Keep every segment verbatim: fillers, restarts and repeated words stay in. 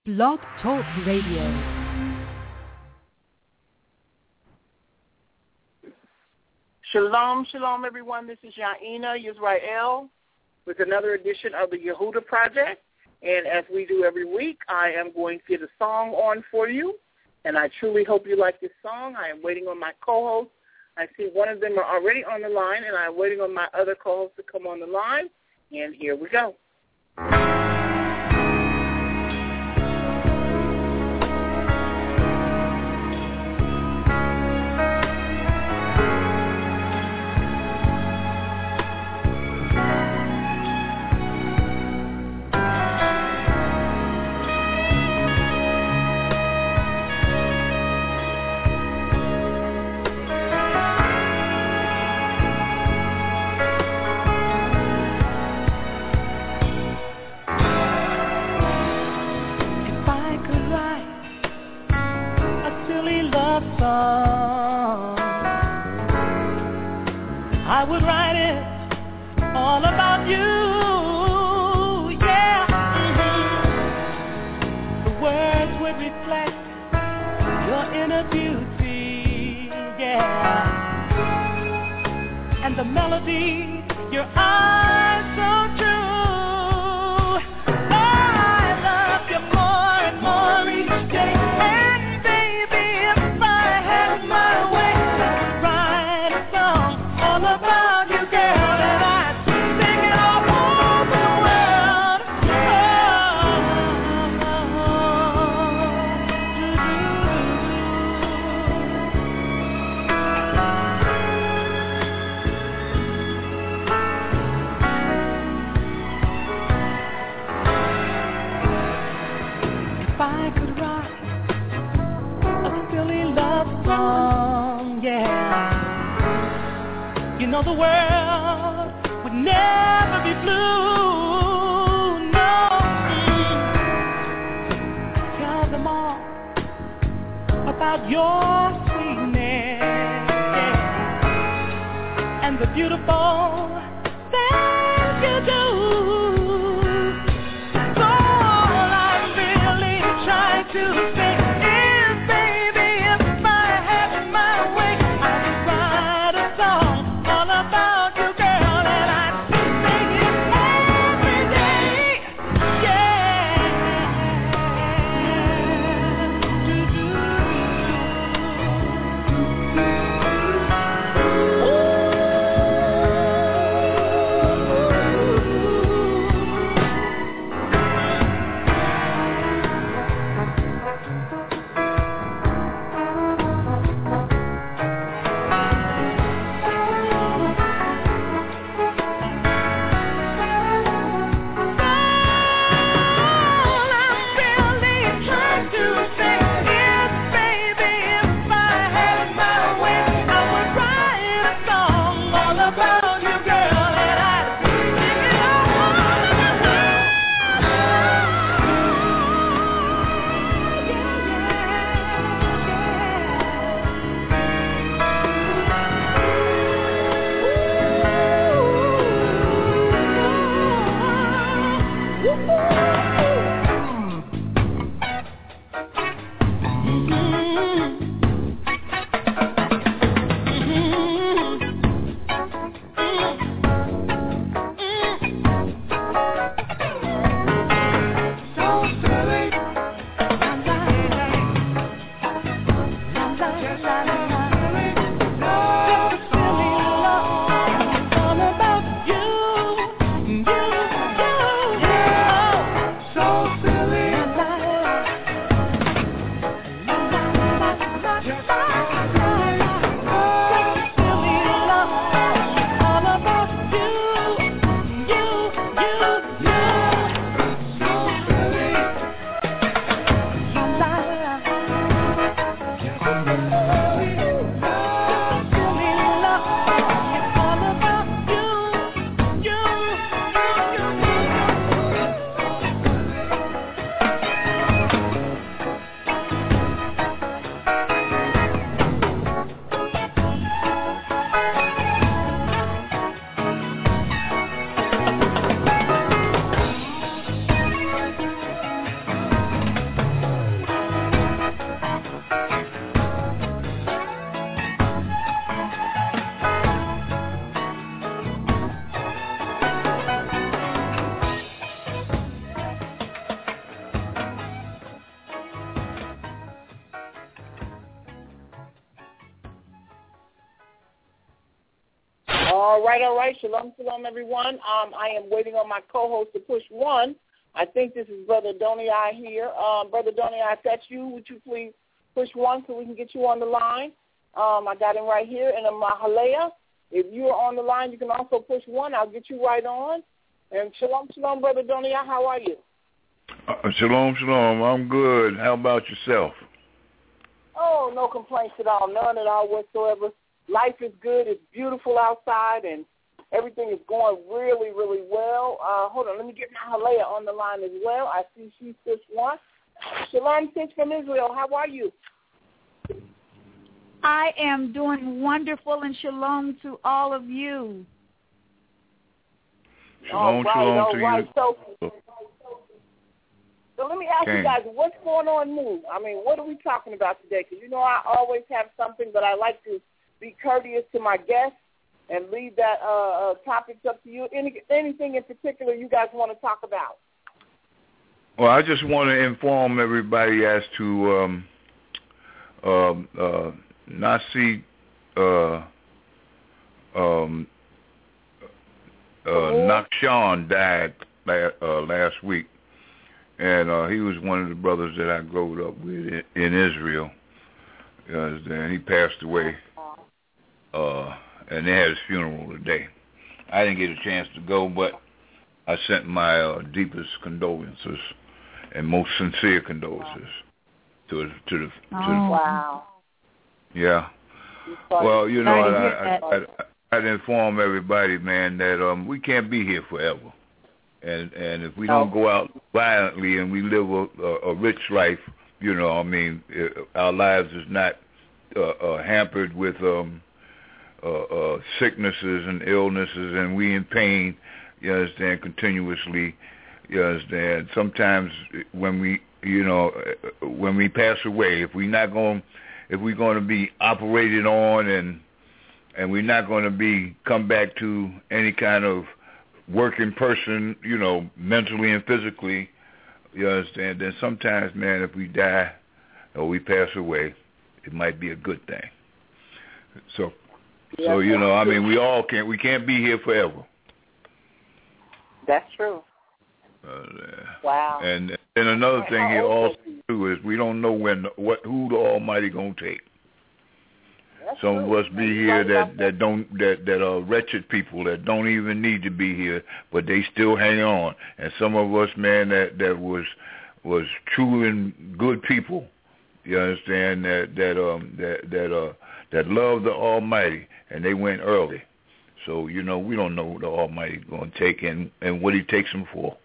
Blog Talk Radio. Shalom, shalom, everyone. This is Yaina Yisrael with another edition of the Yehuda Project. And as we do every week, I am going to get a song on for you. And I truly hope you like this song. I am waiting on my co-hosts. I see one of them are already on the line, and I'm waiting on my other co-hosts to come on the line. And here we go. I would write it all about you, yeah. Mm-hmm. The words would reflect your inner beauty, yeah. And the melody, your eyes so true. Oh, I love you more and more each day. And baby, if I had my way, I'd write a song all about you, girl, and I'd sing it all over the world. If I could write a silly love song, yeah. You know the world would never be blue, no. Mm. Tell them all about your sweetness, yeah. And the beautiful things you do. So all I'm really trying to say is, baby, if I had my way, I would write a song all about you, girl, and I'd sing it every day, yeah. Do-do. Ooh. All right, all right. Shalom, shalom, everyone. Um, I am waiting on my co-host to push one. I think this is Brother Donai here. Um, Brother Donai, if that's you, would you please push one so we can get you on the line? Um, I got him right here. And Mahalea, if you're on the line, you can also push one. I'll get you right on. And shalom, shalom, Brother Donai. How are you? Uh, shalom, shalom. I'm good. How about yourself? Oh, no complaints at all. None at all whatsoever. Life is good. It's beautiful outside, and everything is going really, really well. Uh, hold on. Let me get Mahalea on the line as well. I see she's sis one. Shalom, sis from Israel. How are you? I am doing wonderful, and shalom to all of you. Shalom, all right, shalom all to right. you. So, so let me ask okay. you guys, what's going on new? I mean, what are we talking about today? Because, you know, I always have something, but I like to be courteous to my guests and leave that uh, uh, topics up to you. Any, anything in particular you guys want to talk about? Well, I just want to inform everybody as to um, uh, uh, Nasi uh, um, uh, Nakshan died last, uh, last week, and uh, he was one of the brothers that I grew up with in, in Israel. You understand? He passed away. Uh, and they had his funeral today. I didn't get a chance to go, but I sent my uh, deepest condolences and most sincere condolences to to the. To oh, the wow. Yeah. Well, you know, I, I, I, I'd inform everybody, man, that um, we can't be here forever, and and if we don't go out violently and we live a, a, a rich life, you know, I mean, it, our lives is not uh, uh, hampered with um. Uh, uh, sicknesses and illnesses, and we in pain, you understand, continuously, you understand. Sometimes when we, you know, when we pass away, if we're not going, if we're going to be operated on, and and we're not going to be come back to any kind of working person, you know, mentally and physically, you understand. Then sometimes, man, if we die or we pass away, it might be a good thing. So. So, you know, I mean, we all can't, we can't be here forever. That's true. Uh, wow. And and another thing here also, too, is we don't know when, what, who the Almighty going to take. That's Some true. of us be here that, that don't, that, that are wretched people that don't even need to be here, but they still hang on. And some of us, man, that, that was, was true and good people, you understand, that, that, um, that, that, uh, that love the Almighty, and they went early. So, you know, we don't know who the Almighty is going to take and, and what he takes them for.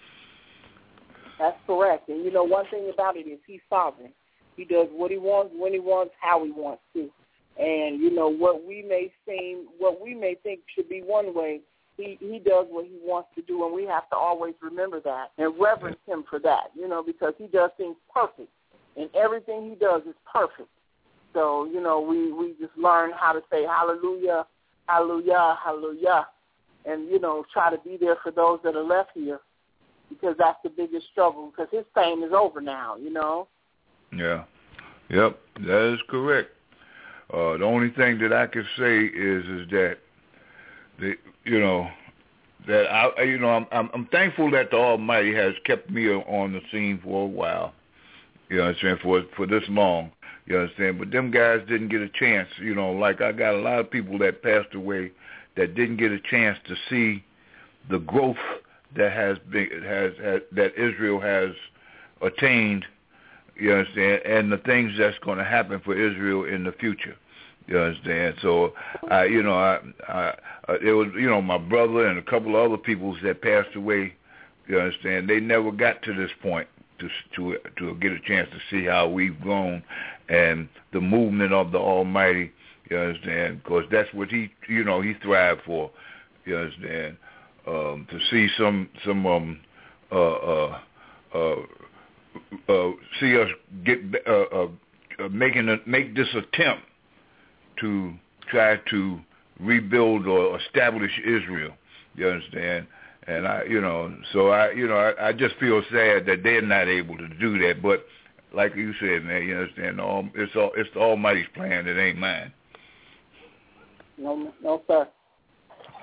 That's correct. And, you know, one thing about it is he's sovereign. He does what he wants, when he wants, how he wants to. And, you know, what we may seem, what we may think should be one way, he, he does what he wants to do, and we have to always remember that and reverence him for that, you know, because he does things perfect. And everything he does is perfect. So, you know, we, we just learn how to say hallelujah, hallelujah, hallelujah, and, you know, try to be there for those that are left here, because that's the biggest struggle, because his fame is over now, you know. Yeah. Yep, that is correct. Uh, the only thing that I can say is is that, the, you know, that I, you know, I'm, I'm I'm thankful that the Almighty has kept me on the scene for a while. You know what I'm saying, for for this long. You understand? But them guys didn't get a chance, you know, like I got a lot of people that passed away that didn't get a chance to see the growth that has been, has, has that Israel has attained, you understand, and the things that's going to happen for Israel in the future. You understand? So, I, you know, I, I, it was, you know, my brother and a couple of other people that passed away, you understand, they never got to this point. To, to to get a chance to see how we've grown and the movement of the Almighty, you understand? Because that's what he, you know, he thrived for, you understand? Um, to see some some um uh uh uh, uh see us get uh, uh making a, make this attempt to try to rebuild or establish Israel, you understand? And I, you know, so I, you know, I, I just feel sad that they're not able to do that. But like you said, man, you understand, all, it's all, it's the Almighty's plan. It ain't mine. No, no, sir.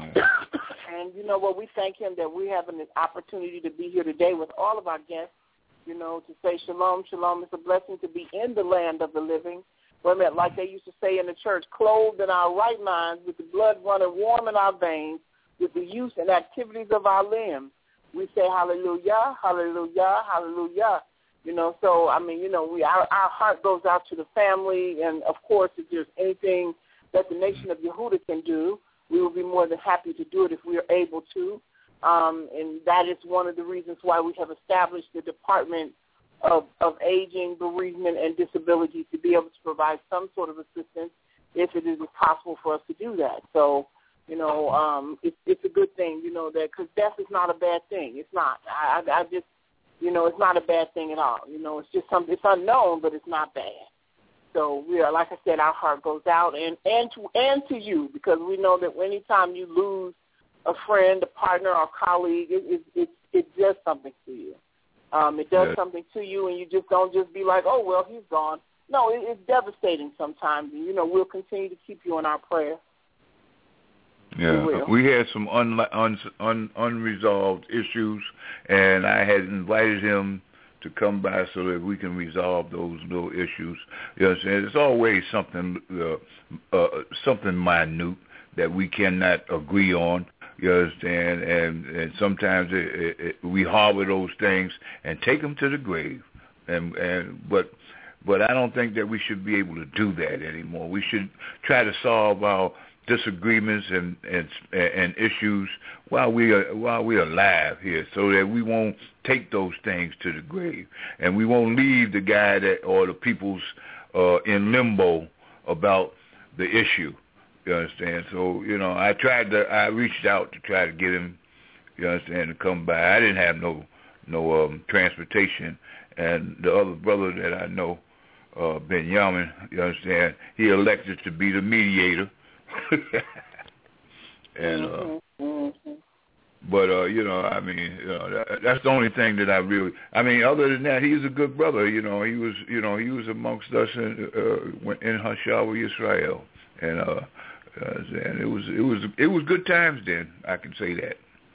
And you know what? We thank him that we have an opportunity to be here today with all of our guests, you know, to say shalom, shalom. It's a blessing to be in the land of the living. Well, like they used to say in the church, clothed in our right minds, with the blood running warm in our veins, with the use and activities of our limbs. We say hallelujah, hallelujah, hallelujah. You know, so, I mean, you know, we our, our heart goes out to the family, and, of course, if there's anything that the nation of Yehuda can do, we will be more than happy to do it if we are able to. Um, and that is one of the reasons why we have established the Department of, of Aging, Bereavement, and Disability to be able to provide some sort of assistance if it is possible for us to do that. So, you know, um, it's, it's a good thing, you know, that because death is not a bad thing. It's not. I, I, I just, you know, it's not a bad thing at all. You know, it's just something, it's unknown, but it's not bad. So we are, like I said, our heart goes out and, and to and to you, because we know that anytime you lose a friend, a partner, or colleague, it it it, it does something to you. Um, it does yeah. something to you, and you just don't just be like, oh well, he's gone. No, it, it's devastating sometimes, and you know we'll continue to keep you in our prayer. Yeah, we, we had some un, un, un, unresolved issues, and I had invited him to come by so that we can resolve those little issues. You know what I'm saying? It's always something uh, uh, something minute that we cannot agree on. You understand? And and sometimes it, it, it, we harbor those things and take them to the grave. And and but but I don't think that we should be able to do that anymore. We should try to solve our disagreements and and and issues while we are while we're alive here, so that we won't take those things to the grave, and we won't leave the guy that or the people's uh, in limbo about the issue. You understand? So you know, I tried to I reached out to try to get him. You understand, to come by. I didn't have no no um, transportation, and the other brother that I know, uh, Benjamin, you understand, he elected to be the mediator. and uh, mm-hmm. but uh, you know, I mean, you know, that, that's the only thing that I really. I mean, other than that, he's a good brother. You know, he was, you know, he was amongst us in uh, in Hashawa, Israel, and uh, uh, and it was it was it was good times then. I can say that.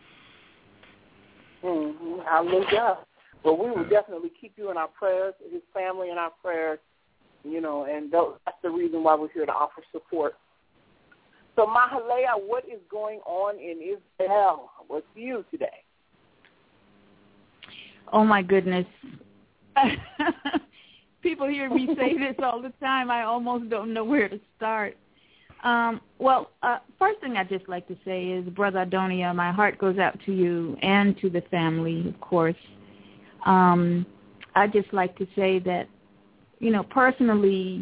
Mm-hmm. Hallelujah. Well, we will definitely keep you in our prayers, his family in our prayers. You know, and that's the reason why we're here to offer support. So, Mahalea, what is going on in Israel? What's you today? Oh, my goodness. People hear me say this all the time. I almost don't know where to start. Um, well, uh, first thing I'd just like to say is, Brother Adonia, my heart goes out to you and to the family, of course. Um, I'd just like to say that, you know, personally,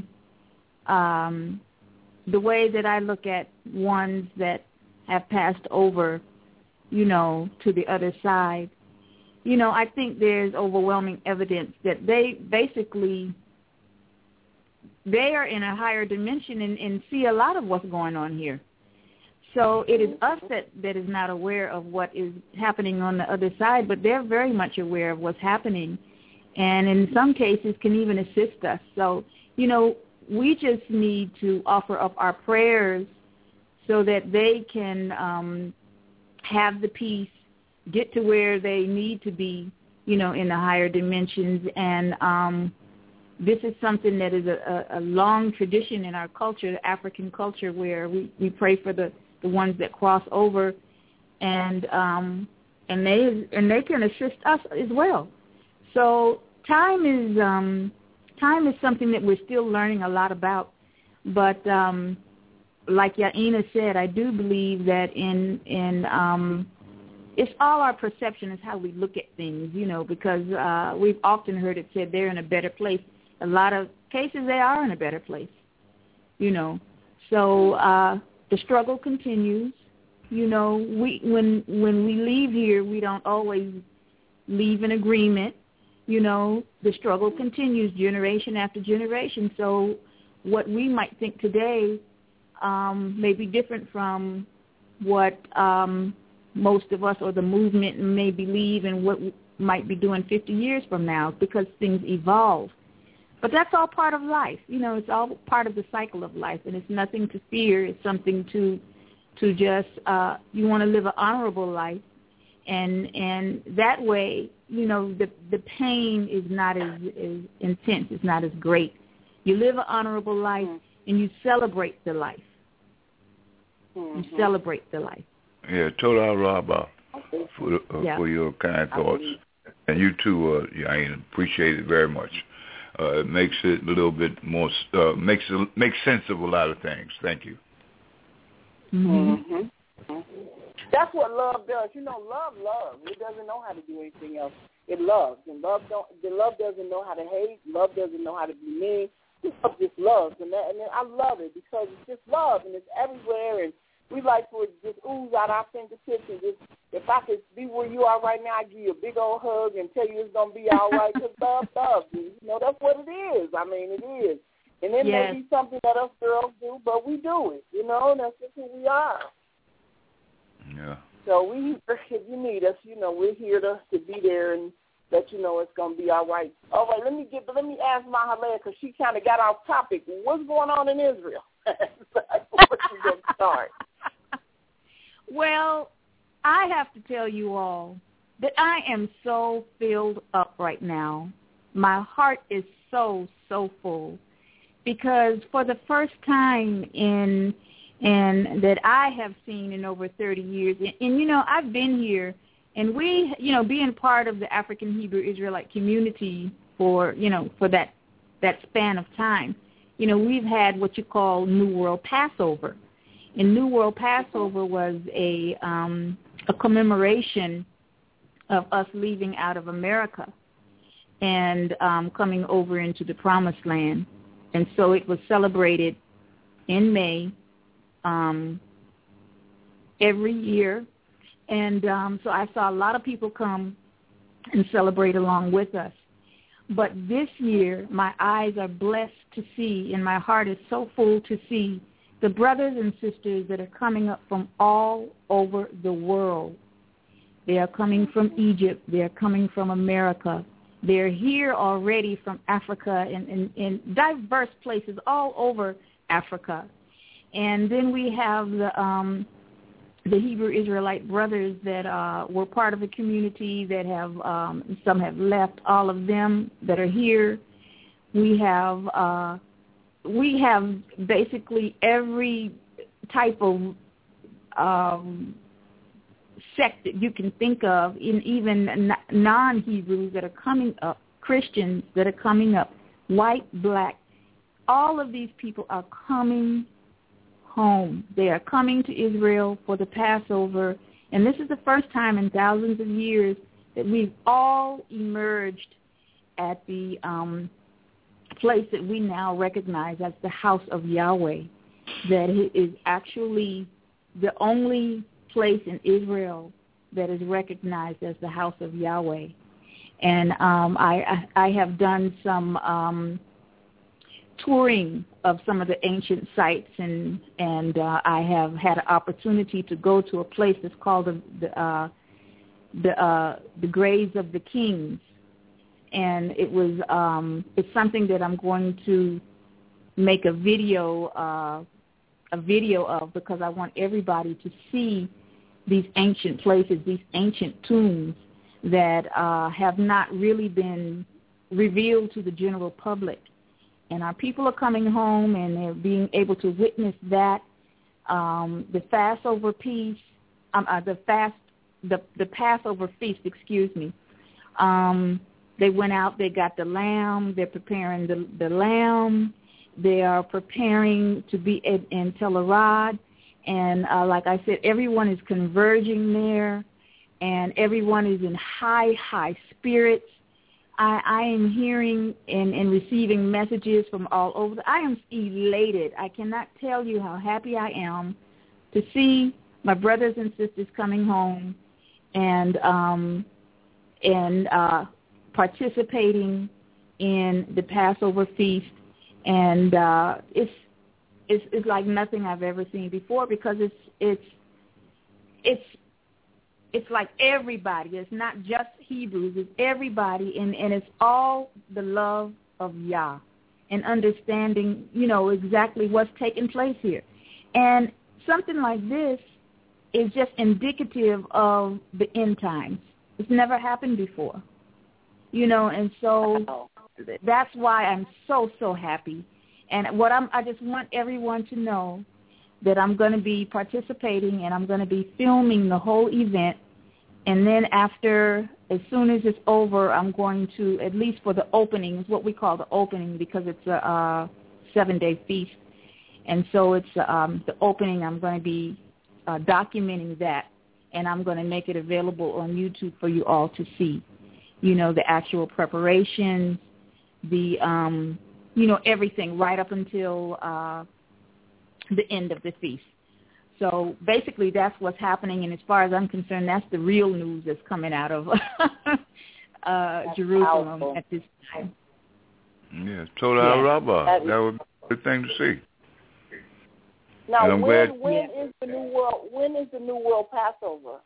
um, the way that I look at ones that have passed over, you know, to the other side, you know, I think there's overwhelming evidence that they basically, they are in a higher dimension and, and see a lot of what's going on here. So it is us that, that is not aware of what is happening on the other side, but they're very much aware of what's happening, and in some cases can even assist us. So, you know, we just need to offer up our prayers so that they can um, have the peace, get to where they need to be, you know, in the higher dimensions. And um, this is something that is a, a long tradition in our culture, African culture, where we, we pray for the, the ones that cross over, and um, and they and they can assist us as well. So time is um, time is something that we're still learning a lot about. But um, like Yaina said, I do believe that in in um, it's all our perception is how we look at things, you know, because uh, we've often heard it said they're in a better place. A lot of cases they are in a better place, you know. So uh, the struggle continues. You know, we when when we leave here, we don't always leave in agreement. You know, the struggle continues generation after generation. So what we might think today um, may be different from what um, most of us or the movement may believe and what we might be doing fifty years from now, because things evolve. But that's all part of life. You know, it's all part of the cycle of life, and it's nothing to fear. It's something to to just uh, you want to live an honorable life, and and that way, you know, the the pain is not as, as intense, it's not as great. You live an honorable life, mm-hmm. and you celebrate the life. Mm-hmm. You celebrate the life. Yeah, total Rabba for uh, yeah. for your kind thoughts, and you too, uh, yeah, I appreciate it very much. Uh, it makes it a little bit more uh, makes it, makes sense of a lot of things. Thank you. Mm-hmm. Mm-hmm. That's what love does. You know, love loves. It doesn't know how to do anything else. It loves, and love don't. The love doesn't know how to hate. Love doesn't know how to be mean. Love just loves, and that, and I love it because it's just love, and it's everywhere. And we like for it to just ooze out our fingertips, and just if I could be where you are right now, I'd give you a big old hug and tell you it's gonna be all right. Because love loves, and you know that's what it is. I mean, it is. And it yes. may be something that us girls do, but we do it, you know, and that's just who we are. Yeah. So we, if you need us, you know, we're here to, to be there and let you know it's going to be all right. All right, let me get, let me ask Mahalea, because she kind of got off topic. What's going on in Israel? What's going to start? Well, I have to tell you all that I am so filled up right now. My heart is so, so full. Because for the first time in and that I have seen in over thirty years, and, and, you know, I've been here, and we, you know, being part of the African Hebrew Israelite community for, you know, for that that span of time, you know, we've had what you call New World Passover. And New World Passover was a um, a commemoration of us leaving out of America and um, coming over into the Promised Land. And so it was celebrated in May um, every year. And um, so I saw a lot of people come and celebrate along with us. But this year, my eyes are blessed to see, and my heart is so full to see the brothers and sisters that are coming up from all over the world. They are coming from Egypt. They are coming from America. They're here already from Africa and in, in, in diverse places all over Africa. And then we have the um, the Hebrew Israelite brothers that uh, were part of the community that have, um, some have left, all of them that are here. We have, uh, we have basically every type of um, sect that you can think of, in even non-Hebrews that are coming up, Christians that are coming up, white, black. All of these people are coming home. They are coming to Israel for the Passover, and this is the first time in thousands of years that we've all emerged at the um, place that we now recognize as the house of Yahweh, that it is actually the only place in Israel that is recognized as the house of Yahweh. And um, I, I, I have done some um, touring of some of the ancient sites, and and uh, I have had an opportunity to go to a place that's called the the, uh, the, uh, the Graves of the Kings, and it was um, it's something that I'm going to make a video uh, a video of, because I want everybody to see these ancient places, these ancient tombs that uh, have not really been revealed to the general public. And our people are coming home, and they're being able to witness that. Um, the Passover feast, um, uh, the fast, the the Passover feast, excuse me. Um, they went out. They got the lamb. They're preparing the the lamb. They are preparing to be in, in Tel Arad. And uh, like I said, everyone is converging there, and everyone is in high, high spirits. I, I am hearing and, and receiving messages from all over. I am elated. I cannot tell you how happy I am to see my brothers and sisters coming home and um, and uh, participating in the Passover feast. And uh, it's It's, it's like nothing I've ever seen before, because it's it's it's it's like everybody. It's not just Hebrews. It's everybody, and, and it's all the love of Yah and understanding, you know, exactly what's taking place here. And something like this is just indicative of the end times. It's never happened before, you know, and so that's why I'm so, so happy. And what I'm, I just want everyone to know that I'm going to be participating and I'm going to be filming the whole event. And then after, as soon as it's over, I'm going to, at least for the opening, it's what we call the opening because it's a uh, seven-day feast. And so it's um, the opening, I'm going to be uh, documenting that, and I'm going to make it available on YouTube for you all to see, you know, the actual preparation, the, um, you know, everything right up until uh, the end of the feast. So basically that's what's happening, and as far as I'm concerned, that's the real news that's coming out of uh, Jerusalem powerful. At this time. Yes, Toda yeah. Rabbah. That, that would be a good thing to see. Now, when, glad, when yeah. is the new world? When is the new world Passover?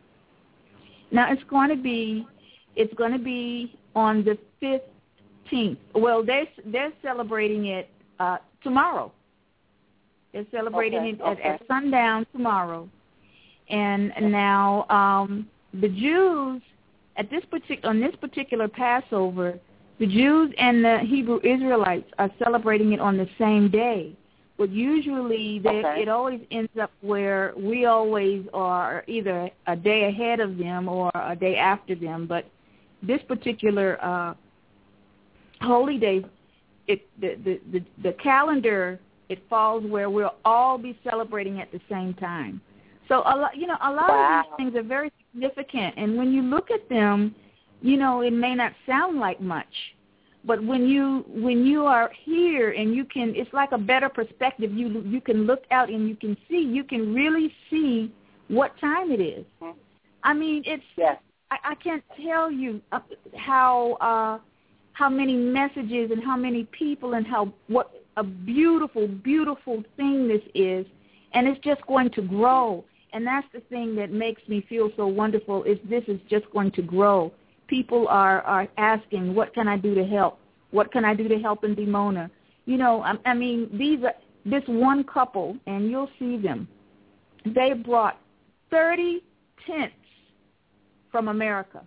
Now it's going to be, it's going to be on the fifteenth. Well, they they're celebrating it uh, tomorrow. They're celebrating okay, it okay. At, at sundown tomorrow. And now um, the Jews, at this partic- on this particular Passover, the Jews and the Hebrew Israelites are celebrating it on the same day. But usually they, okay. it always ends up where we always are either a day ahead of them or a day after them. But this particular uh, holy day, it, the, the, the, the calendar, it falls where we'll all be celebrating at the same time. So, a lot, you know, a lot wow. of these things are very significant. And when you look at them, you know, it may not sound like much. But when you when you are here and you can, it's like a better perspective. You you can look out and you can see. You can really see what time it is. Mm-hmm. I mean, it's. Yes. I, I can't tell you how uh, how many messages and how many people and how what a beautiful, beautiful thing this is, and it's just going to grow. And that's the thing that makes me feel so wonderful. Is this is just going to grow. People are, are asking, what can I do to help? What can I do to help in Dimona? You know, I, I mean, these are, this one couple, and you'll see them, they brought thirty tents from America.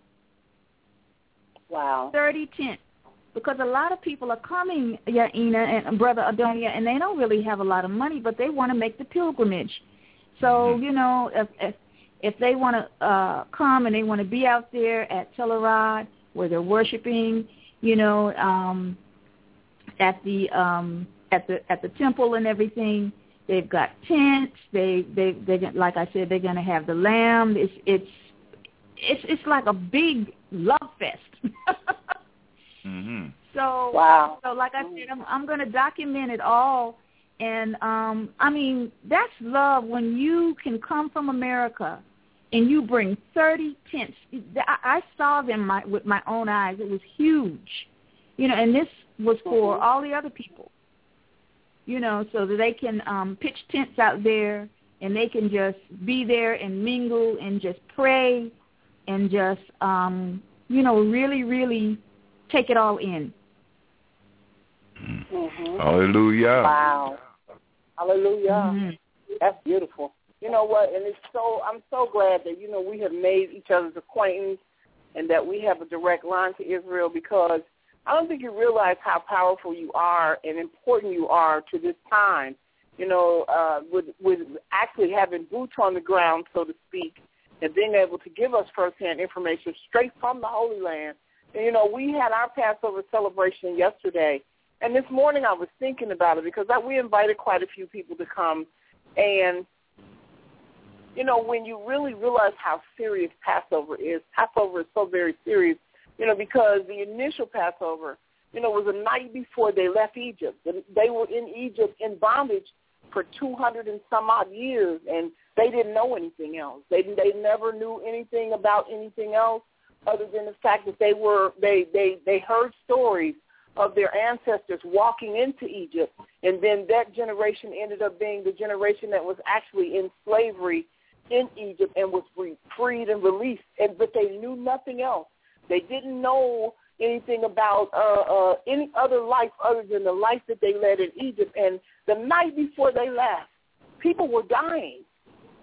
Wow. thirty tents. Because a lot of people are coming, Yaina and Brother Adonia, and they don't really have a lot of money, but they want to make the pilgrimage. So, you know, if, if If they want to uh, come and they want to be out there at Telerad where they're worshiping, you know, um, at the um, at the at the temple and everything, they've got tents. They they they like I said, they're going to have the lamb. It's it's it's it's like a big love fest. mm-hmm. So wow. So like I said, I'm I'm going to document it all. And, um, I mean, that's love when you can come from America and you bring thirty tents. I, I saw them my, with my own eyes. It was huge. You know, and this was for mm-hmm. all the other people, you know, so that they can um, pitch tents out there and they can just be there and mingle and just pray and just, um, you know, really, really take it all in. Mm-hmm. Hallelujah. Wow. Hallelujah. Mm-hmm. That's beautiful. You know what? And it's so, I'm so glad that, you know, we have made each other's acquaintance and that we have a direct line to Israel, because I don't think you realize how powerful you are and important you are to this time, you know, uh, with, with actually having boots on the ground, so to speak, and being able to give us firsthand information straight from the Holy Land. And, you know, we had our Passover celebration yesterday. And this morning I was thinking about it because I, we invited quite a few people to come. And, you know, when you really realize how serious Passover is, Passover is so very serious, you know, because the initial Passover, you know, was the night before they left Egypt. They were in Egypt in bondage for two hundred and some odd years, and they didn't know anything else. They they never knew anything about anything else other than the fact that they were, they, they, they heard stories of their ancestors walking into Egypt, and then that generation ended up being the generation that was actually in slavery in Egypt and was freed and released, and but they knew nothing else. They didn't know anything about uh, uh, any other life other than the life that they led in Egypt. And the night before they left, people were dying.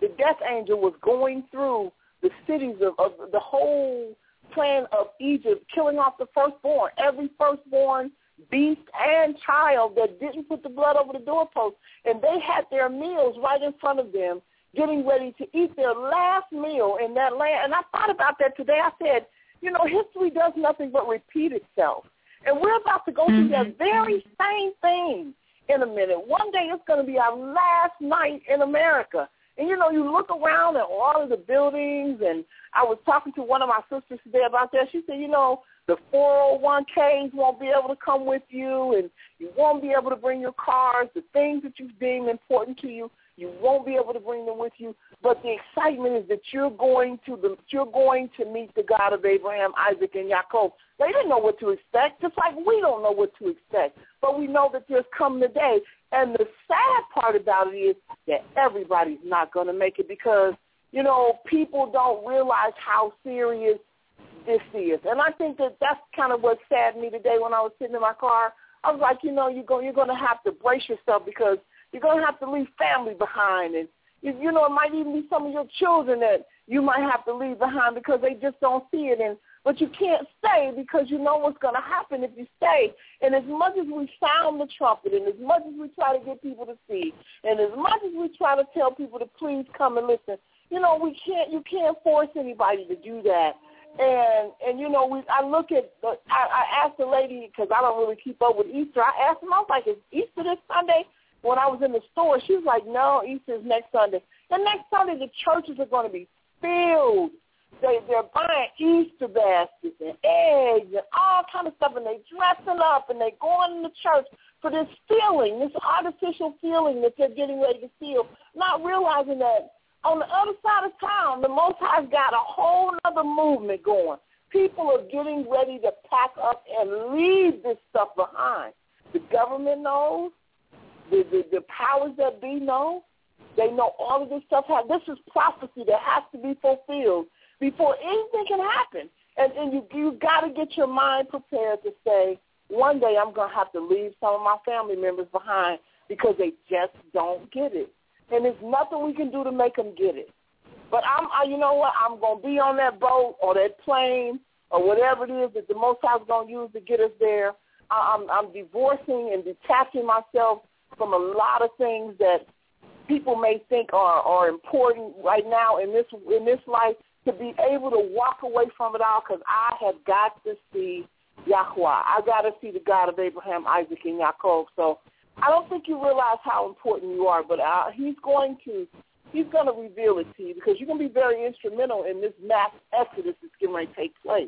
the death angel was going through the cities of, of the whole plan of Egypt, killing off the firstborn, every firstborn beast and child that didn't put the blood over the doorpost. And they had their meals right in front of them, getting ready to eat their last meal in that land. And I thought about that today. I said, you know, history does nothing but repeat itself. And we're about to go mm-hmm. through that very same thing in a minute. One day it's going to be our last night in America. And, you know, you look around at all of the buildings, and I was talking to one of my sisters today about that. She said, you know, the four oh one k's won't be able to come with you, and you won't be able to bring your cars, the things that you deem important to you. You won't be able to bring them with you, but the excitement is that you're going to the, you're going to meet the God of Abraham, Isaac, and Jacob. They didn't know what to expect, just like we don't know what to expect. But we know that there's coming a day, and the sad part about it is that everybody's not going to make it because, you know, people don't realize how serious this is. And I think that that's kind of what saddened me today when I was sitting in my car. I was like, you know, you're going, you're going to have to brace yourself because you're going to have to leave family behind. And, you, you know, it might even be some of your children that you might have to leave behind because they just don't see it. And But you can't stay because you know what's going to happen if you stay. And as much as we sound the trumpet and as much as we try to get people to see and as much as we try to tell people to please come and listen, you know, we can't, you can't force anybody to do that. And, and you know, we, I look at, the, I, I asked the lady, because I don't really keep up with Easter, I asked them, I was like, is Easter this Sunday? When I was in the store, she was like, no, Easter's next Sunday. And next Sunday, the churches are going to be filled. They, they're buying Easter baskets and eggs and all kind of stuff, and they're dressing up, and they're going to church for this feeling, this artificial feeling that they're getting ready to feel, not realizing that on the other side of town, the Most High's got a whole other movement going. People are getting ready to pack up and leave this stuff behind. The government knows. The, the, the powers that be know. They know all of this stuff. Have, this is prophecy that has to be fulfilled before anything can happen. And, and you you got to get your mind prepared to say, one day I'm going to have to leave some of my family members behind because they just don't get it. And there's nothing we can do to make them get it. But I'm, I, you know what, I'm going to be on that boat or that plane or whatever it is that the Most High is going to use to get us there. I'm, I'm divorcing and detaching myself from a lot of things that people may think are, are important right now in this in this life, to be able to walk away from it all, because I have got to see Yahweh. I got to see the God of Abraham, Isaac, and Jacob. So I don't think you realize how important you are, but uh, he's going to he's going to reveal it to you, because you're going to be very instrumental in this mass exodus that's getting ready to take place.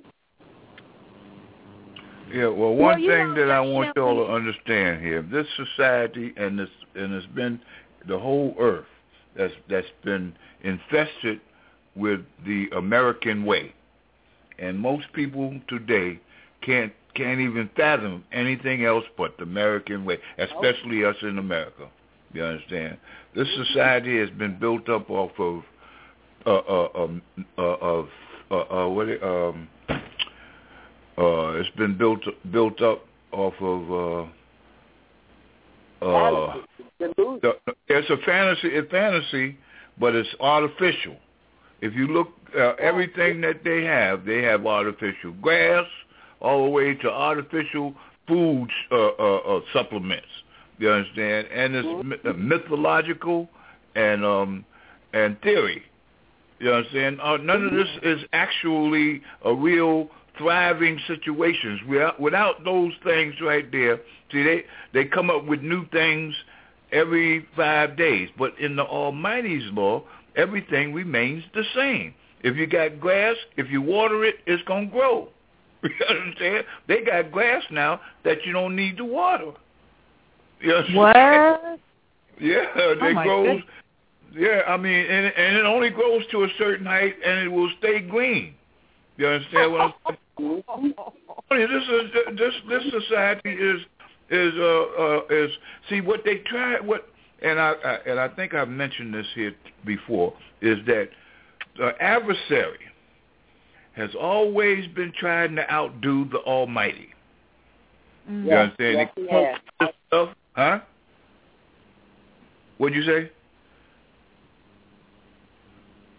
Yeah, well, one well, thing know, that I want y'all to understand here, this society and this and it's been the whole earth that's that's been infested with the American way, and most people today can't can't even fathom anything else but the American way, especially us in America. You understand? This society has been built up off of uh, uh, um, uh, of uh, uh, what it, um. Uh, it's been built built up off of. Uh, uh, the, it's a fantasy, it's fantasy, but it's artificial. If you look, uh, everything that they have, they have artificial grass, all the way to artificial food uh, uh, uh, supplements. You understand? And it's mythological and um, and theory. You understand? Uh, none of this is actually a real thriving situations. Without, without those things right there, see, they, they come up with new things every five days. But in the Almighty's law, everything remains the same. If you got grass, if you water it, it's going to grow. You understand? They got grass now that you don't need to water. You understand? What? Yeah, they oh grow. Goodness. Yeah, I mean, and, and it only grows to a certain height, and it will stay green. You understand what I'm saying? This is this this society is is uh, uh is see what they try what and I, I and I think I've mentioned this here before, is that the adversary has always been trying to outdo the Almighty. Mm-hmm. You yes, understand? Yes, yes. Stuff, huh? What'd you say?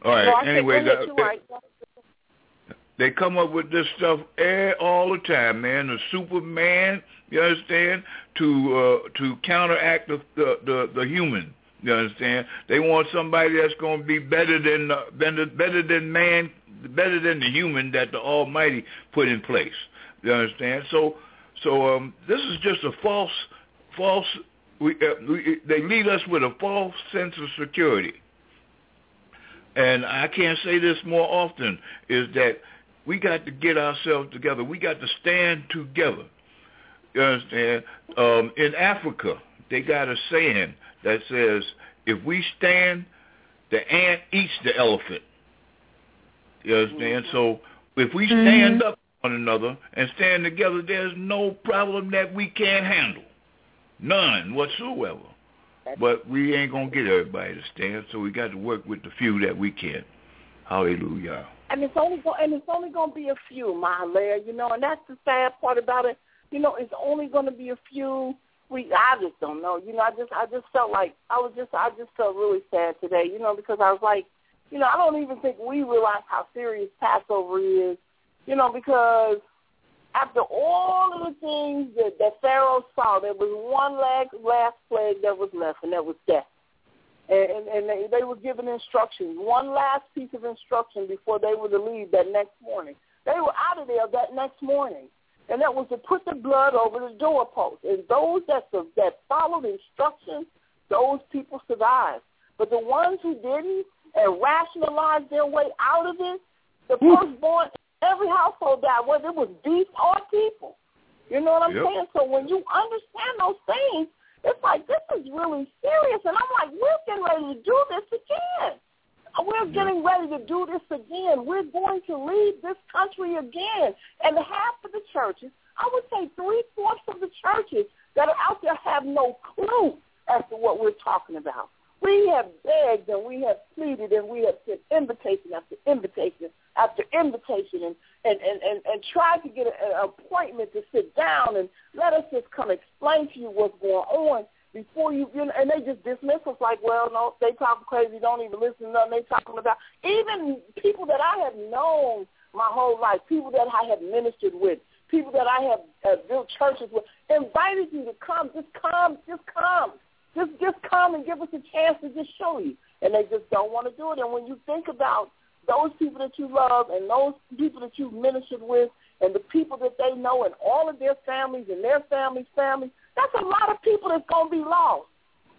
All right. No, I anyway, said, that, you're right. they come up with this stuff all the time, man. The Superman, you understand, to uh, to counteract the, the the the human. You understand? They want somebody that's going to be better than uh, better better than man, better than the human that the Almighty put in place. You understand? So so um, this is just a false false. We, uh, we they lead us with a false sense of security. And I can't say this more often, is that we got to get ourselves together. We got to stand together. You understand? Um, in Africa, they got a saying that says, if we stand, the ant eats the elephant. You understand? Mm-hmm. So if we stand mm-hmm. up for one another and stand together, there's no problem that we can't handle. None whatsoever. But we ain't going to get everybody to stand, so we got to work with the few that we can. Hallelujah. And it's only go- and it's only going to be a few, Mahalea, you know, and that's the sad part about it. You know, it's only going to be a few. We, I just don't know. You know, I just, I just felt like I was just, I just felt really sad today. You know, because I was like, you know, I don't even think we realize how serious Passover is. You know, because after all of the things that, that Pharaoh saw, there was one last, last plague that was left, and that was death. And, and they, they were given instructions, one last piece of instruction before they were to leave that next morning. They were out of there that next morning, and that was to put the blood over the doorpost. And those that, that followed instructions, those people survived. But the ones who didn't and rationalized their way out of it, the firstborn, every household died, whether it was beast or people. You know what I'm yep. saying? So when you understand those things, it's like, this is really serious. And I'm like, we're getting ready to do this again. We're getting ready to do this again. We're going to lead this country again. And half of the churches, I would say three-fourths of the churches that are out there have no clue as to what we're talking about. We have begged and we have pleaded and we have sent invitation after invitation after invitation and, and, and, and, and tried to get an appointment to sit down and let us just come explain to you what's going on before you, you know, and they just dismiss us like, well, no, they talking crazy, don't even listen to nothing they talking about. Even people that I have known my whole life, people that I have ministered with, people that I have uh, built churches with, invited you to come, just come, just come. Just just come and give us a chance to just show you. And they just don't want to do it. And when you think about those people that you love and those people that you've ministered with and the people that they know and all of their families and their families' families, that's a lot of people that's going to be lost.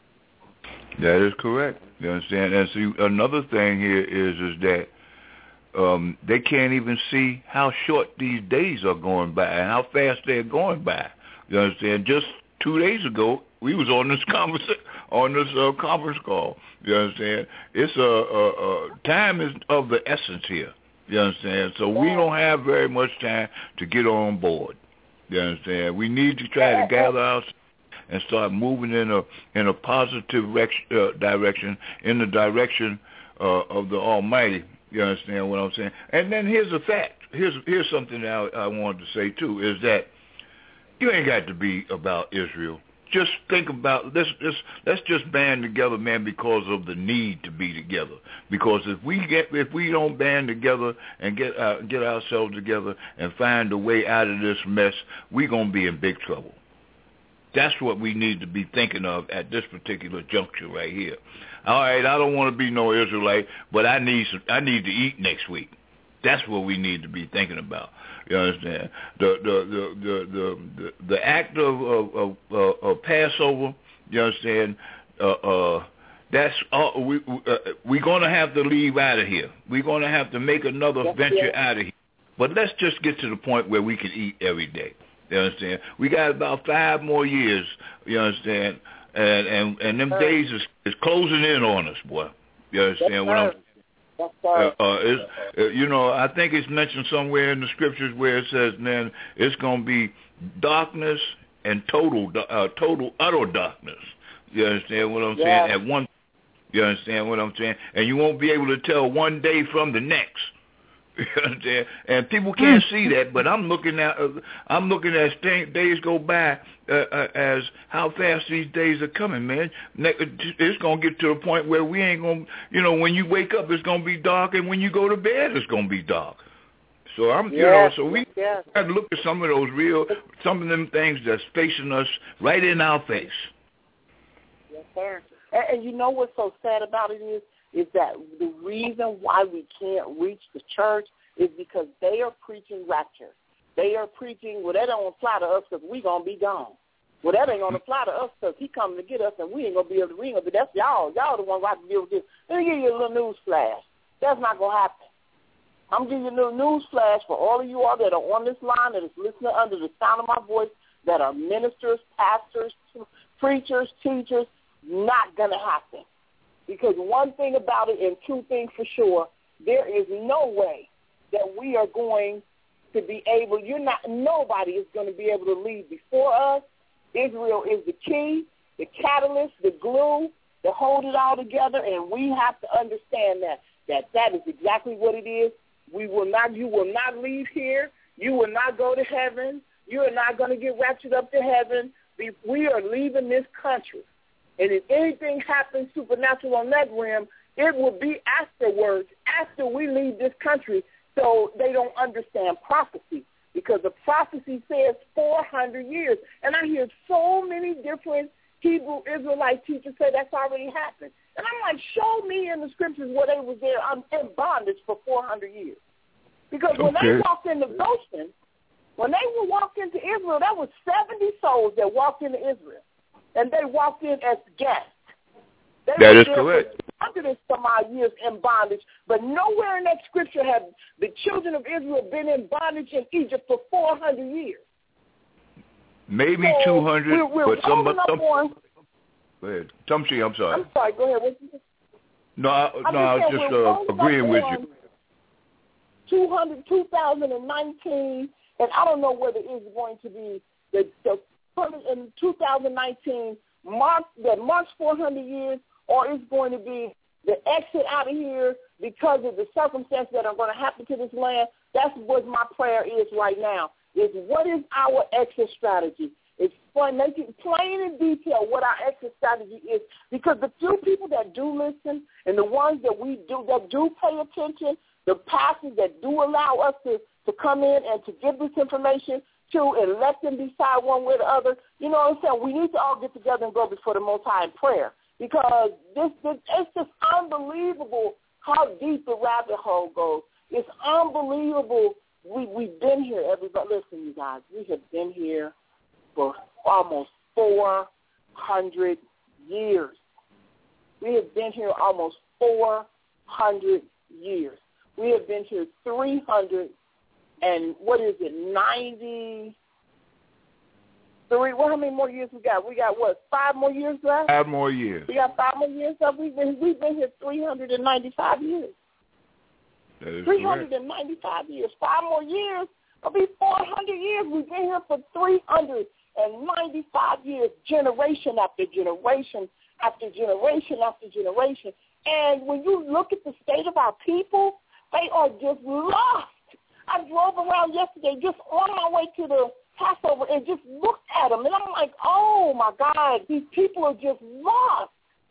That is correct. You understand? And see, another thing here is is that um, they can't even see how short these days are going by and how fast they're going by. You understand? Just two days ago, we was on this conference on this uh, conference call. You understand? It's a uh, uh, uh, time is of the essence here. You understand? So we don't have very much time to get on board. You understand? We need to try to gather ourselves and start moving in a in a positive direction, uh, direction in the direction uh, of the Almighty. You understand what I'm saying? And then here's a fact. Here's here's something that I, I wanted to say too, is that you ain't got to be about Israel. Just think about let's let's let's just band together, man, because of the need to be together. Because if we get if we don't band together and get uh, get ourselves together and find a way out of this mess, we're gonna be in big trouble. That's what we need to be thinking of at this particular juncture right here. All right, I don't want to be no Israelite, but I need some, I need to eat next week. That's what we need to be thinking about. You understand? The the the the the, the, the act of of, of, of of Passover. You understand? Uh, uh, that's all, we uh, we're gonna have to leave out of here. We're gonna have to make another yes, venture yes. out of here. But let's just get to the point where we can eat every day. You understand? We got about five more years. You understand? And and and them yes, days is, is closing in on us, boy. You understand yes, what I'm? Uh, uh, it's, uh, you know, I think it's mentioned somewhere in the scriptures where it says, man, it's going to be darkness and total, uh, total, utter darkness. You understand what I'm yeah. saying? At one, you understand what I'm saying? And you won't be able to tell one day from the next. You understand? And people can't see that, but I'm looking at uh, I'm looking at st- days go by uh, uh, as how fast these days are coming, man. It's gonna get to a point where we ain't gonna, you know, when you wake up, it's gonna be dark, and when you go to bed, it's gonna be dark. So I'm, you yes, know, so we yes. got to look at some of those real, some of them things that's facing us right in our face. Yes, sir. And, and you know what's so sad about it is, is that the reason why we can't reach the church is because they are preaching rapture. They are preaching, well, that don't apply to us because we going to be gone. Well, that ain't going to apply to us because he coming to get us and we ain't going to be able to, we ain't going to be, that's y'all. Y'all the ones who have to deal with this. Let me give you a little news flash. That's not going to happen. I'm giving you a little news flash for all of you all that are on this line that is listening under the sound of my voice, that are ministers, pastors, preachers, teachers. Not going to happen. Because one thing about it and two things for sure, there is no way that we are going to be able, you're not, nobody is going to be able to lead before us. Israel is the key, the catalyst, the glue to hold it all together, and we have to understand that, that that is exactly what it is. We will not, you will not leave here. You will not go to heaven. You are not going to get raptured up to heaven. We are leaving this country. And if anything happens supernatural on that realm, it will be afterwards, after we leave this country, so they don't understand prophecy. Because the prophecy says four hundred years. And I hear so many different Hebrew Israelite teachers say that's already happened. And I'm like, show me in the scriptures where they was there in bondage for four hundred years. Because when okay. they walked into Goshen, when they were walked into Israel, that was seventy souls that walked into Israel. And they walked in as guests. They that is correct. Hundred and some odd years in bondage, but nowhere in that scripture have the children of Israel been in bondage in Egypt for four hundred years. Maybe so two hundred, we're, we're but some, some, on, go ahead. Tumshi, I'm sorry. I'm sorry, go ahead. What you, no, I, no, I was just uh, agreeing with you. two hundred, two thousand nineteen, and I don't know whether it's going to be the, the in two thousand nineteen mark that marks four hundred years, or it's going to be the exit out of here because of the circumstances that are going to happen to this land. That's what my prayer is right now, is what is our exit strategy? Explain, make it plain in detail what our exit strategy is, because the few people that do listen and the ones that we do, that do pay attention, the pastors that do allow us to, to come in and to give this information to and let them decide one way or the other, you know what I'm saying? We need to all get together and go before the Most High in prayer, because this, this it's just unbelievable how deep the rabbit hole goes. It's unbelievable. We, we've been here, everybody. Listen, you guys, we have been here for almost four hundred years. We have been here almost four hundred years. We have been here three hundred and what is it, ninety-three? Well, how many more years we got? We got, what, five more years left? Five more years. We got five more years left. We've been, we've been here three hundred ninety-five years. That is three hundred ninety-five correct. Years. Five more years. It'll be four hundred years. We've been here for three hundred ninety-five years, generation after generation after generation after generation. And when you look at the state of our people, they are just lost. I drove around yesterday just on my way to the Passover and just looked at them, and I'm like, oh, my God, these people are just lost.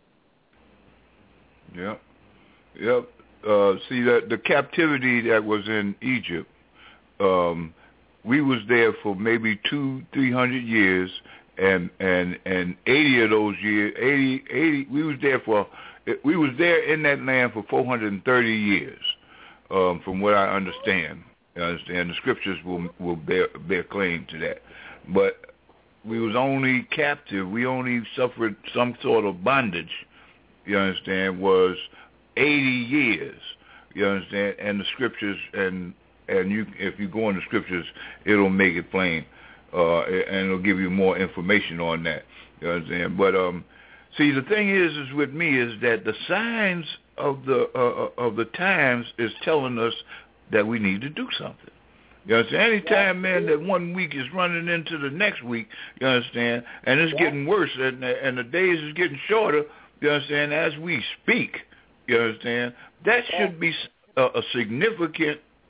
Yep. Yep. Uh, see, that the captivity that was in Egypt, um, we was there for maybe two, three hundred years, and and and eighty of those years, eighty, eighty, we was there for, we was there in that land for four hundred and thirty years, um, from what I understand. You understand? The scriptures will will bear bear claim to that, but we was only captive. We only suffered some sort of bondage. You understand? Was eighty years. You understand? And the scriptures and and you, if you go in the scriptures, it'll make it plain, uh, and it'll give you more information on that. You understand? But um, see, the thing is, is with me is that the signs of the uh, of the times is telling us that we need to do something. You understand? Anytime, man, that one week is running into the next week, you understand, and it's getting worse, and, and the days is getting shorter, you understand, as we speak, you understand, that should be a, a significant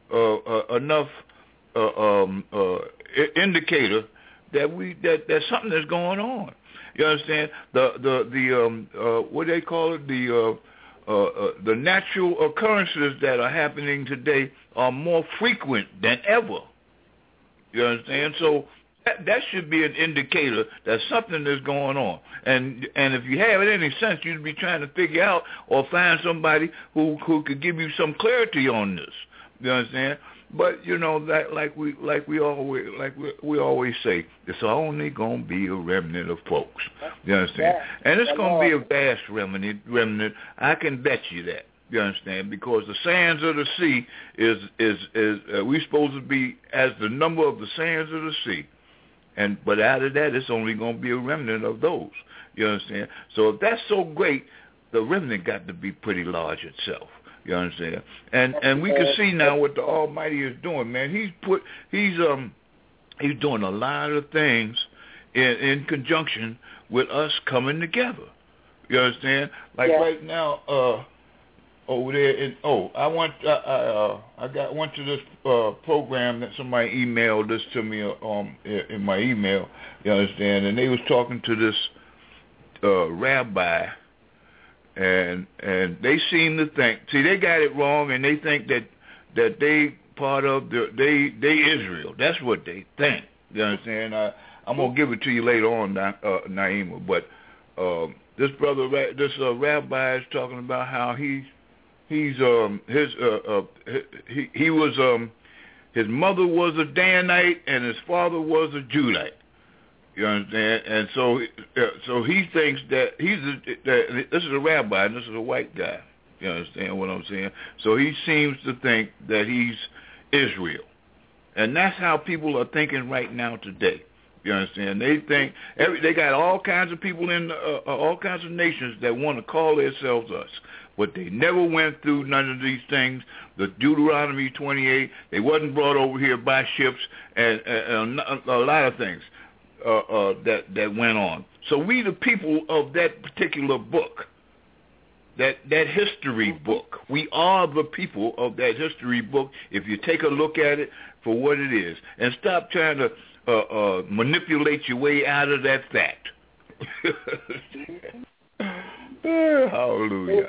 uh, uh, enough uh, um, uh, indicator that we that there's something that's going on. You understand? The the the um uh, what they call it the uh, uh, uh, the natural occurrences that are happening today are more frequent than ever. You understand? So that, that should be an indicator that something is going on. And and if you have any sense, you'd be trying to figure out or find somebody who who could give you some clarity on this. You understand? But you know that like we like we always like we, we always say, it's only gonna be a remnant of folks. You understand? Yeah. And it's gonna be a vast remnant. Remnant. I can bet you that. You understand? Because the sands of the sea is is is uh, we supposed to be as the number of the sands of the sea, and but out of that, it's only gonna be a remnant of those. You understand? So if that's so great, the remnant got to be pretty large itself. You understand? And and we can see now what the Almighty is doing, man. He's put he's um he's doing a lot of things in in conjunction with us coming together. You understand? Like yeah. right now, uh, over there in oh, I went I I, uh, I got went to this uh, program that somebody emailed this to me um in my email. You understand? And they was talking to this uh, rabbi. And and they seem to think, see, they got it wrong, and they think that that they part of the they they Israel. That's what they think. You understand? I, I'm gonna give it to you later on, uh, Naima. But uh, this brother, this uh, rabbi is talking about how he he's um his uh, uh he he was um his mother was a Danite and his father was a Judite. You understand? And so, uh, so he thinks that he's a, that this is a rabbi and this is a white guy. You understand what I'm saying? So he seems to think that he's Israel, and that's how people are thinking right now today. You understand? They think every, they got all kinds of people in uh, all kinds of nations that want to call themselves us, but they never went through none of these things. The Deuteronomy twenty-eight, they wasn't brought over here by ships, and, and, and a lot of things. Uh, uh, that that went on. So we, the people of that particular book, that that history book, we are the people of that history book. If you take a look at it for what it is, and stop trying to uh, uh, manipulate your way out of that fact. Hallelujah.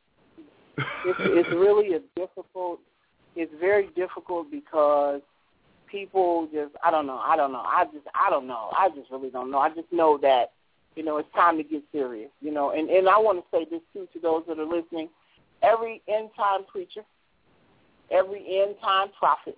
It's, it's really a difficult. It's very difficult because. People just, I don't know, I don't know, I just, I don't know, I just really don't know. I just know that, you know, it's time to get serious, you know. And, and I want to say this, too, to those that are listening. Every end-time preacher, every end-time prophet,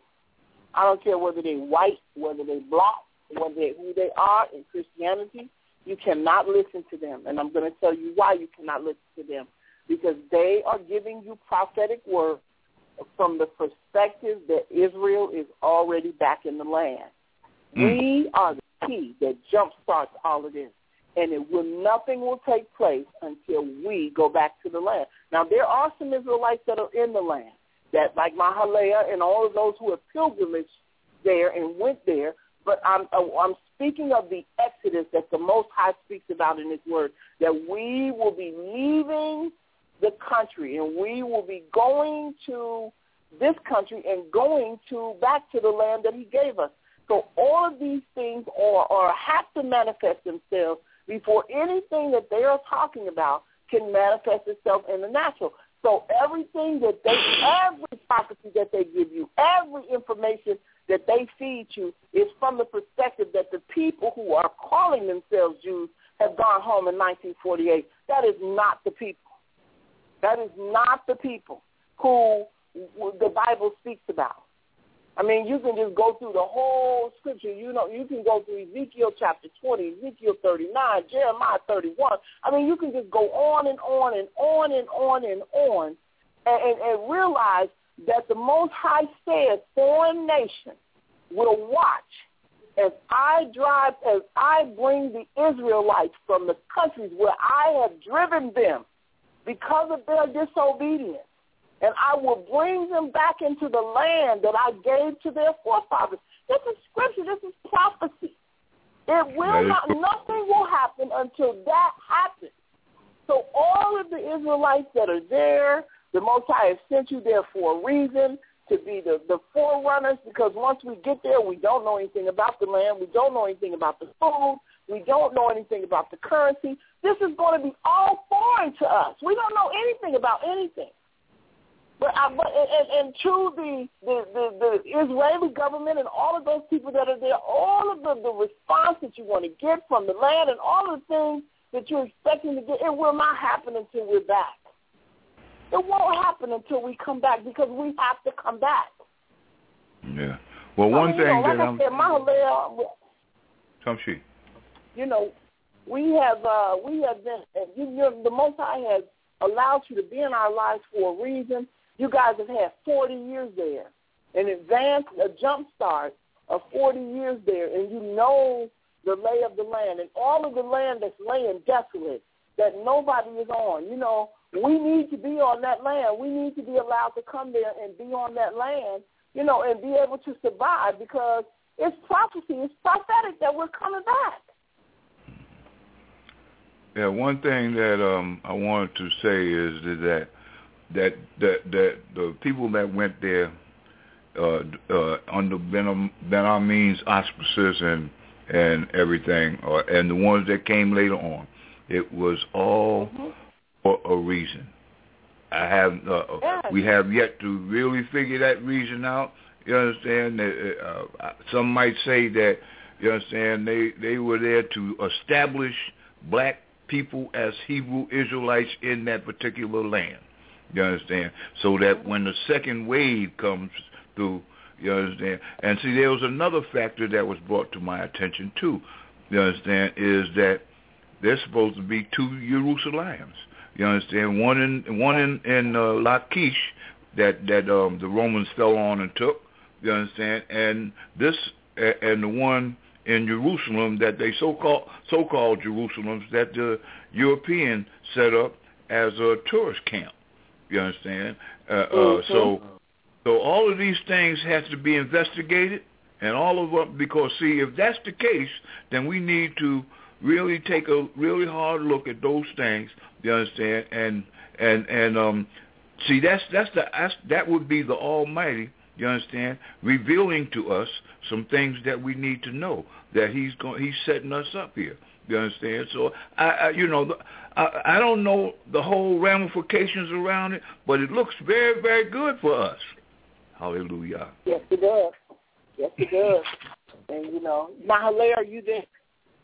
I don't care whether they're white, whether they're black, whether they, who they are in Christianity, you cannot listen to them. And I'm going to tell you why you cannot listen to them. Because they are giving you prophetic words from the perspective that Israel is already back in the land. Mm. We are the key that jumpstarts all of this, and it will, nothing will take place until we go back to the land. Now, there are some Israelites that are in the land, that like Mahalea and all of those who have pilgrimaged there and went there, but I'm, I'm speaking of the exodus that the Most High speaks about in his word, that we will be leaving the country, and we will be going to this country and going to back to the land that he gave us. So all of these things are, are have to manifest themselves before anything that they are talking about can manifest itself in the natural. So everything that they, every prophecy that they give you, every information that they feed you is from the perspective that the people who are calling themselves Jews have gone home in nineteen forty-eight. That is not the people. That is not the people who the Bible speaks about. I mean, you can just go through the whole scripture. You know, you can go through Ezekiel chapter twenty, Ezekiel thirty-nine, Jeremiah thirty-one. I mean, you can just go on and on and on and on and on and, and, and realize that the Most High says foreign nations will watch as I drive, as I bring the Israelites from the countries where I have driven them because of their disobedience, and I will bring them back into the land that I gave to their forefathers. This is scripture. This is prophecy. It will not, nothing will happen until that happens. So all of the Israelites that are there, the Most High has sent you there for a reason, to be the, the forerunners, because once we get there, we don't know anything about the land. We don't know anything about the food. We don't know anything about the currency. This is going to be all foreign to us. We don't know anything about anything. But, I, but and, and to the, the, the, the Israeli government and all of those people that are there, all of the, the response that you want to get from the land and all of the things that you're expecting to get, it will not happen until we're back. It won't happen until we come back, because we have to come back. Yeah. Well, one I mean, thing you know, like that I I'm... said, Mahalel, Come she. You know, we have uh, we have been, you know, the Most High has allowed you to be in our lives for a reason. You guys have had forty years there, an advance, a jump start of forty years there, and you know the lay of the land and all of the land that's laying desolate that nobody is on. You know, we need to be on that land. We need to be allowed to come there and be on that land, you know, and be able to survive, because it's prophecy, it's prophetic that we're coming back. Yeah, one thing that um, I wanted to say is that that that, that the people that went there uh, uh, under Ben Amin's auspices and and everything, uh, and the ones that came later on, it was all mm-hmm. for a reason. I have uh, yes. We have yet to really figure that reason out. You understand? Uh, some might say that, you understand, they they were there to establish black people as Hebrew Israelites in that particular land. You understand? So that when the second wave comes through, you understand? And see, there was another factor that was brought to my attention too. You understand? Is that there's supposed to be two Jerusalems. You understand? One in one in in uh, Lachish that that um, the Romans fell on and took. You understand? And this and the one in Jerusalem that they so-called so-called Jerusalems that the European set up as a tourist camp. You understand? Uh, uh, so, so all of these things have to be investigated, and all of them, because see, if that's the case, then we need to really take a really hard look at those things. You understand? And and and um, see, that's that's the that's, that would be the Almighty. You understand? Revealing to us some things that we need to know, that he's going, he's setting us up here. You understand? So I, I you know, I, I don't know the whole ramifications around it, but it looks very, very good for us. Hallelujah. Yes, it does. Yes, it does. And you know, Mahalel, are you there?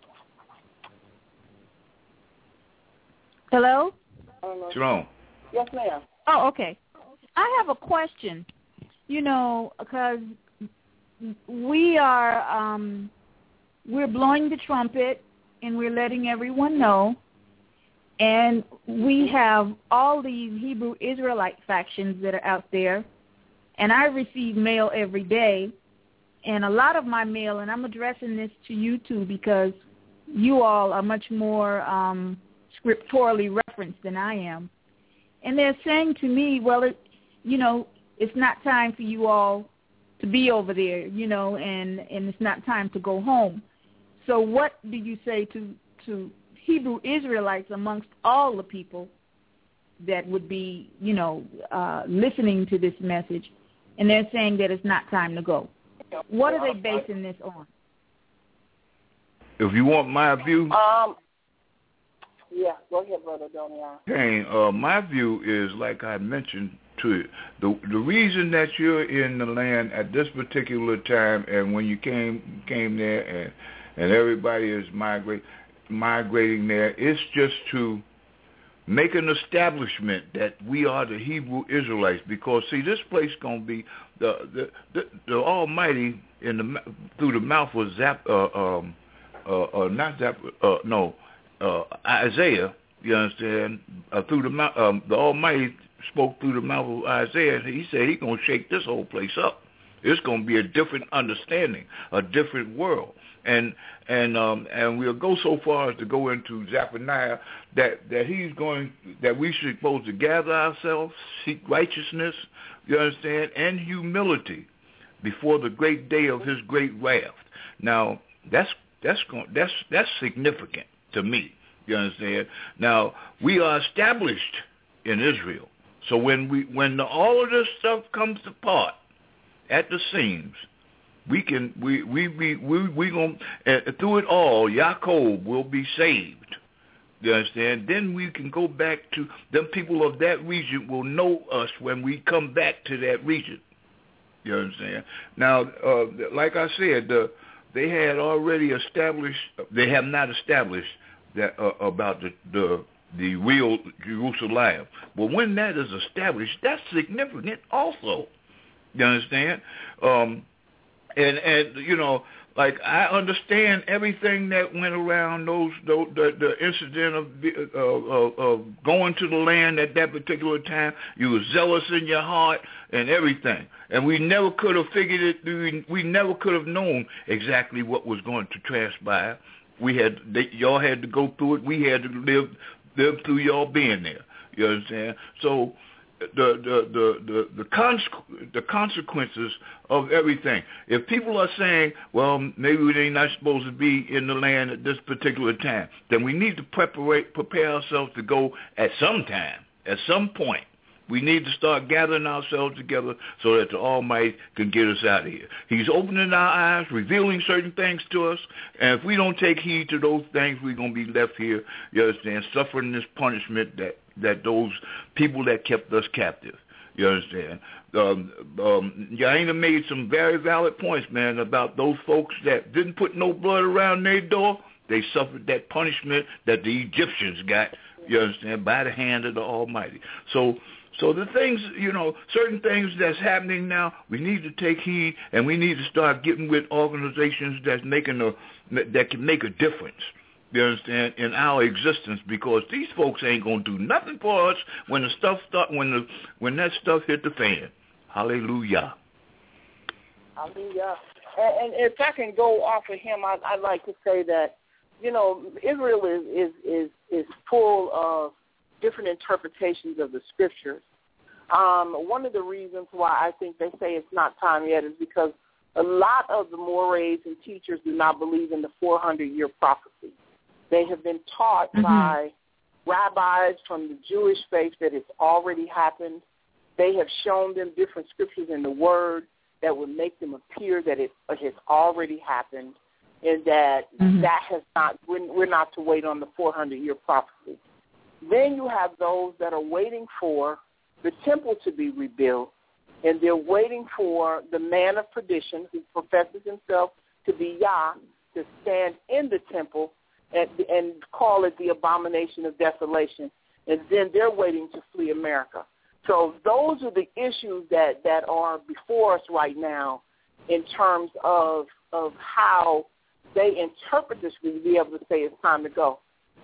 Hello? Shalom. Yes, ma'am. Oh, okay. I have a question. You know, because we are um, we're blowing the trumpet and we're letting everyone know, and we have all these Hebrew Israelite factions that are out there, and I receive mail every day, and a lot of my mail, and I'm addressing this to you too, because you all are much more um, scripturally referenced than I am, and they're saying to me, well, it, you know, it's not time for you all to be over there, you know, and, and it's not time to go home. So what do you say to, to Hebrew Israelites amongst all the people that would be, you know, uh, listening to this message, and they're saying that it's not time to go? What are they basing this on? If you want my view... Um, yeah, go ahead, Brother Donian. Okay, uh, my view is, like I mentioned to you, the the reason that you're in the land at this particular time, and when you came came there, and and everybody is migrate migrating there, is just to make an establishment that we are the Hebrew Israelites. Because see, this place gonna be the the the, the Almighty in the through the mouth of Zap uh, um uh, uh not Zap uh no uh Isaiah. You understand? Uh, through the mouth, um, the Almighty spoke through the mouth of Isaiah, and he said he's going to shake this whole place up. It's going to be a different understanding, a different world. And and um, and we'll go so far as to go into Zephaniah that, that he's going, that we should supposed to gather ourselves, seek righteousness, you understand, and humility before the great day of his great wrath. Now, that's that's going, that's that's significant to me. You understand? Now, we are established in Israel. So when we when the, all of this stuff comes apart, at the seams, we can we we we we we going uh, through it all. Yaakov will be saved. You understand? Then we can go back to them. People of that region will know us when we come back to that region. You understand? Now, uh, like I said, uh, they had already established. They have not established that uh, about the, the the real Jerusalem. But when that is established, that's significant also. You understand? Um, and and you know. Like, I understand everything that went around those, those the, the incident of, uh, of, of going to the land at that particular time. You were zealous in your heart and everything. And we never could have figured it. We, we never could have known exactly what was going to transpire. We had, they, y'all had to go through it. We had to live, live through y'all being there. You understand? So, The the the the the, cons- the consequences of everything. If people are saying, well, maybe they're not supposed to be in the land at this particular time, then we need to prepare prepare ourselves to go at some time, at some point. We need to start gathering ourselves together so that the Almighty can get us out of here. He's opening our eyes, revealing certain things to us, and if we don't take heed to those things, we're going to be left here, you understand, suffering this punishment that, that those people that kept us captive, you understand. Um, um, Yaina made some very valid points, man, about those folks that didn't put no blood around their door. They suffered that punishment that the Egyptians got, you understand, by the hand of the Almighty. So, So the things, you know, certain things that's happening now, we need to take heed, and we need to start getting with organizations that's making a that can make a difference. You understand, in our existence, because these folks ain't gonna do nothing for us when the stuff start when the when that stuff hit the fan. Hallelujah. Hallelujah. And, and if I can go off of him, I, I'd like to say that, you know, Israel is is is, is full of different interpretations of the scriptures. Um, one of the reasons why I think they say it's not time yet is because a lot of the mores and teachers do not believe in the four hundred year prophecy. They have been taught mm-hmm. by rabbis from the Jewish faith that it's already happened. They have shown them different scriptures in the Word that would make them appear that it has already happened, and that mm-hmm. that has not. We're, we're not to wait on the four hundred year prophecy. Then you have those that are waiting for the temple to be rebuilt, and they're waiting for the man of perdition, who professes himself to be Yah, to stand in the temple and, and call it the abomination of desolation. And then they're waiting to flee America. So those are the issues that, that are before us right now in terms of of how they interpret this, to be able to say it's time to go.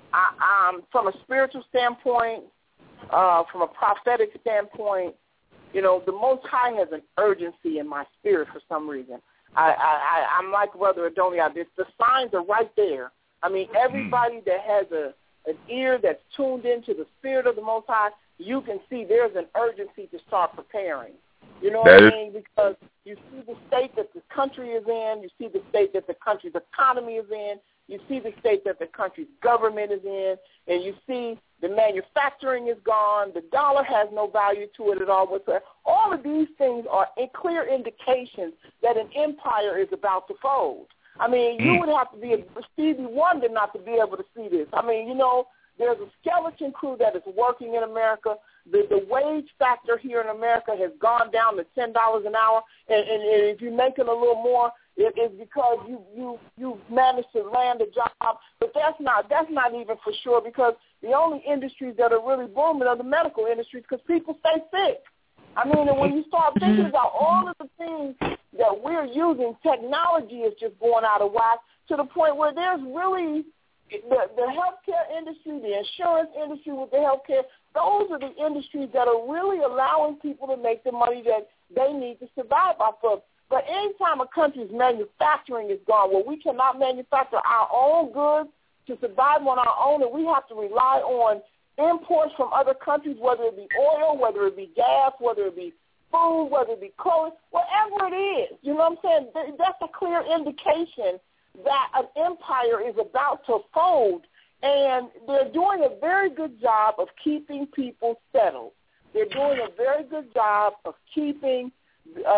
I, um, from a spiritual standpoint, uh, from a prophetic standpoint, you know, the Most High has an urgency in my spirit for some reason. I, I, I'm like Brother Adonia. The signs are right there. I mean, everybody that has a an ear that's tuned into the spirit of the Most High, you can see there's an urgency to start preparing. You know what I mean? Because you see the state that the country is in. You see the state that the country's economy is in. You see the state that the country's government is in, and you see the manufacturing is gone. The dollar has no value to it at all whatsoever. All of these things are a clear indications that an empire is about to fold. I mean, you would have to be a Stevie Wonder not to be able to see this. I mean, you know, there's a skeleton crew that is working in America. The, the wage factor here in America has gone down to ten dollars an hour, and, and, and if you're making a little more, it is because you you you managed to land a job. But that's not that's not even for sure, because the only industries that are really booming are the medical industries, because people stay sick. I mean, and when you start thinking about all of the things that we're using, technology is just going out of whack to the point where there's really the, the healthcare industry, the insurance industry with the healthcare, those are the industries that are really allowing people to make the money that they need to survive off of. But anytime a country's manufacturing is gone, where we cannot manufacture our own goods to survive on our own, and we have to rely on imports from other countries, whether it be oil, whether it be gas, whether it be food, whether it be clothes, whatever it is. You know what I'm saying? That's a clear indication that an empire is about to fold, and they're doing a very good job of keeping people settled. They're doing a very good job of keeping uh,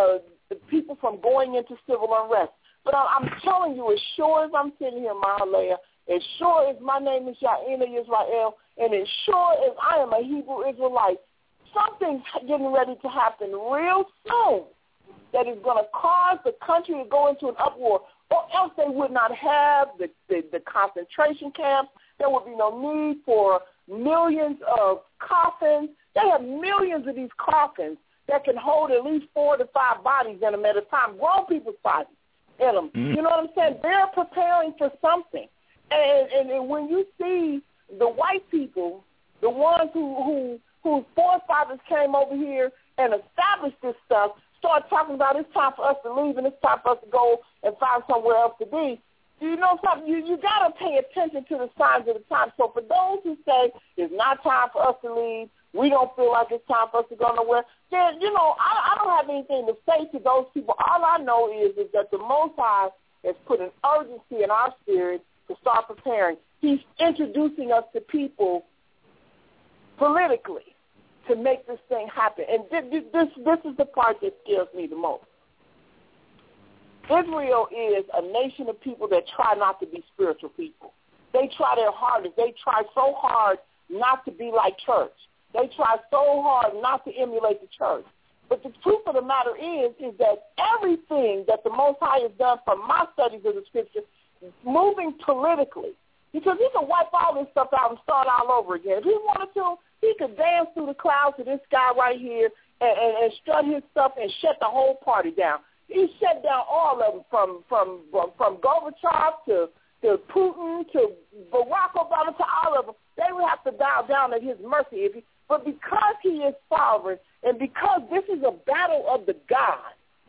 the people from going into civil unrest. But I'm telling you, as sure as I'm sitting here, Mahalea, as sure as my name is Yaina Yisrael, and as sure as I am a Hebrew Israelite, something's getting ready to happen real soon that is going to cause the country to go into an uproar, or else they would not have the, the, the concentration camps. There would be no need for millions of coffins. They have millions of these coffins that can hold at least four to five bodies in them at a time, grown people's bodies in them. Mm-hmm. You know what I'm saying? They're preparing for something. And, and, and when you see the white people, the ones who, who whose forefathers came over here and established this stuff, start talking about it's time for us to leave and it's time for us to go and find somewhere else to be. You know something? You, you got to pay attention to the signs of the time. So for those who say it's not time for us to leave, we don't feel like it's time for us to go nowhere, then, you know, I, I don't have anything to say to those people. All I know is, is that the Most High has put an urgency in our spirit to start preparing. He's introducing us to people politically to make this thing happen. And this, this, this is the part that scares me the most. Israel is a nation of people that try not to be spiritual people. They try their hardest. They try so hard not to be like church. They try so hard not to emulate the church. But the truth of the matter is, is that everything that the Most High has done from my studies of the Scripture, moving politically, because he could wipe all this stuff out and start all over again. If he wanted to, he could dance through the clouds to this guy right here and, and, and strut his stuff and shut the whole party down. He shut down all of them, from from from Gorbachev to to Putin to Barack Obama to all of them. They would have to bow down at his mercy. If he, but because he is sovereign and because this is a battle of the gods,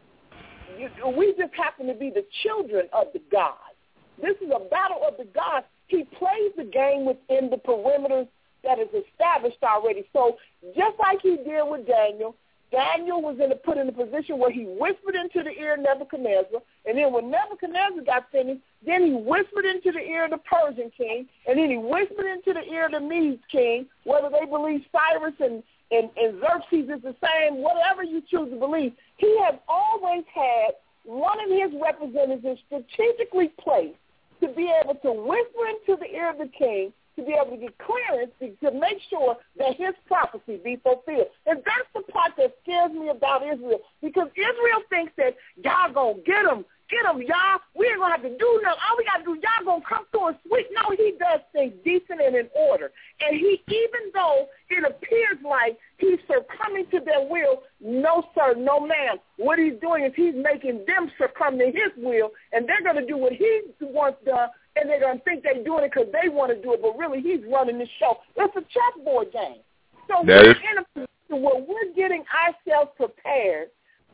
you, we just happen to be the children of the gods. This is a battle of the gods. He plays the game within the perimeters that is established already. So just like he did with Daniel, Daniel was in a, put in a position where he whispered into the ear of Nebuchadnezzar, and then when Nebuchadnezzar got finished, then he whispered into the ear of the Persian king, and then he whispered into the ear of the Medes king, whether they believe Cyrus and, and, and Xerxes is the same, whatever you choose to believe. He has always had one of his representatives strategically placed to be able to whisper into the ear of the king, to be able to get clearance to, to make sure that his prophecy be fulfilled. And that's the part that scares me about Israel, because Israel thinks that y'all going to get them, get them, y'all. We ain't going to have to do nothing. All we got to do, y'all going to come through and sweep. No, he does things decent and in order. And he, even though it appears like he's succumbing to their will, no, sir, no, ma'am. What he's doing is he's making them succumb to his will, and they're going to do what he wants done, and they're going to think they're doing it because they want to do it, but really he's running the show. It's a chessboard game. So that we're is- in a position where we're getting ourselves prepared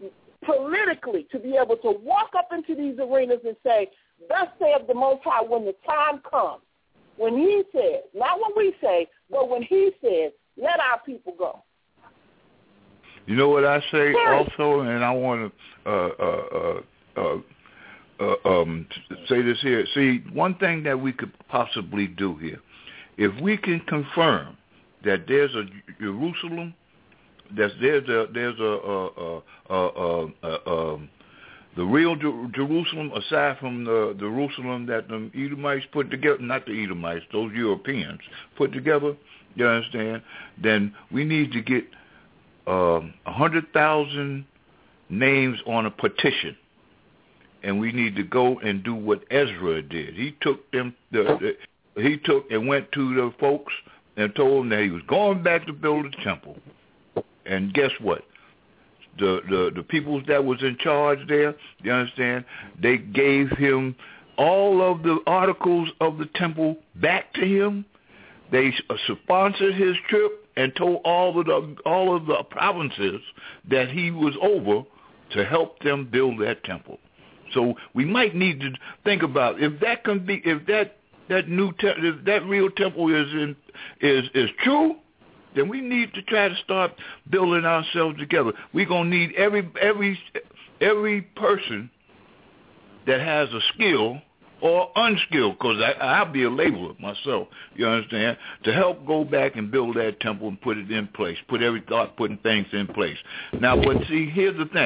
politically to be able to walk up into these arenas and say, thus saith the Most High, when the time comes, when he says, not when we say, but when he says, let our people go. You know what I say also, and I want to uh, uh, uh, uh, uh, um, say this here. See, one thing that we could possibly do here, if we can confirm that there's a Jerusalem, that there's a there's a, a, a, a, a, a the real Jerusalem, aside from the, the Jerusalem that the Edomites put together, not the Edomites, those Europeans put together, you understand, then we need to get a um, hundred thousand names on a petition, and we need to go and do what Ezra did. He took them, the, the, he took and went to the folks and told them that he was going back to build a temple. And guess what? The, the the peoples that was in charge there, you understand, they gave him all of the articles of the temple back to him. They sponsored his trip and told all of the all of the provinces that he was over to help them build that temple. So we might need to think about if that can be if that that new te- if that real temple is in is is true. Then we need to try to start building ourselves together. We're gonna need every every every person that has a skill or unskilled, because I'll be a laborer myself, you understand, to help go back and build that temple and put it in place, put every thought, putting things in place. Now, but see, here's the thing.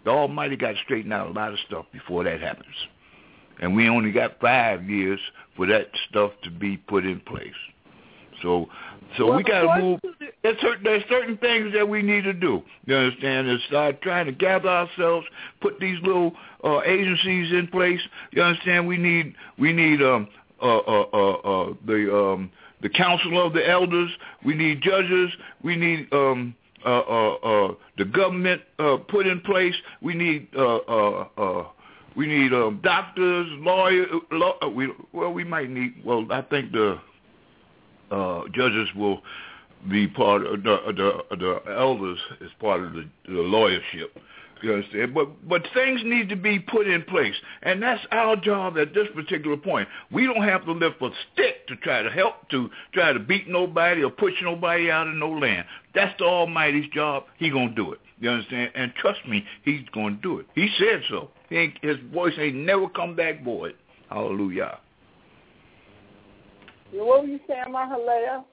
The Almighty got to straighten out a lot of stuff before that happens. And we only got five years for that stuff to be put in place. So so well, we got to move. There's certain, there's certain things that we need to do. You understand? And start trying to gather ourselves, put these little uh, agencies in place. You understand? We need we need um uh uh uh, uh the um the council of the elders. We need judges. We need um uh uh, uh the government uh, put in place. We need uh uh uh. We need um, doctors, lawyers. Law, we, well, we might need. Well, I think the uh, judges will be part of the the, the elders is part of the, the lawyership. You understand? But but things need to be put in place, and that's our job at this particular point. We don't have to lift a stick to try to help, to try to beat nobody or push nobody out of no land. That's the Almighty's job. He gonna do it. You understand? And trust me, he's gonna do it. He said so. He ain't, his voice ain't never come back void. Hallelujah. What were you saying, Mahalea?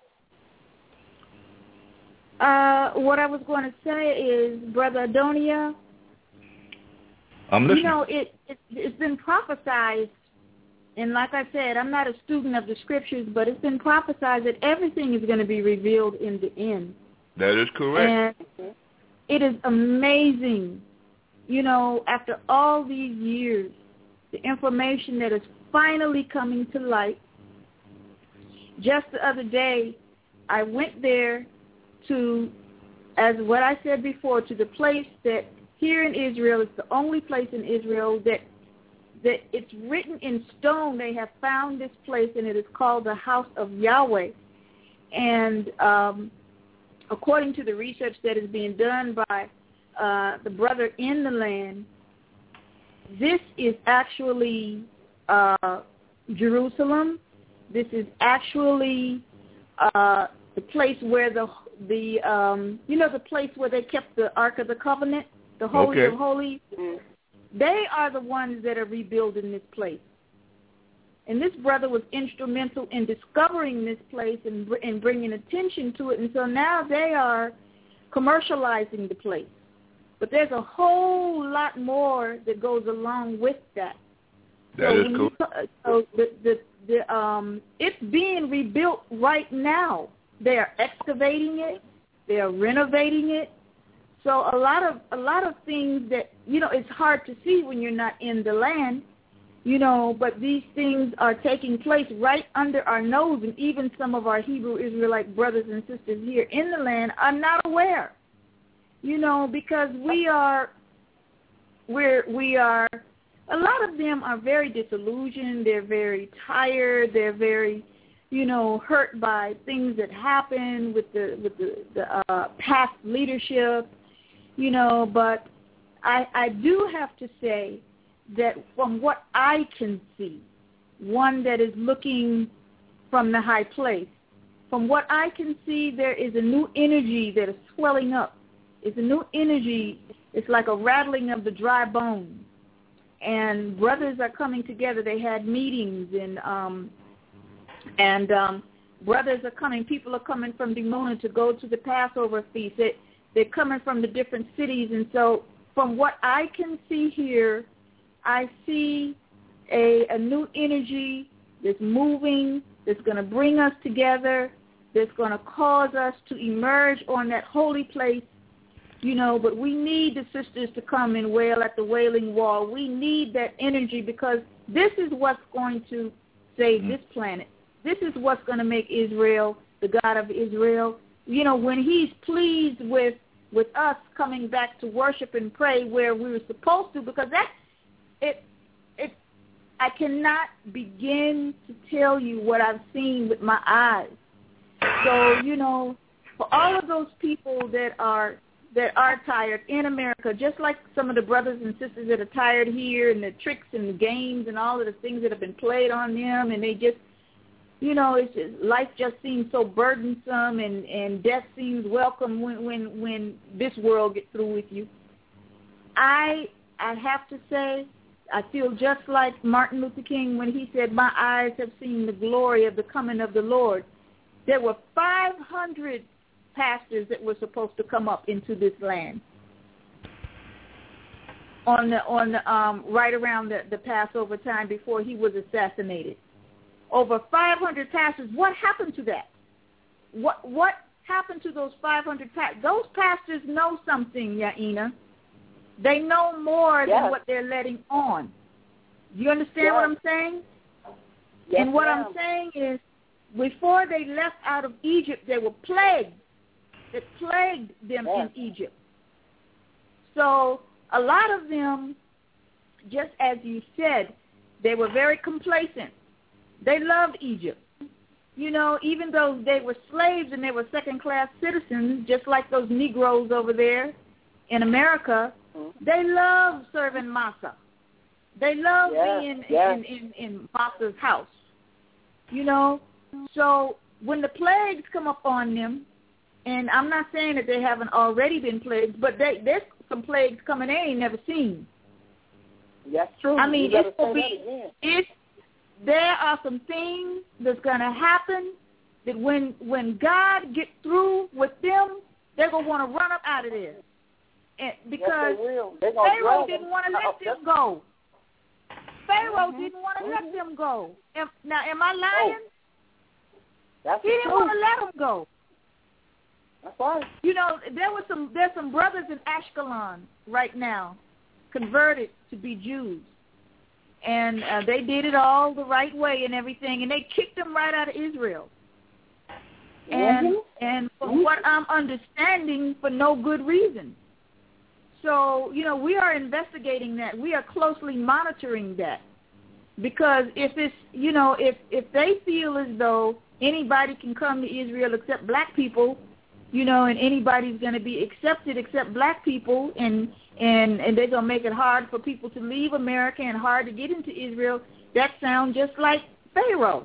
Uh, what I was going to say is, Brother Adonia, I'm listening. You know, it, it, it's been prophesied, and like I said, I'm not a student of the scriptures, but it's been prophesied that everything is going to be revealed in the end. That is correct. And it is amazing, you know, after all these years, the information that is finally coming to light. Just the other day, I went there to, as what I said before, to the place that here in Israel, it's the only place in Israel that that it's written in stone. They have found this place, and it is called the House of Yahweh. And um, according to the research that is being done by uh, the brother in the land, this is actually uh, Jerusalem. This is actually uh, the place where the the um, you know the place where they kept the Ark of the Covenant. The Holy okay. of Holies, they are the ones that are rebuilding this place. And this brother was instrumental in discovering this place and, and bringing attention to it. And so now they are commercializing the place. But there's a whole lot more that goes along with that. That so is cool. You, so the, the, the, um, it's being rebuilt right now. They are excavating it. They are renovating it. So a lot of a lot of things that, you know, it's hard to see when you're not in the land, you know, but these things are taking place right under our nose, and even some of our Hebrew Israelite brothers and sisters here in the land are not aware, you know, because we are, we're, we are, a lot of them are very disillusioned, they're very tired, they're very, you know, hurt by things that happen with the, with the, the uh, past leadership. You know, but I, I do have to say that from what I can see, one that is looking from the high place, from what I can see, there is a new energy that is swelling up. It's a new energy. It's like a rattling of the dry bones. And brothers are coming together. They had meetings, and um, and um, brothers are coming. People are coming from Dimona to go to the Passover feast. It, They're coming from the different cities. And so from what I can see here, I see a, a new energy that's moving, that's going to bring us together, that's going to cause us to emerge on that holy place, you know, but we need the sisters to come and wail at the Wailing Wall. We need that energy, because this is what's going to save this planet. This is what's going to make Israel the God of Israel. You know, when he's pleased with with us coming back to worship and pray where we were supposed to, because that, it, it, I cannot begin to tell you what I've seen with my eyes. So, you know, for all of those people that are that are tired in America, just like some of the brothers and sisters that are tired here, and the tricks and the games and all of the things that have been played on them, and they just, you know, it's just, life just seems so burdensome, and, and death seems welcome when, when, when this world gets through with you. I I have to say, I feel just like Martin Luther King when he said, "My eyes have seen the glory of the coming of the Lord." There were five hundred pastors that were supposed to come up into this land. on the on the, um, right around the, the Passover time before he was assassinated. Over five hundred pastors. What happened to that? What what happened to those five hundred pastors? Those pastors know something, Yaina. They know more yes. than what they're letting on. Do you understand yes. what I'm saying? Yes, and what ma'am. I'm saying is, before they left out of Egypt, they were plagued. It plagued them yes. in Egypt. So a lot of them, just as you said, they were very complacent. They loved Egypt. You know, even though they were slaves and they were second-class citizens, just like those Negroes over there in America, mm-hmm. they loved serving Massa. They loved yes. being yes. in, in, in Massa's house. You know, so when the plagues come upon them, and I'm not saying that they haven't already been plagued, but they, there's some plagues coming they ain't never seen. That's true. I mean, it's gonna be, it's, there are some things that's going to happen that when when God gets through with them, they're going to want to run up out of there. And because yes, Pharaoh didn't want to let them go. Pharaoh mm-hmm. didn't want to mm-hmm. let them go. Am, now, am I lying? Oh. That's he didn't want to let them go. That's right. You know, there was some there's some brothers in Ashkelon right now converted to be Jews. And uh, they did it all the right way and everything, and they kicked them right out of Israel. And mm-hmm. and from what I'm understanding, for no good reason. So, you know, we are investigating that. We are closely monitoring that. Because if it's, you know, if, if they feel as though anybody can come to Israel except black people, you know, and anybody's going to be accepted except black people, and, and, and they're going to make it hard for people to leave America and hard to get into Israel, that sounds just like Pharaoh.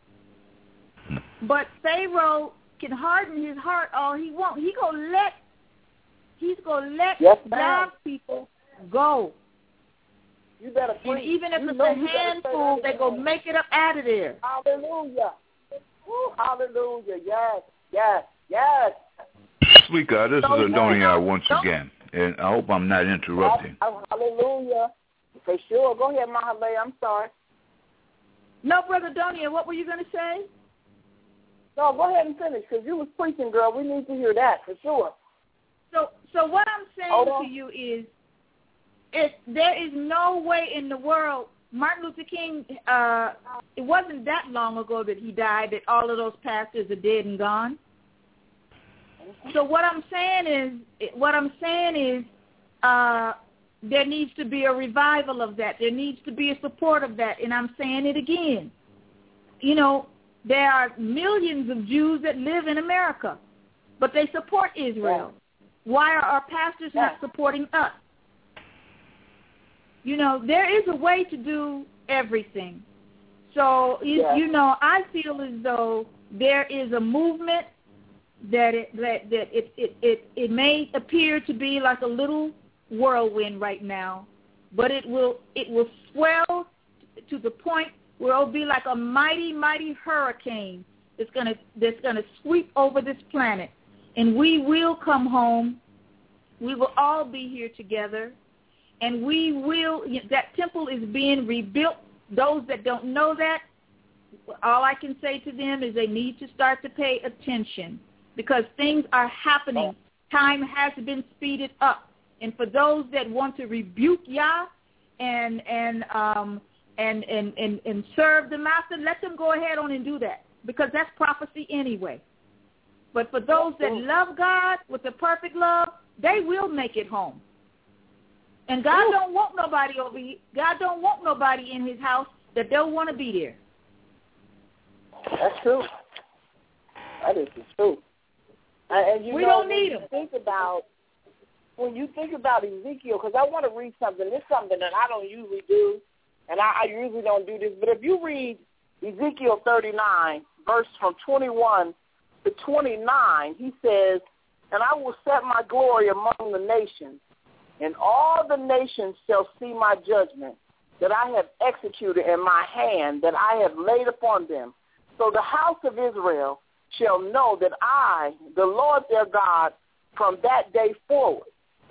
But Pharaoh can harden his heart all he wants. He gonna let he's gonna let yes, black people go. You better and even if you it's a handful, they're gonna make it up out of there. Hallelujah. Woo, hallelujah. Yes, yes, yes. Sweet God, this so, is Adonia once don't, again, and I hope I'm not interrupting. Hallelujah. For sure. Go ahead, Mahale. I'm sorry. No, Brother Donia, what were you going to say? No, go ahead and finish, because you was preaching, girl. We need to hear that for sure. So, so what I'm saying to you is, if there is no way in the world, Martin Luther King, uh, it wasn't that long ago that he died, that all of those pastors are dead and gone. So what I'm saying is, what I'm saying is, uh, there needs to be a revival of that. There needs to be a support of that, and I'm saying it again. You know, there are millions of Jews that live in America, but they support Israel. Why are our pastors not supporting us? You know, there is a way to do everything. So, you, you know, I feel as though there is a movement that it, that, that it, it, it, it may appear to be like a little whirlwind right now, but it will it will swell to the point where it'll be like a mighty, mighty hurricane that's gonna that's gonna sweep over this planet, and we will come home. We will all be here together, and we will. That temple is being rebuilt. Those that don't know that, all I can say to them is they need to start to pay attention, because things are happening. Time has been speeded up. And for those that want to rebuke Yah and and um and, and, and, and serve the master, let them go ahead on and do that, because that's prophecy anyway. But for those that love God with a perfect love, they will make it home. And God don't want nobody over here. God don't want nobody in his house that don't want to be there. That's true. That is the truth. And you we know, don't need them. Think about when you think about Ezekiel, because I want to read something. This is something that I don't usually do, and I, I usually don't do this. But if you read Ezekiel thirty-nine, verse from twenty-one to twenty-nine, he says, "And I will set my glory among the nations, and all the nations shall see my judgment that I have executed in my hand, that I have laid upon them. So the house of Israel shall know that I, the Lord their God, from that day forward,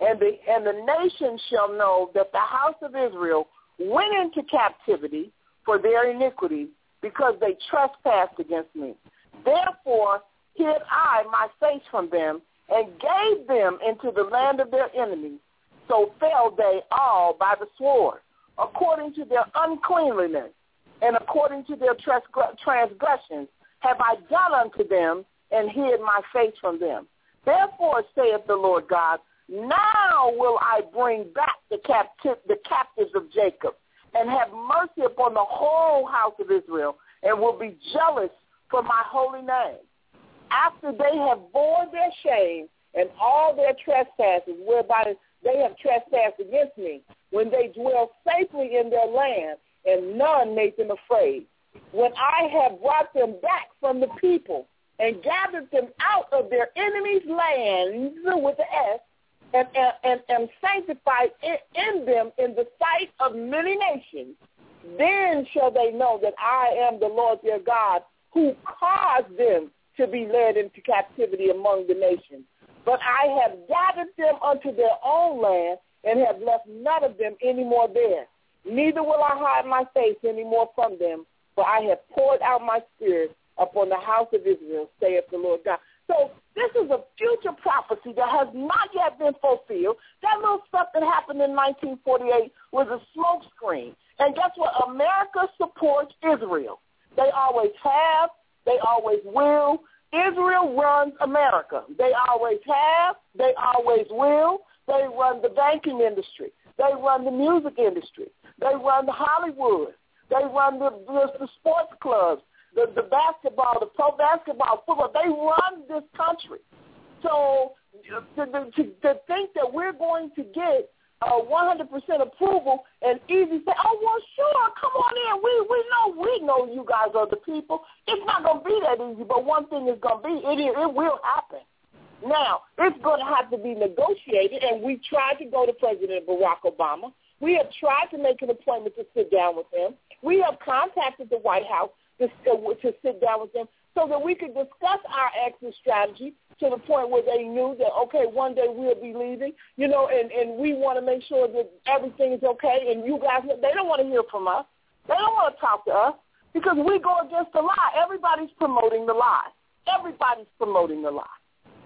And the, and the nations shall know that the house of Israel went into captivity for their iniquity, because they trespassed against me. Therefore hid I my face from them, and gave them into the land of their enemies. So fell they all by the sword, according to their uncleanliness, and according to their transgressions have I done unto them, and hid my face from them. Therefore saith the Lord God, now will I bring back the, capti- the captives of Jacob, and have mercy upon the whole house of Israel, and will be jealous for my holy name. After they have borne their shame and all their trespasses, whereby they have trespassed against me, when they dwell safely in their land, and none made them afraid. When I have brought them back from the people, and gathered them out of their enemies' lands with the S, and, and, and, and sanctified in, in them in the sight of many nations, then shall they know that I am the Lord their God, who caused them to be led into captivity among the nations. But I have gathered them unto their own land, and have left none of them any more there. Neither will I hide my face any more from them, for I have poured out my spirit upon the house of Israel, saith the Lord God. So this is a future prophecy that has not yet been fulfilled. That little stuff that happened in nineteen forty-eight was a smokescreen. And guess what? America supports Israel. They always have. They always will. Israel runs America. They always have. They always will. They run the banking industry. They run the music industry. They run the Hollywood. They run the, the, the sports clubs, the, the basketball, the pro basketball, football. They run this country. So to, to, to think that we're going to get uh, one hundred percent approval and easy say, oh, well, sure, come on in. We we know we know you guys are the people. It's not going to be that easy, but one thing is going to be, it, it will happen. Now, it's going to have to be negotiated, and we tried to go to President Barack Obama. We have tried to make an appointment to sit down with him. We have contacted the White House to, to sit down with them so that we could discuss our exit strategy to the point where they knew that, okay, one day we'll be leaving, you know, and, and we want to make sure that everything is okay. And you guys, they don't want to hear from us. They don't want to talk to us because we go against the lie. Everybody's promoting the lie. Everybody's promoting the lie.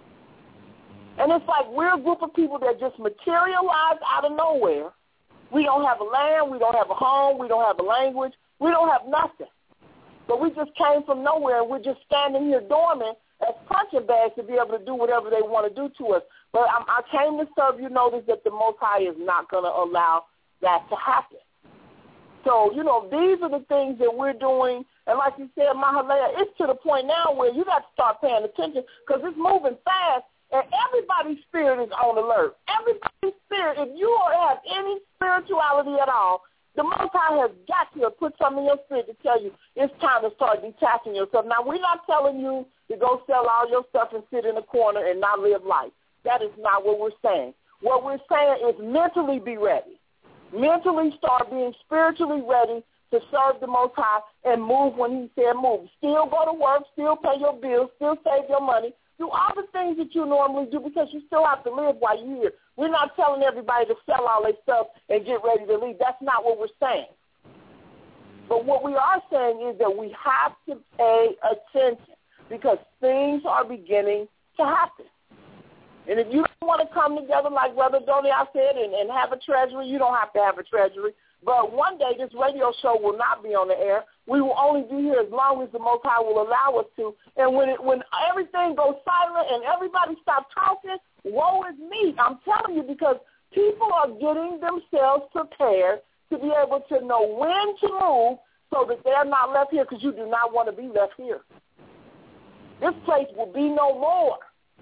And it's like we're a group of people that just materialize out of nowhere. We don't have a land. We don't have a home. We don't have a language. We don't have nothing. But we just came from nowhere, and we're just standing here dormant as punching bags to be able to do whatever they want to do to us. But I, I came to serve you notice that the Most High is not going to allow that to happen. So, you know, these are the things that we're doing. And like you said, Mahalea, it's to the point now where you got to start paying attention because it's moving fast. And everybody's spirit is on alert. Everybody's spirit, if you have any spirituality at all, the Most High has got to put something in your spirit to tell you it's time to start detaching yourself. Now, we're not telling you to go sell all your stuff and sit in a corner and not live life. That is not what we're saying. What we're saying is mentally be ready. Mentally start being spiritually ready to serve the Most High and move when he said move. Still go to work, still pay your bills, still save your money. Do all the things that you normally do because you still have to live while you're here. We're not telling everybody to sell all their stuff and get ready to leave. That's not what we're saying. But what we are saying is that we have to pay attention because things are beginning to happen. And if you don't want to come together like Brother Donnie I said and, and have a treasury, you don't have to have a treasury. But one day this radio show will not be on the air. We will only be here as long as the Most High will allow us to. And when it, when everything goes silent and everybody stops talking, woe is me. I'm telling you because people are getting themselves prepared to be able to know when to move so that they're not left here because you do not want to be left here. This place will be no more.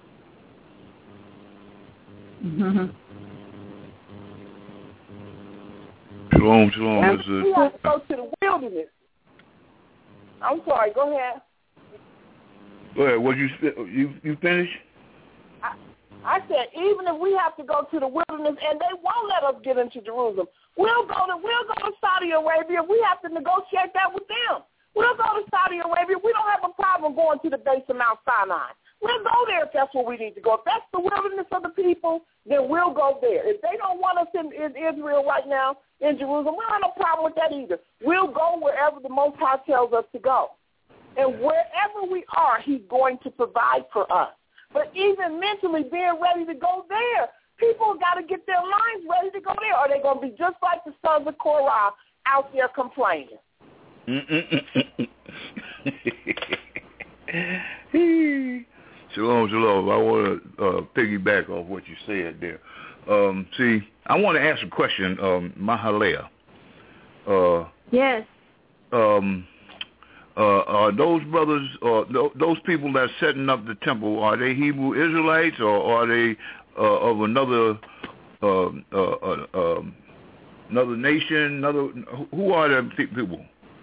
Mm-hmm. Shalom, shalom. And we have to go to the wilderness. I'm sorry. Go ahead. Go ahead. What you you you finished? I, I said even if we have to go to the wilderness and they won't let us get into Jerusalem, we'll go to we'll go to Saudi Arabia. We have to negotiate that with them. We'll go to Saudi Arabia. We don't have a problem going to the base of Mount Sinai. We'll go there if that's where we need to go. If that's the wilderness of the people, then we'll go there. If they don't want us in, in Israel right now, in Jerusalem, we don't have no problem with that either. We'll go wherever the Most High tells us to go. And wherever we are, he's going to provide for us. But even mentally being ready to go there, people got to get their minds ready to go there, or they're going to be just like the sons of Korah out there complaining. Shalom, shalom. I want to uh, piggyback off what you said there. Um, see, I want to ask a question, um, Mahalea. Uh, yes. Um, uh, are those brothers, or th- those people that's setting up the temple, are they Hebrew Israelites, or are they uh, of another uh, uh, uh, uh, another nation? Another, who are the people?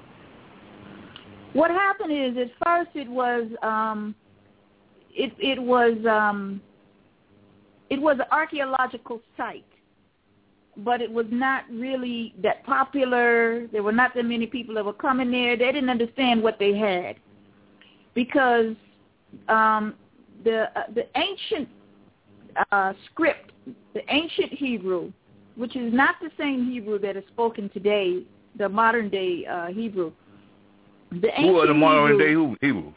What happened is, at first, it was um, it it was um, it was an archaeological site, but it was not really that popular. There were not that many people that were coming there. They didn't understand what they had, because um, the uh, the ancient uh, script, the ancient Hebrew, which is not the same Hebrew that is spoken today, the modern day uh, Hebrew. The Who are the modern Hebrew, day Hebrews?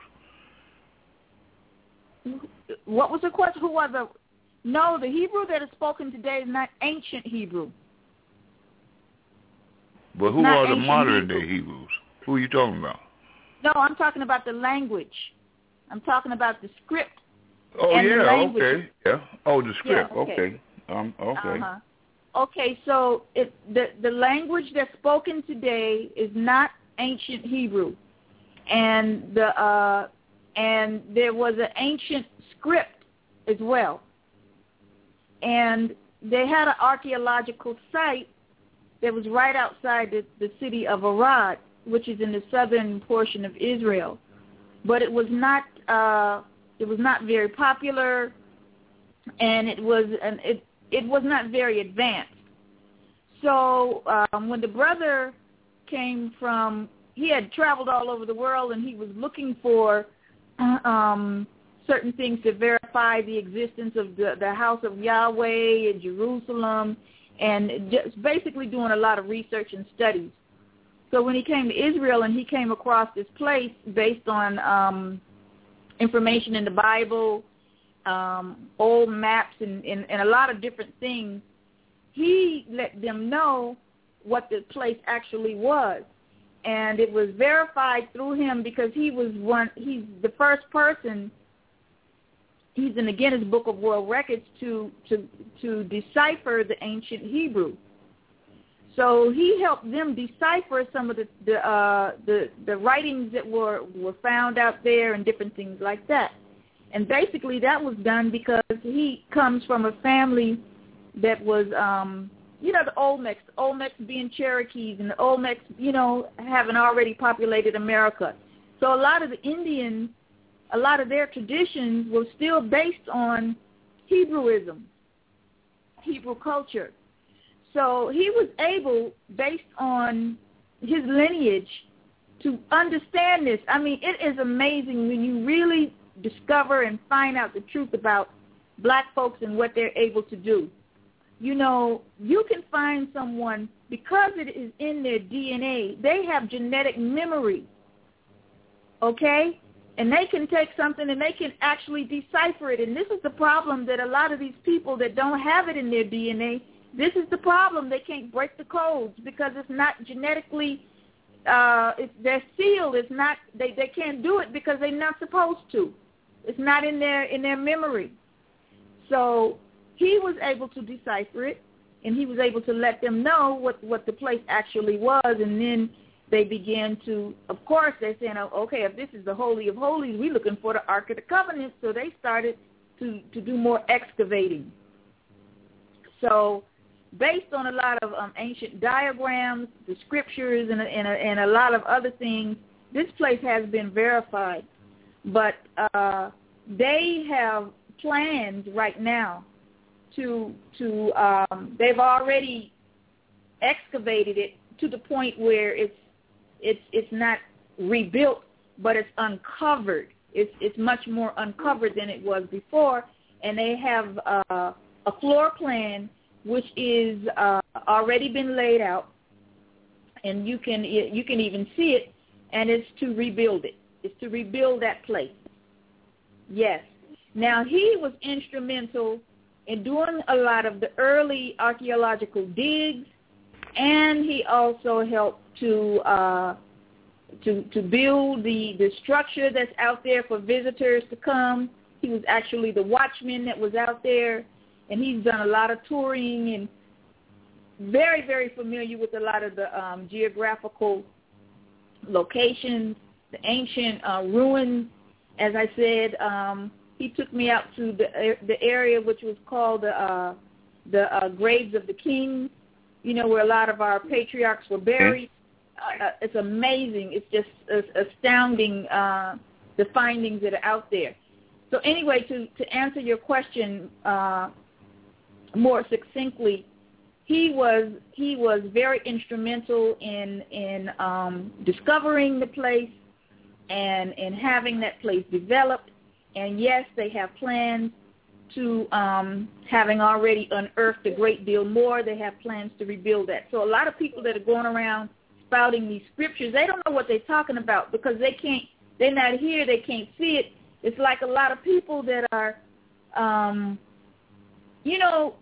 What was the question? Who are the? No, the Hebrew that is spoken today is not ancient Hebrew. But who Not are the ancient modern Hebrew. day Hebrews? Who are you talking about? No, I'm talking about the language. I'm talking about the script. Oh and yeah, the language. okay, yeah. Oh, the script. Yeah, okay. okay. Um, okay. Uh-huh. Okay, so it, the the language that's spoken today is not ancient Hebrew, and the uh, and there was an ancient script as well, and they had an archaeological site that was right outside the, the city of Arad, which is in the southern portion of Israel, but it was not uh, it was not very popular, and it was and it it was not very advanced. So um, when the brother came from, he had traveled all over the world, and he was looking for um, certain things to verify the existence of the, the house of Yahweh in Jerusalem, and just basically doing a lot of research and studies. So when he came to Israel and he came across this place based on um, information in the Bible, um, old maps, and, and, and a lot of different things, he let them know what the place actually was. And it was verified through him because he was one, he's the first person, he's in the Guinness Book of World Records to, to, to decipher the ancient Hebrew. So he helped them decipher some of the the, uh, the the writings that were, were found out there and different things like that. And basically that was done because he comes from a family that was, um, you know, the Olmecs, the Olmecs being Cherokees, and the Olmecs, you know, having already populated America. So a lot of the Indians, a lot of their traditions were still based on Hebrewism, Hebrew culture. So he was able, based on his lineage, to understand this. I mean, it is amazing when you really discover and find out the truth about black folks and what they're able to do. You know, you can find someone, because it is in their D N A, they have genetic memory, okay? And they can take something and they can actually decipher it. And this is the problem that a lot of these people that don't have it in their D N A, this is the problem. They can't break the codes because it's not genetically, uh, it's, they're sealed. It's not, they, they can't do it because they're not supposed to. It's not in their, in their memory. So he was able to decipher it, and he was able to let them know what, what the place actually was, and then they began to, of course, they're saying, oh, okay, if this is the Holy of Holies, we're looking for the Ark of the Covenant, so they started to, to do more excavating. So based on a lot of um, ancient diagrams, the scriptures, and a, and, a, and a lot of other things, this place has been verified. But uh, they have plans right now to to um, they've already excavated it to the point where it's it's it's not rebuilt, but it's uncovered. It's it's much more uncovered than it was before, and they have uh, a floor plan which is uh, already been laid out, and you can you can even see it, and it's to rebuild it. It's to rebuild that place. Yes. Now, he was instrumental in doing a lot of the early archaeological digs, and he also helped to uh, to to build the, the structure that's out there for visitors to come. He was actually the watchman that was out there, and he's done a lot of touring and very, very familiar with a lot of the um, geographical locations, the ancient uh, ruins. As I said, um, he took me out to the the area which was called the uh, the uh, graves of the kings, you know, where a lot of our patriarchs were buried. Uh, it's amazing. It's just uh, astounding, uh, the findings that are out there. So anyway, to, to answer your question uh, more succinctly, he was he was very instrumental in in um, discovering the place and in having that place developed. And yes, they have plans to, um, having already unearthed a great deal more, they have plans to rebuild that. So a lot of people that are going around spouting these scriptures, they don't know what they're talking about because they can't, they're not here, they can't see it. It's like a lot of people that are, um, you know,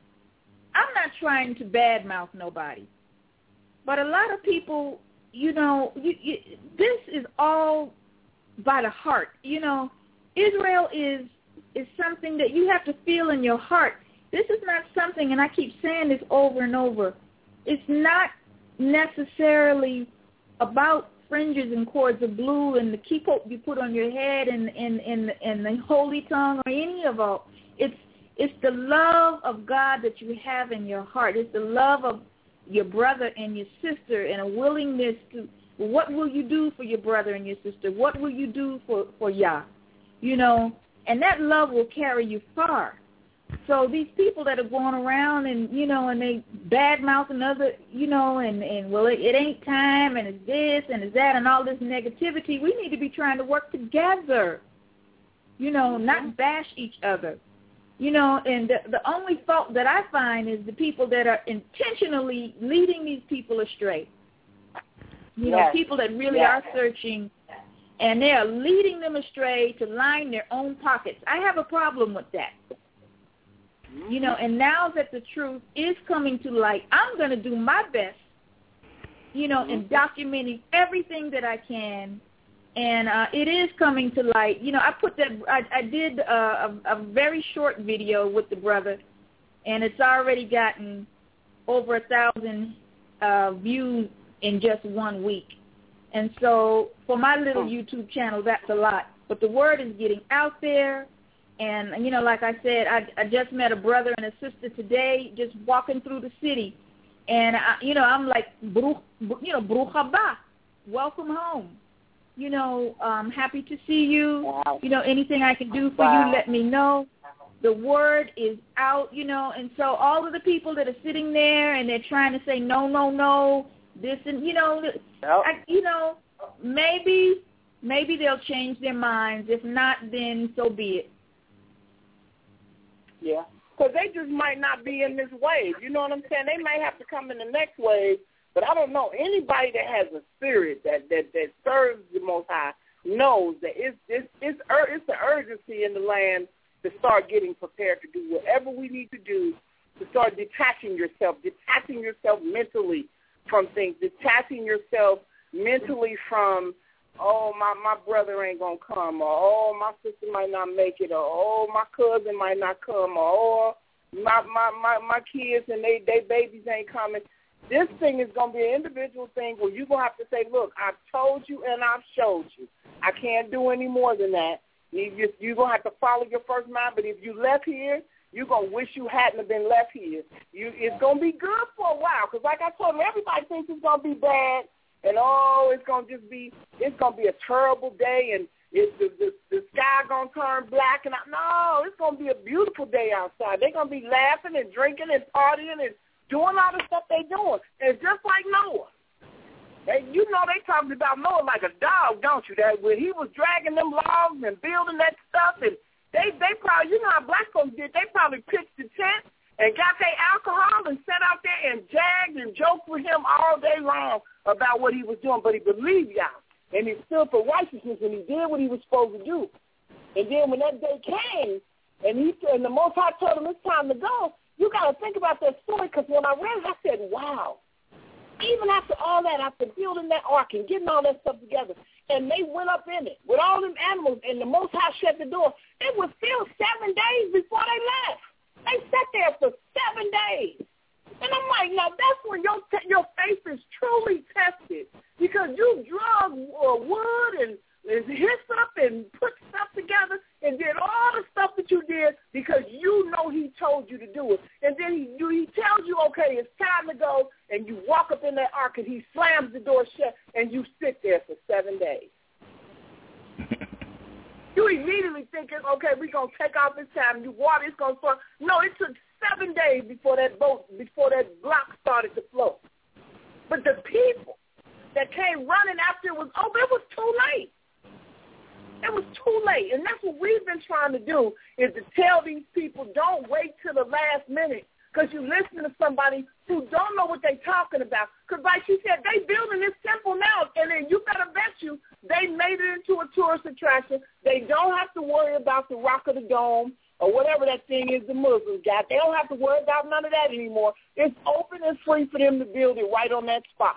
I'm not trying to badmouth nobody, but a lot of people, you know, you, you, this is all by the heart. You know, Israel is is something that you have to feel in your heart. This is not something, and I keep saying this over and over, it's not necessarily about fringes and cords of blue and the kippot you put on your head and, and, and, and the holy tongue or any of all. It's, it's the love of God that you have in your heart. It's the love of your brother and your sister and a willingness to, what will you do for your brother and your sister? What will you do for, for Yah? You know, and that love will carry you far. So these people that are going around and, you know, and they badmouth another, you know, and, and well, it, it ain't time and it's this and it's that and all this negativity, we need to be trying to work together, you know, not bash each other. You know, and the, the only fault that I find is the people that are intentionally leading these people astray. You yes. know, people that really yes. are searching, and they are leading them astray to line their own pockets. I have a problem with that. You know, and now that the truth is coming to light, I'm going to do my best, you know, in documenting everything that I can. And uh, it is coming to light. You know, I put that, I, I did uh, a, a very short video with the brother, and it's already gotten over a thousand uh, views in just one week. And so for my little YouTube channel, that's a lot. But the word is getting out there. And, you know, like I said, I, I just met a brother and a sister today just walking through the city. And, I, you know, I'm like, Baruch, you know, Baruch haba, welcome home. You know, um, happy to see you. You know, anything I can do for you, let me know. The word is out, you know. And so all of the people that are sitting there and they're trying to say, no, no, no, this and, you know, yep. I, you know, maybe, maybe they'll change their minds. If not, then so be it. Yeah, because they just might not be in this wave. You know what I'm saying? They may have to come in the next wave, but I don't know. Anybody that has a spirit that, that, that serves the Most High knows that it's, it's, it's, it's the urgency in the land to start getting prepared to do whatever we need to do to start detaching yourself, detaching yourself mentally from things, detaching yourself mentally from, oh, my, my brother ain't going to come, or, oh, my sister might not make it, or, oh, my cousin might not come, or, oh, my, my, my, my kids and they, they babies ain't coming. This thing is going to be an individual thing where you're going to have to say, look, I've told you and I've showed you. I can't do any more than that. You just, you're going to have to follow your first mind, but if you left here, you're going to wish you hadn't have been left here. You, it's going to be good for a while, because like I told them, everybody thinks it's going to be bad. And, oh, it's going to just be, it's going to be a terrible day, and it's the, the, the sky going to turn black. And I, no, it's going to be a beautiful day outside. They're going to be laughing and drinking and partying and doing all the stuff they're doing. And it's just like Noah. They, you know they talking about Noah like a dog, don't you? That when he was dragging them logs and building that stuff, and they they probably, you know how black folks did, they probably pitched the tent and got their alcohol and sat out there and jagged and joked with him all day long about what he was doing. But he believed y'all, and he stood for righteousness, and he did what he was supposed to do. And then when that day came, and he and the Most High told him it's time to go, you got to think about that story, because when I read it, I said, wow. Even after all that, after building that ark and getting all that stuff together, and they went up in it with all them animals, and the Most High shut the door, it was still seven days before they left. They sat there for seven days. And I'm like, now that's when your your faith is truly tested, because you drug uh, wood and and hissed up and put stuff together and did all the stuff that you did because you know he told you to do it. And then he he tells you, okay, it's time to go, and you walk up in that ark and he slams the door shut and you sit there for seven days. You immediately thinking, okay, we're going to take off this time. You water is going to flow. No, it took seven days before that boat, before that block started to float. But the people that came running after it was over, it was too late. It was too late, and that's what we've been trying to do, is to tell these people, don't wait till the last minute, because you listen to somebody who don't know what they're talking about. Because like she said, they building this temple now, and then you better bet you they made it into a tourist attraction. They don't have to worry about the Rock of the Dome or whatever that thing is the Muslims got. They don't have to worry about none of that anymore. It's open and free for them to build it right on that spot.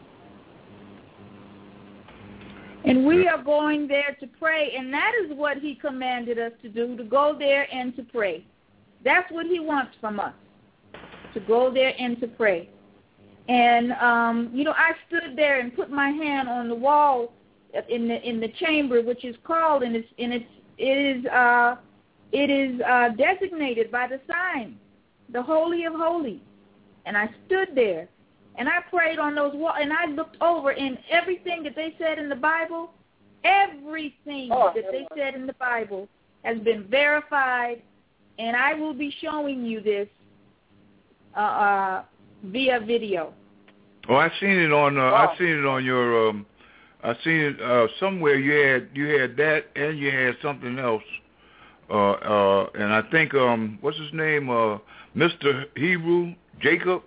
And we are going there to pray, and that is what he commanded us to do, to go there and to pray. That's what he wants from us, to go there and to pray. And, um, you know, I stood there and put my hand on the wall in the in the chamber, which is called, and it's, and it's, it is, uh, it is uh, designated by the sign, the Holy of Holies. And I stood there. And I prayed on those walls, and I looked over, and everything that they said in the Bible, everything oh, that they said in the Bible has been verified, and I will be showing you this uh, uh, via video. Oh, I seen it on. Uh, I seen it on your. Um, I seen it uh, somewhere. You had you had that, and you had something else. Uh, uh, and I think um, what's his name? Uh, Mister Hebrew Jacob.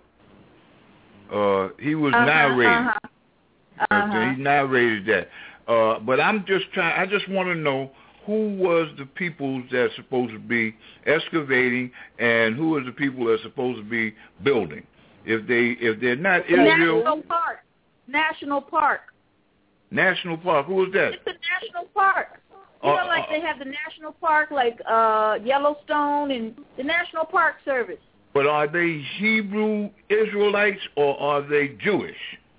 Uh, he was uh-huh, narrating. Uh-huh. Uh-huh. He narrated that. Uh, but I'm just trying. I just want to know who was the people that's supposed to be excavating, and who is the people that's supposed to be building. If they if they're not Israel. National Park. National Park. National Park. Who is that? It's a national park. You uh, know, like uh, they have the national park, like uh, Yellowstone, and the National Park Service. But are they Hebrew Israelites or are they Jewish?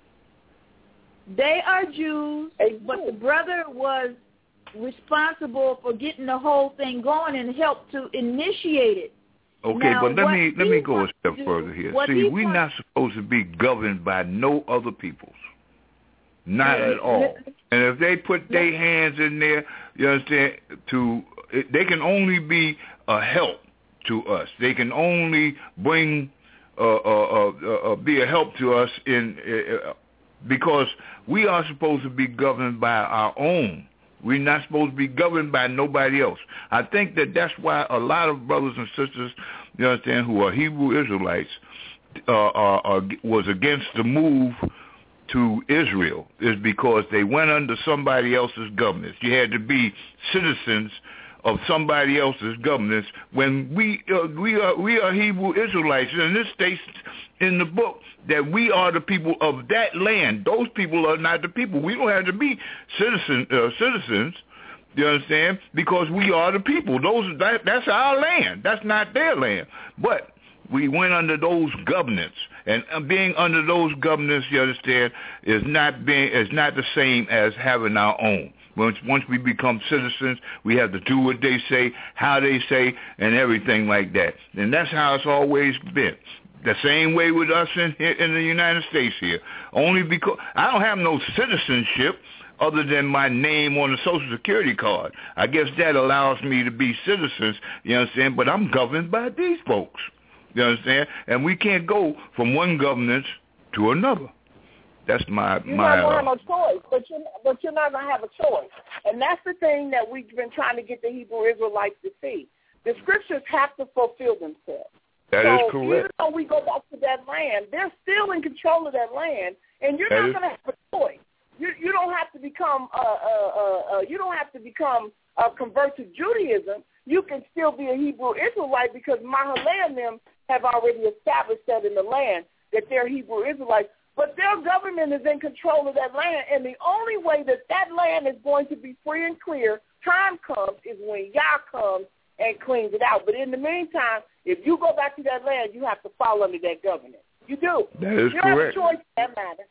They are Jews, but the brother was responsible for getting the whole thing going and helped to initiate it. Okay, now, but let me let me go a step do, further here. See, we're wants, not supposed to be governed by no other peoples. Not at all. And if they put their hands in there, you understand, to they can only be a help to us. They can only bring, uh, uh, uh, uh, be a help to us in uh, because we are supposed to be governed by our own. We're not supposed to be governed by nobody else. I think that that's why a lot of brothers and sisters, you understand, who are Hebrew Israelites, uh, are, are, was against the move to Israel, is because they went under somebody else's governance. You had to be citizens of somebody else's governance. When we uh, we are we are Hebrew Israelites, and this states in the book that we are the people of that land. Those people are not the people. We don't have to be citizen uh, citizens. You understand? Because we are the people. Those that, that's our land. That's not their land. But we went under those governance, and being under those governance, you understand, is not being is not the same as having our own. Once once we become citizens, we have to do what they say, how they say, and everything like that. And that's how it's always been. The same way with us in in the United States here. Only because I don't have no citizenship other than my name on the Social Security card. I guess that allows me to be citizens, you understand, but I'm governed by these folks. You understand? And we can't go from one governance to another. That's my you're my. You're not going to uh, have no choice, but you're, but you're not going to have a choice. And that's the thing that we've been trying to get the Hebrew Israelites to see. The scriptures have to fulfill themselves. That so is correct. Even though we go back to that land, they're still in control of that land, and you're that not is... going to have a choice. You you don't have to become uh, uh, uh, uh, you don't have to become uh, convert to Judaism. You can still be a Hebrew Israelite because Mahaleh and them have already established that in the land that they're Hebrew Israelites. But their government is in control of that land, and the only way that that land is going to be free and clear, time comes, is when Yah comes and cleans it out. But in the meantime, if you go back to that land, you have to fall under that government. You do. That is you correct. You don't have a choice in that matter.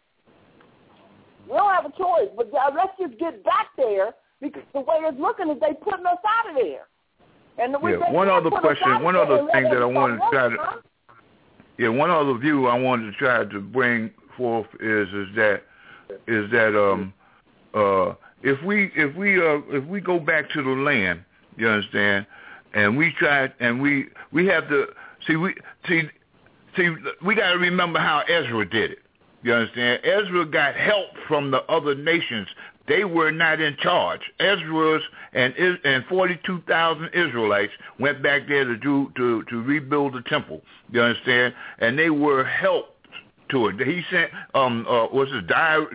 We don't have a choice, but uh, let's just get back there because the way it's looking is they putting us out of there. And the yeah, one other question, one other thing that I wanted to try to, huh? yeah, one other view I wanted to try to bring forth is is that is that um uh if we if we uh if we go back to the land, you understand, and we try and we we have to see we see see we got to remember how Ezra did it. You understand? Ezra got help from the other nations. They were not in charge. Ezra's and and forty-two thousand Israelites went back there to do to to rebuild the temple. You understand? And they were helped to it. He sent um uh, was it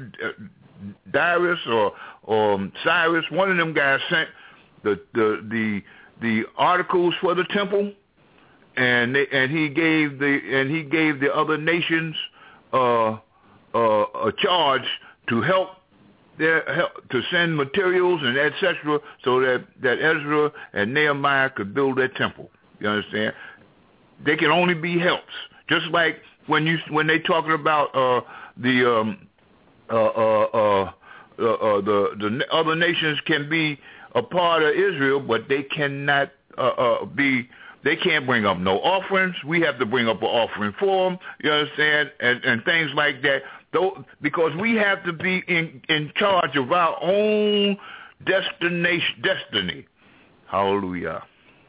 Darius or or um, Cyrus? One of them guys sent the the the the articles for the temple, and they, and he gave the and he gave the other nations uh uh a charge to help. Their help, to send materials and et cetera, so that, that Ezra and Nehemiah could build their temple. You understand? They can only be helps. Just like when you when they talking about uh, the um, uh, uh, uh, uh, uh, the the other nations can be a part of Israel, but they cannot uh, uh, be. They can't bring up no offerings. We have to bring up an offering for them. You understand? And, and things like that. Though, because we have to be in, in charge of our own destination, destiny. Hallelujah.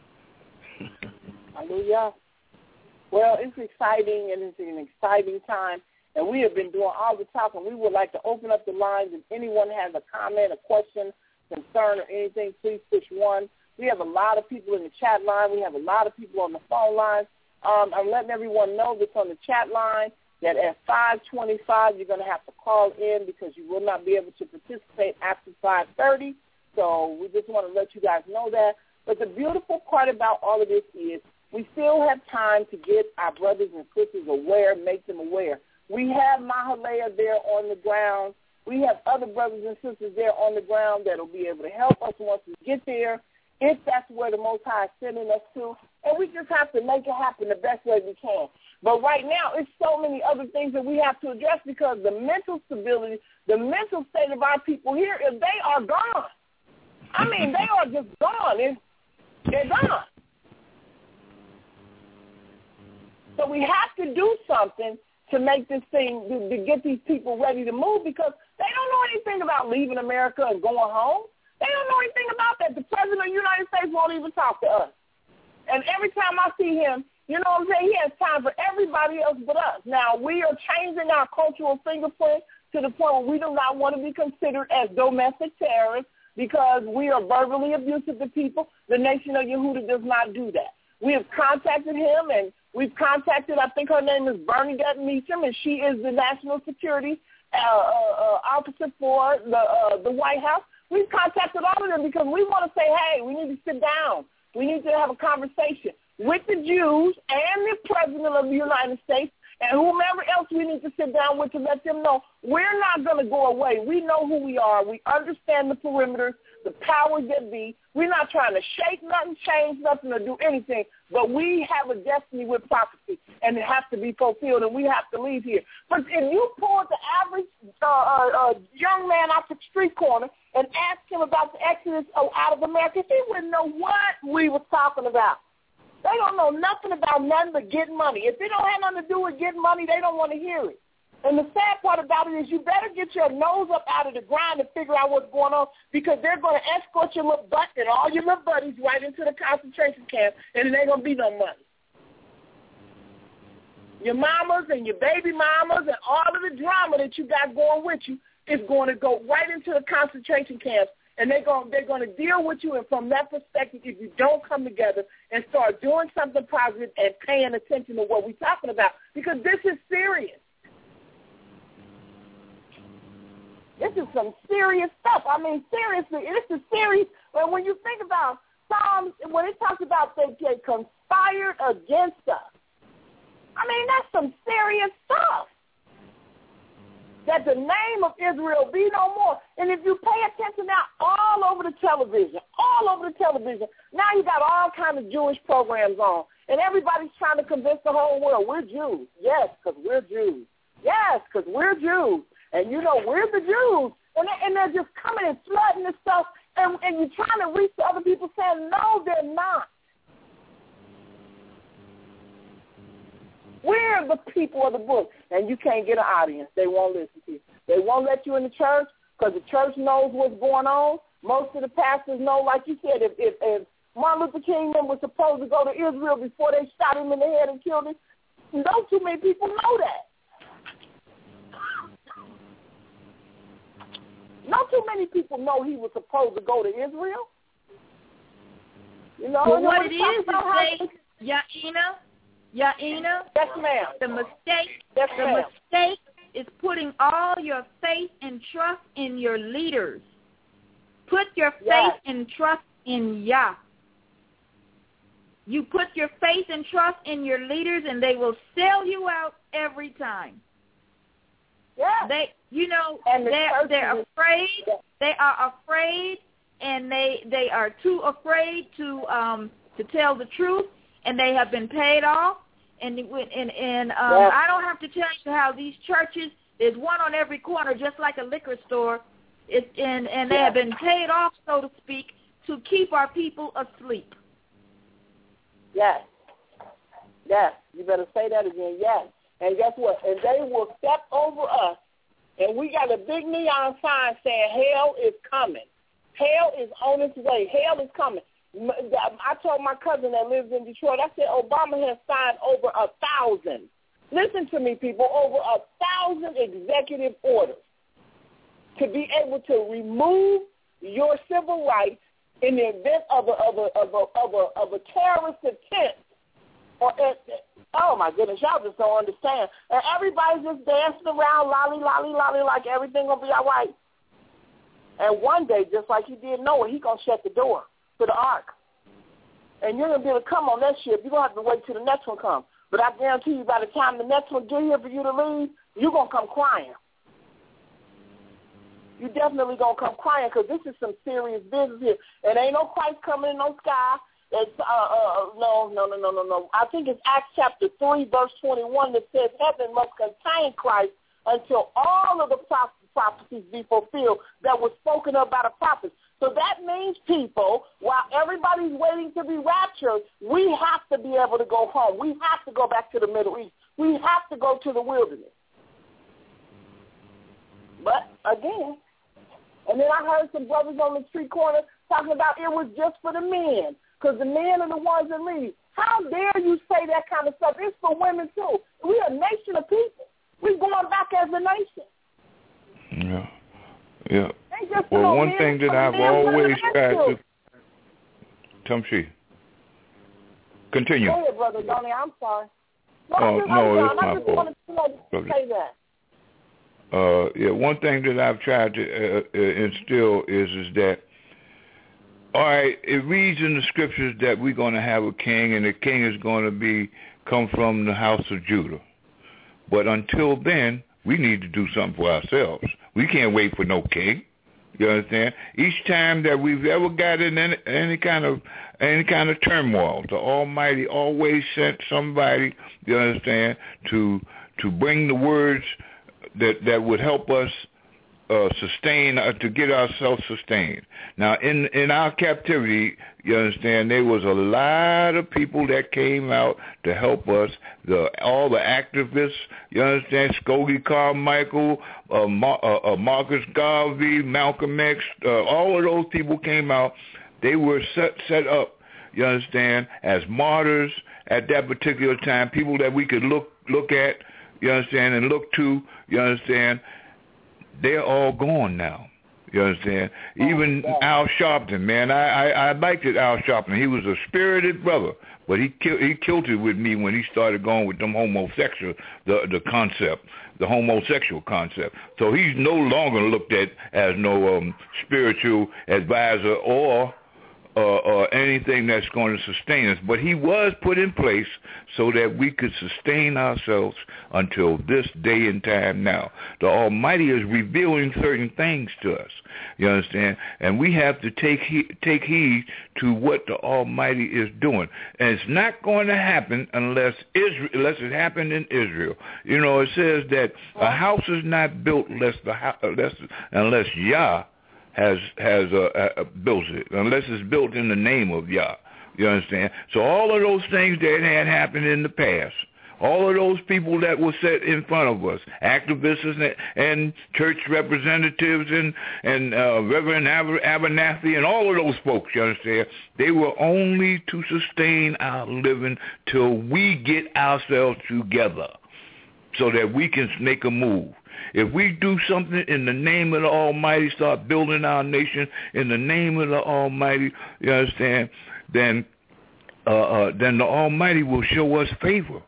Hallelujah. Well, it's exciting, and it's an exciting time. And we have been doing all the talking. We would like to open up the lines. If anyone has a comment, a question, concern, or anything, please push one. We have a lot of people in the chat line. We have a lot of people on the phone line. Um, I'm letting everyone know that's on the chat line that at five twenty-five you're going to have to call in because you will not be able to participate after five thirty. So we just want to let you guys know that. But the beautiful part about all of this is we still have time to get our brothers and sisters aware, make them aware. We have Mahaleh there on the ground. We have other brothers and sisters there on the ground that will be able to help us once we get there, if that's where the Most High is sending us to. And we just have to make it happen the best way we can. But right now, it's so many other things that we have to address because the mental stability, the mental state of our people here, if they are gone. I mean, they are just gone. It's, they're gone. So we have to do something to make this thing, to, to get these people ready to move because they don't know anything about leaving America and going home. They don't know anything about that. The President of the United States won't even talk to us. And every time I see him, you know what I'm saying, he has time for everybody else but us. Now, we are changing our cultural fingerprint to the point where we do not want to be considered as domestic terrorists because we are verbally abusive to people. The Nation of Yehuda does not do that. We have contacted him, and we've contacted, I think her name is Bernadette Meacham, and she is the National Security uh, uh, Officer for the, uh, the White House. We've contacted all of them because we want to say, hey, we need to sit down. We need to have a conversation with the Jews and the President of the United States and whomever else we need to sit down with to let them know we're not going to go away. We know who we are. We understand the perimeters, the powers that be. We're not trying to shake nothing, change nothing, or do anything, but we have a destiny with prophecy, and it has to be fulfilled, and we have to leave here. But if you pull the average uh, uh, uh, young man off the street corner and ask him about the exodus out of America, he wouldn't know what we were talking about. They don't know nothing about nothing but getting money. If they don't have nothing to do with getting money, they don't want to hear it. And the sad part about it is you better get your nose up out of the ground and figure out what's going on because they're going to escort your little butt and all your little buddies right into the concentration camp, and there ain't going to be no money. your mamas and your baby mamas and all of the drama that you got going with you is going to go right into the concentration camps, and they're going, they're going to deal with you. And from that perspective, if you don't come together and start doing something positive and paying attention to what we're talking about, because this is serious. This is some serious stuff. I mean, seriously, this is serious. But when you think about Psalms, when it talks about they, they conspired against us, I mean, that's some serious stuff. That the name of Israel be no more. And if you pay attention now, all over the television, all over the television, now you got all kinds of Jewish programs on. And everybody's trying to convince the whole world, we're Jews. Yes, because we're Jews. Yes, because we're Jews. And, you know, we're the Jews. And, they, and they're just coming and flooding this stuff. And, and you're trying to reach to other people saying, no, they're not. We're the people of the book, and you can't get an audience. They won't listen to you. They won't let you in the church because the church knows what's going on. Most of the pastors know, like you said, if, if, if Martin Luther King was supposed to go to Israel before they shot him in the head and killed him, not too many people know that. Not too many people know he was supposed to go to Israel. You know, but what it is is they, Yaina, Yaina, yes, ma'am. The mistake, yes, the ma'am. mistake is putting all your faith and trust in your leaders. Put your faith yes. and trust in Yah. You put your faith and trust in your leaders, and they will sell you out every time. Yeah. They, you know, and the they're they're afraid. Yeah. They are afraid, and they they are too afraid to um to tell the truth. And they have been paid off, and and and um, yeah. I don't have to tell you how these churches, there's one on every corner, just like a liquor store, it's, and and they yeah. have been paid off, so to speak, to keep our people asleep. Yes, yes, you better say that again. Yes, and guess what? And they will step over us, and we got a big neon sign saying hell is coming. Hell is on its way. Hell is coming. I told my cousin that lives in Detroit, I said Obama has signed over a thousand. Listen to me, people, over a thousand executive orders to be able to remove your civil rights in the event of a of a of a of a, of a terrorist attempt. Or oh my goodness, y'all just don't understand. And everybody's just dancing around, lolly, lolly, lolly, like everything gonna be all right. And one day, just like he did Noah, he gonna shut the door to the ark. And you're going to be able to come on that ship. You're going to have to wait till the next one comes. But I guarantee you by the time the next one get here for you to leave, you're going to come crying. You definitely going to come crying because this is some serious business here. And ain't no Christ coming in no sky. It's, uh, uh, no, no, no, no, no, no. I think it's Acts chapter three, verse twenty-one that says heaven must contain Christ until all of the prophecies be fulfilled that were spoken of by the prophets. So that means, people, while everybody's waiting to be raptured, we have to be able to go home. We have to go back to the Middle East. We have to go to the wilderness. But, again, and then I heard some brothers on the street corner talking about it was just for the men because the men are the ones that lead. How dare you say that kind of stuff? It's for women, too. We're a nation of people. We're going back as a nation. Yeah. Yeah. Well, one thing that I've always tried to... Tamshi. Continue. Go ahead, Brother Donnie. I'm sorry. No, oh, just, no, I'm it's I my just fault. wanted to say that. Uh, yeah, one thing that I've tried to uh, instill is is that, all right, it reads in the scriptures that we're going to have a king, and the king is going to be come from the house of Judah. But until then, we need to do something for ourselves. We can't wait for no king. You understand? Each time that we've ever got in any, any kind of any kind of turmoil, the Almighty always sent somebody, you understand, to to bring the words that that would help us uh, sustain, uh, to get ourselves sustained. Now, in in our captivity, you understand, there was a lot of people that came out to help us. The all the activists, you understand, Skokie Carmichael, uh, Mar- uh, uh, Marcus Garvey, Malcolm X, uh, all of those people came out. They were set set up, you understand, as martyrs at that particular time, people that we could look look at, you understand, and look to, you understand, they're all gone now. You understand? Oh, Even God. Al Sharpton, man, I, I, I liked it, Al Sharpton. He was a spirited brother, but he kill, he killed it with me when he started going with them homosexual, the the concept, the homosexual concept. So he's no longer looked at as no um, spiritual advisor or Uh, or anything that's going to sustain us. But he was put in place so that we could sustain ourselves until this day and time now. The Almighty is revealing certain things to us, you understand? And we have to take he- take heed to what the Almighty is doing. And it's not going to happen unless Israel, unless it happened in Israel. You know, it says that a house is not built unless, the ho- unless, unless Yah has has uh, uh, built it, unless it's built in the name of Yah. You understand? So all of those things that had happened in the past, all of those people that were set in front of us, activists and, and church representatives and, and uh, Reverend Aber- Abernathy and all of those folks, you understand, they were only to sustain our living till we get ourselves together so that we can make a move. If we do something in the name of the Almighty, start building our nation in the name of the Almighty, you understand, then uh, uh, then the Almighty will show us favor.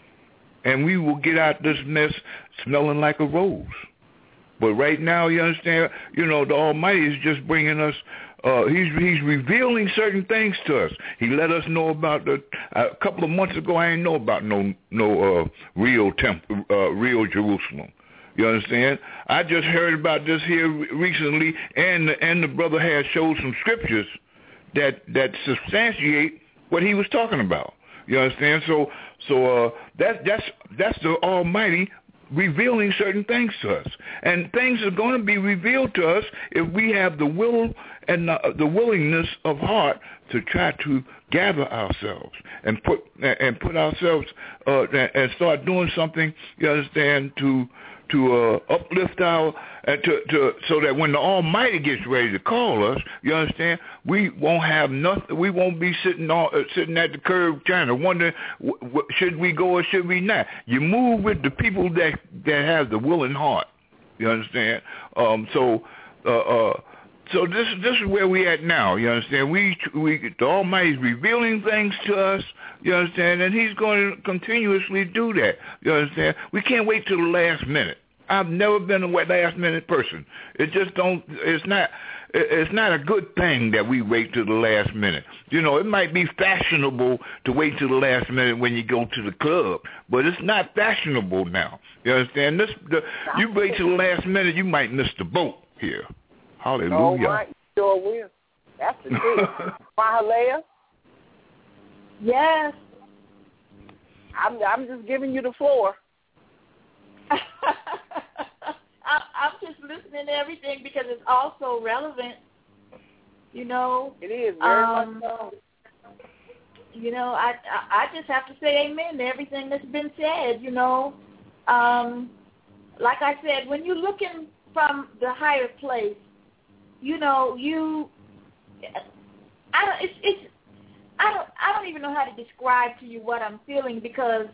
And we will get out this mess smelling like a rose. But right now, you understand, you know, the Almighty is just bringing us, uh, he's he's revealing certain things to us. He let us know about the, uh, a couple of months ago, I didn't know about no, no uh, real temple, uh, real Jerusalem. You understand? I just heard about this here recently, and and the brother had showed some scriptures that that substantiate what he was talking about. You understand? So so uh, that that's that's the Almighty revealing certain things to us, and things are going to be revealed to us if we have the will and the, the willingness of heart to try to gather ourselves and put and put ourselves uh, and start doing something. You understand? To to uh, uplift our, uh, to, to, so that when the Almighty gets ready to call us, you understand, we won't have nothing, we won't be sitting on, uh, sitting at the curb trying to wonder, w- w- should we go or should we not? You move with the people that, that have the willing heart, you understand? Um, so, uh, uh, so this this is where we at now. You understand? We we the Almighty's revealing things to us. You understand? And He's going to continuously do that. You understand? We can't wait till the last minute. I've never been a last minute person. It just don't. It's not. It's not a good thing that we wait till the last minute. You know, it might be fashionable to wait till the last minute when you go to the club, but it's not fashionable now. You understand? This the, you wait till the last minute, you might miss the boat here. Hallelujah. Oh, my, sure will. That's the truth. Mahalea? Yes. I'm I'm just giving you the floor. I, I'm just listening to everything because it's also relevant. You know. It is very um, much so. You know, I, I I just have to say amen to everything that's been said. You know, um, like I said, when you're looking from the higher place, you know, you, I don't, it's, it's, I don't, I don't even know how to describe to you what I'm feeling because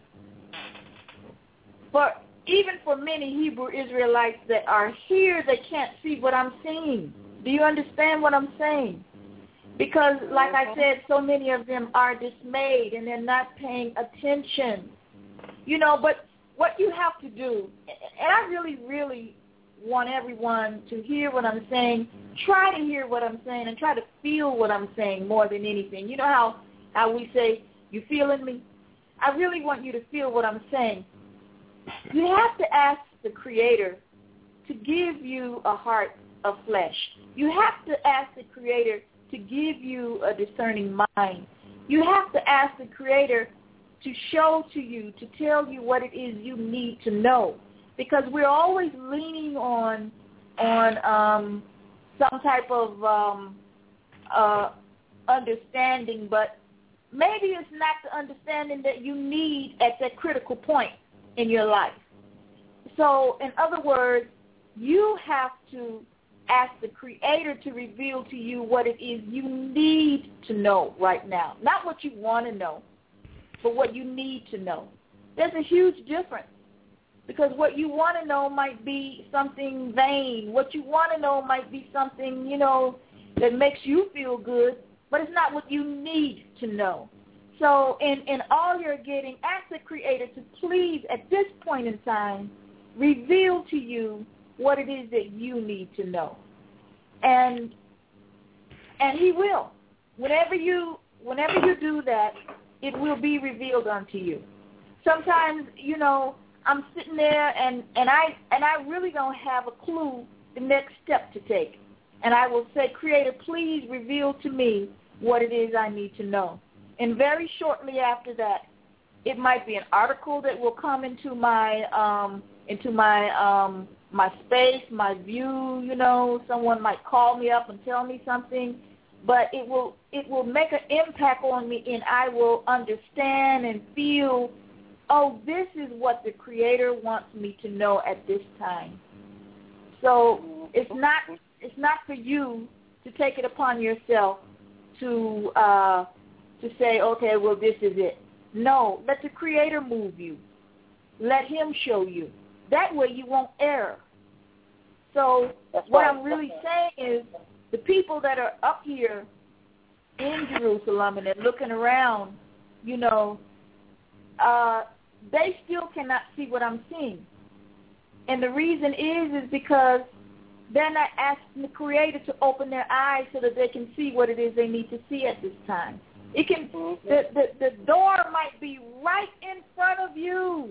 for, even for many Hebrew Israelites that are here, they can't see what I'm seeing. Do you understand what I'm saying? Because, like I said, so many of them are dismayed and they're not paying attention. You know, but what you have to do, and I really, really want everyone to hear what I'm saying, try to hear what I'm saying, and try to feel what I'm saying more than anything. You know how, how we say, you feeling me? I really want you to feel what I'm saying. You have to ask the Creator to give you a heart of flesh. You have to ask the Creator to give you a discerning mind. You have to ask the Creator to show to you, to tell you what it is you need to know. Because we're always leaning on on um, some type of um, uh, understanding, but maybe it's not the understanding that you need at that critical point in your life. So, in other words, you have to ask the Creator to reveal to you what it is you need to know right now. Not what you want to know, but what you need to know. There's a huge difference. Because what you want to know might be something vain. What you want to know might be something, you know, that makes you feel good, but it's not what you need to know. So in, in all you're getting, ask the Creator to please, at this point in time, reveal to you what it is that you need to know. And and He will. Whenever you whenever you do that, it will be revealed unto you. Sometimes, you know, I'm sitting there and, and I and I really don't have a clue the next step to take. And I will say, Creator, please reveal to me what it is I need to know. And very shortly after that, it might be an article that will come into my um, into my um, my space, my view. You know, someone might call me up and tell me something, but it will it will make an impact on me, and I will understand and feel, oh, this is what the Creator wants me to know at this time. So it's not it's not for you to take it upon yourself to uh, to say, okay, well, this is it. No, let the Creator move you. Let Him show you. That way you won't err. So That's what right. I'm really saying is the people that are up here in Jerusalem and they're looking around, you know, uh, they still cannot see what I'm seeing. And the reason is is because they're not asking the Creator to open their eyes so that they can see what it is they need to see at this time. It can the, the, the door might be right in front of you,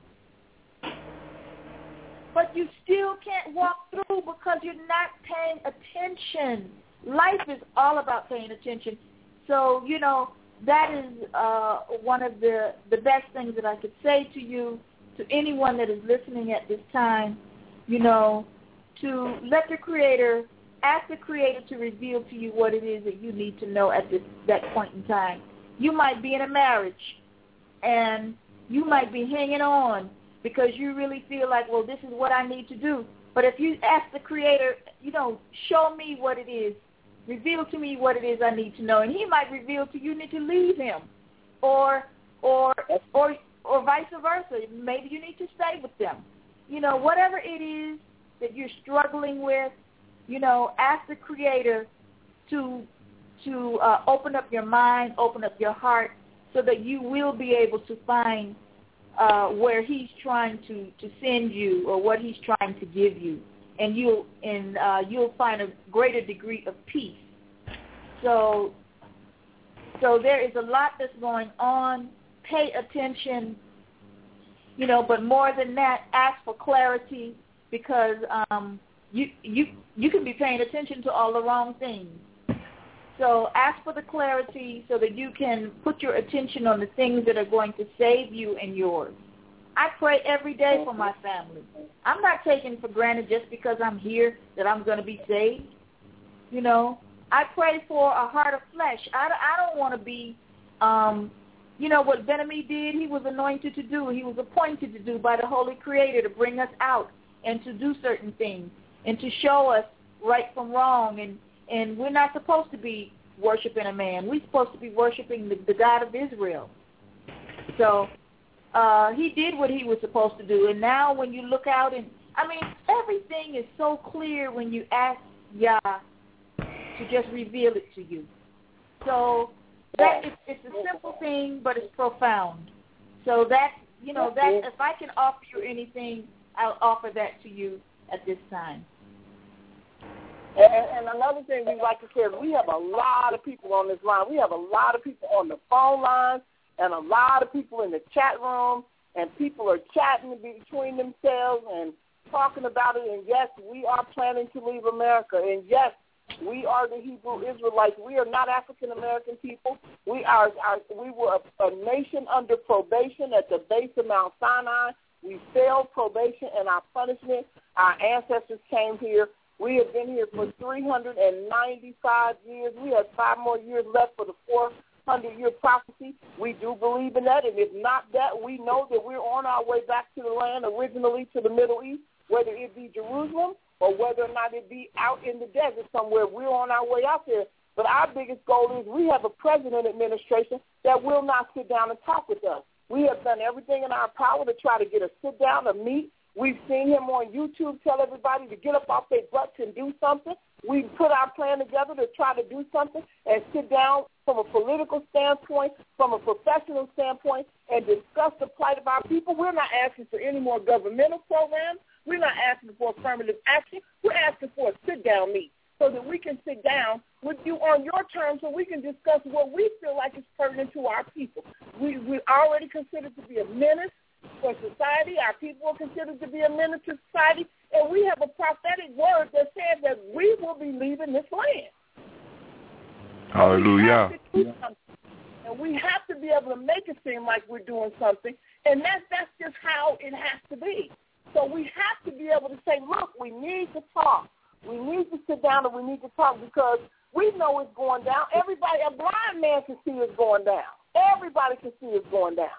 but you still can't walk through because you're not paying attention. Life is all about paying attention. So, you know, that is uh, one of the, the best things that I could say to you, to anyone that is listening at this time, you know, to let the Creator, ask the Creator to reveal to you what it is that you need to know at this, that point in time. You might be in a marriage, and you might be hanging on because you really feel like, well, this is what I need to do. But if you ask the Creator, you know, show me what it is, reveal to me what it is I need to know, and He might reveal to you, you need to leave him, or or or or vice versa. Maybe you need to stay with them. You know, whatever it is that you're struggling with, you know, ask the Creator to to uh, open up your mind, open up your heart, so that you will be able to find uh, where He's trying to, to send you or what He's trying to give you, and you'll and uh, you'll find a greater degree of peace. So, so there is a lot that's going on. Pay attention, you know, but more than that, ask for clarity, because um, you you you can be paying attention to all the wrong things. So ask for the clarity so that you can put your attention on the things that are going to save you and yours. I pray every day for my family. I'm not taking for granted just because I'm here that I'm going to be saved. You know, I pray for a heart of flesh. I, I don't want to be, um, you know, what Ben-Ami did, he was anointed to do. He was appointed to do by the Holy Creator to bring us out and to do certain things and to show us right from wrong. And, and we're not supposed to be worshiping a man. We're supposed to be worshiping the, the God of Israel. So uh, he did what he was supposed to do. And now when you look out, and I mean, everything is so clear when you ask Yah to just reveal it to you. So that is, it's a simple thing, but it's profound. So that, you know, that if I can offer you anything, I'll offer that to you at this time. And, and another thing we'd like to say is we have a lot of people on this line. We have a lot of people on the phone lines and a lot of people in the chat room, and people are chatting between themselves and talking about it. And, yes, we are planning to leave America. And, yes, we are the Hebrew Israelites. We are not African-American people. We are, are we were a, a nation under probation at the base of Mount Sinai. We failed probation and our punishment. Our ancestors came here. We have been here for three hundred ninety-five years. We have five more years left for the four hundred year prophecy. We do believe in that, and if not that, we know that we're on our way back to the land, originally to the Middle East, whether it be Jerusalem or whether or not it be out in the desert somewhere. We're on our way out there. But our biggest goal is we have a president administration that will not sit down and talk with us. We have done everything in our power to try to get a sit-down, a meet. We've seen him on YouTube tell everybody to get up off their butts and do something. We've put our plan together to try to do something and sit down from a political standpoint, from a professional standpoint, and discuss the plight of our people. We're not asking for any more governmental programs. We're not asking for affirmative action. We're asking for a sit-down meet so that we can sit down with you on your terms so we can discuss what we feel like is pertinent to our people. We, we're already considered to be a menace for society. Our people are considered to be a menace to society. And we have a prophetic word that says that we will be leaving this land. Hallelujah. And we, and we have to be able to make it seem like we're doing something. And that's, that's just how it has to be. So we have to be able to say, look, we need to talk. We need to sit down and we need to talk because we know it's going down. Everybody, a blind man can see it's going down. Everybody can see it's going down.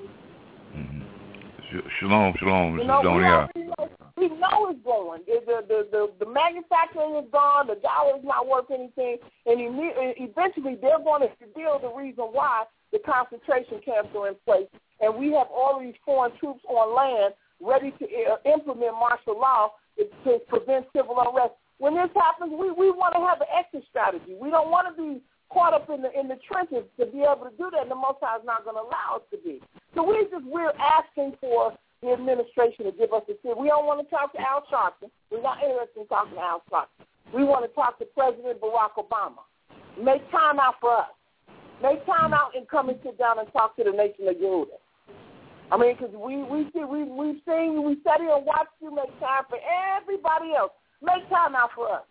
Shalom, shalom, you know, Missus we, Donia. know, we know it's going. The, the, the, the manufacturing is gone. The dollar is not worth anything. And eventually they're going to reveal the reason why the concentration camps are in place. And we have all these foreign troops on land ready to uh, implement martial law to prevent civil unrest. When this happens, we, we want to have an exit strategy. We don't want to be caught up in the in the trenches to be able to do that, and the Most High is not going to allow us to be. So we just we're asking for the administration to give us a tip. We don't want to talk to Al Sharpton. We're not interested in talking to Al Sharpton. We want to talk to President Barack Obama. Make time out for us. Make time out and come and sit down and talk to the nation of Yehuda. I mean, because we we see we we've seen we sat here and watched you make time for everybody else. Make time out for us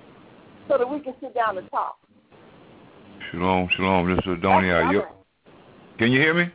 so that we can sit down and talk. Shalom, shalom. This is Adonia. You, can you hear me?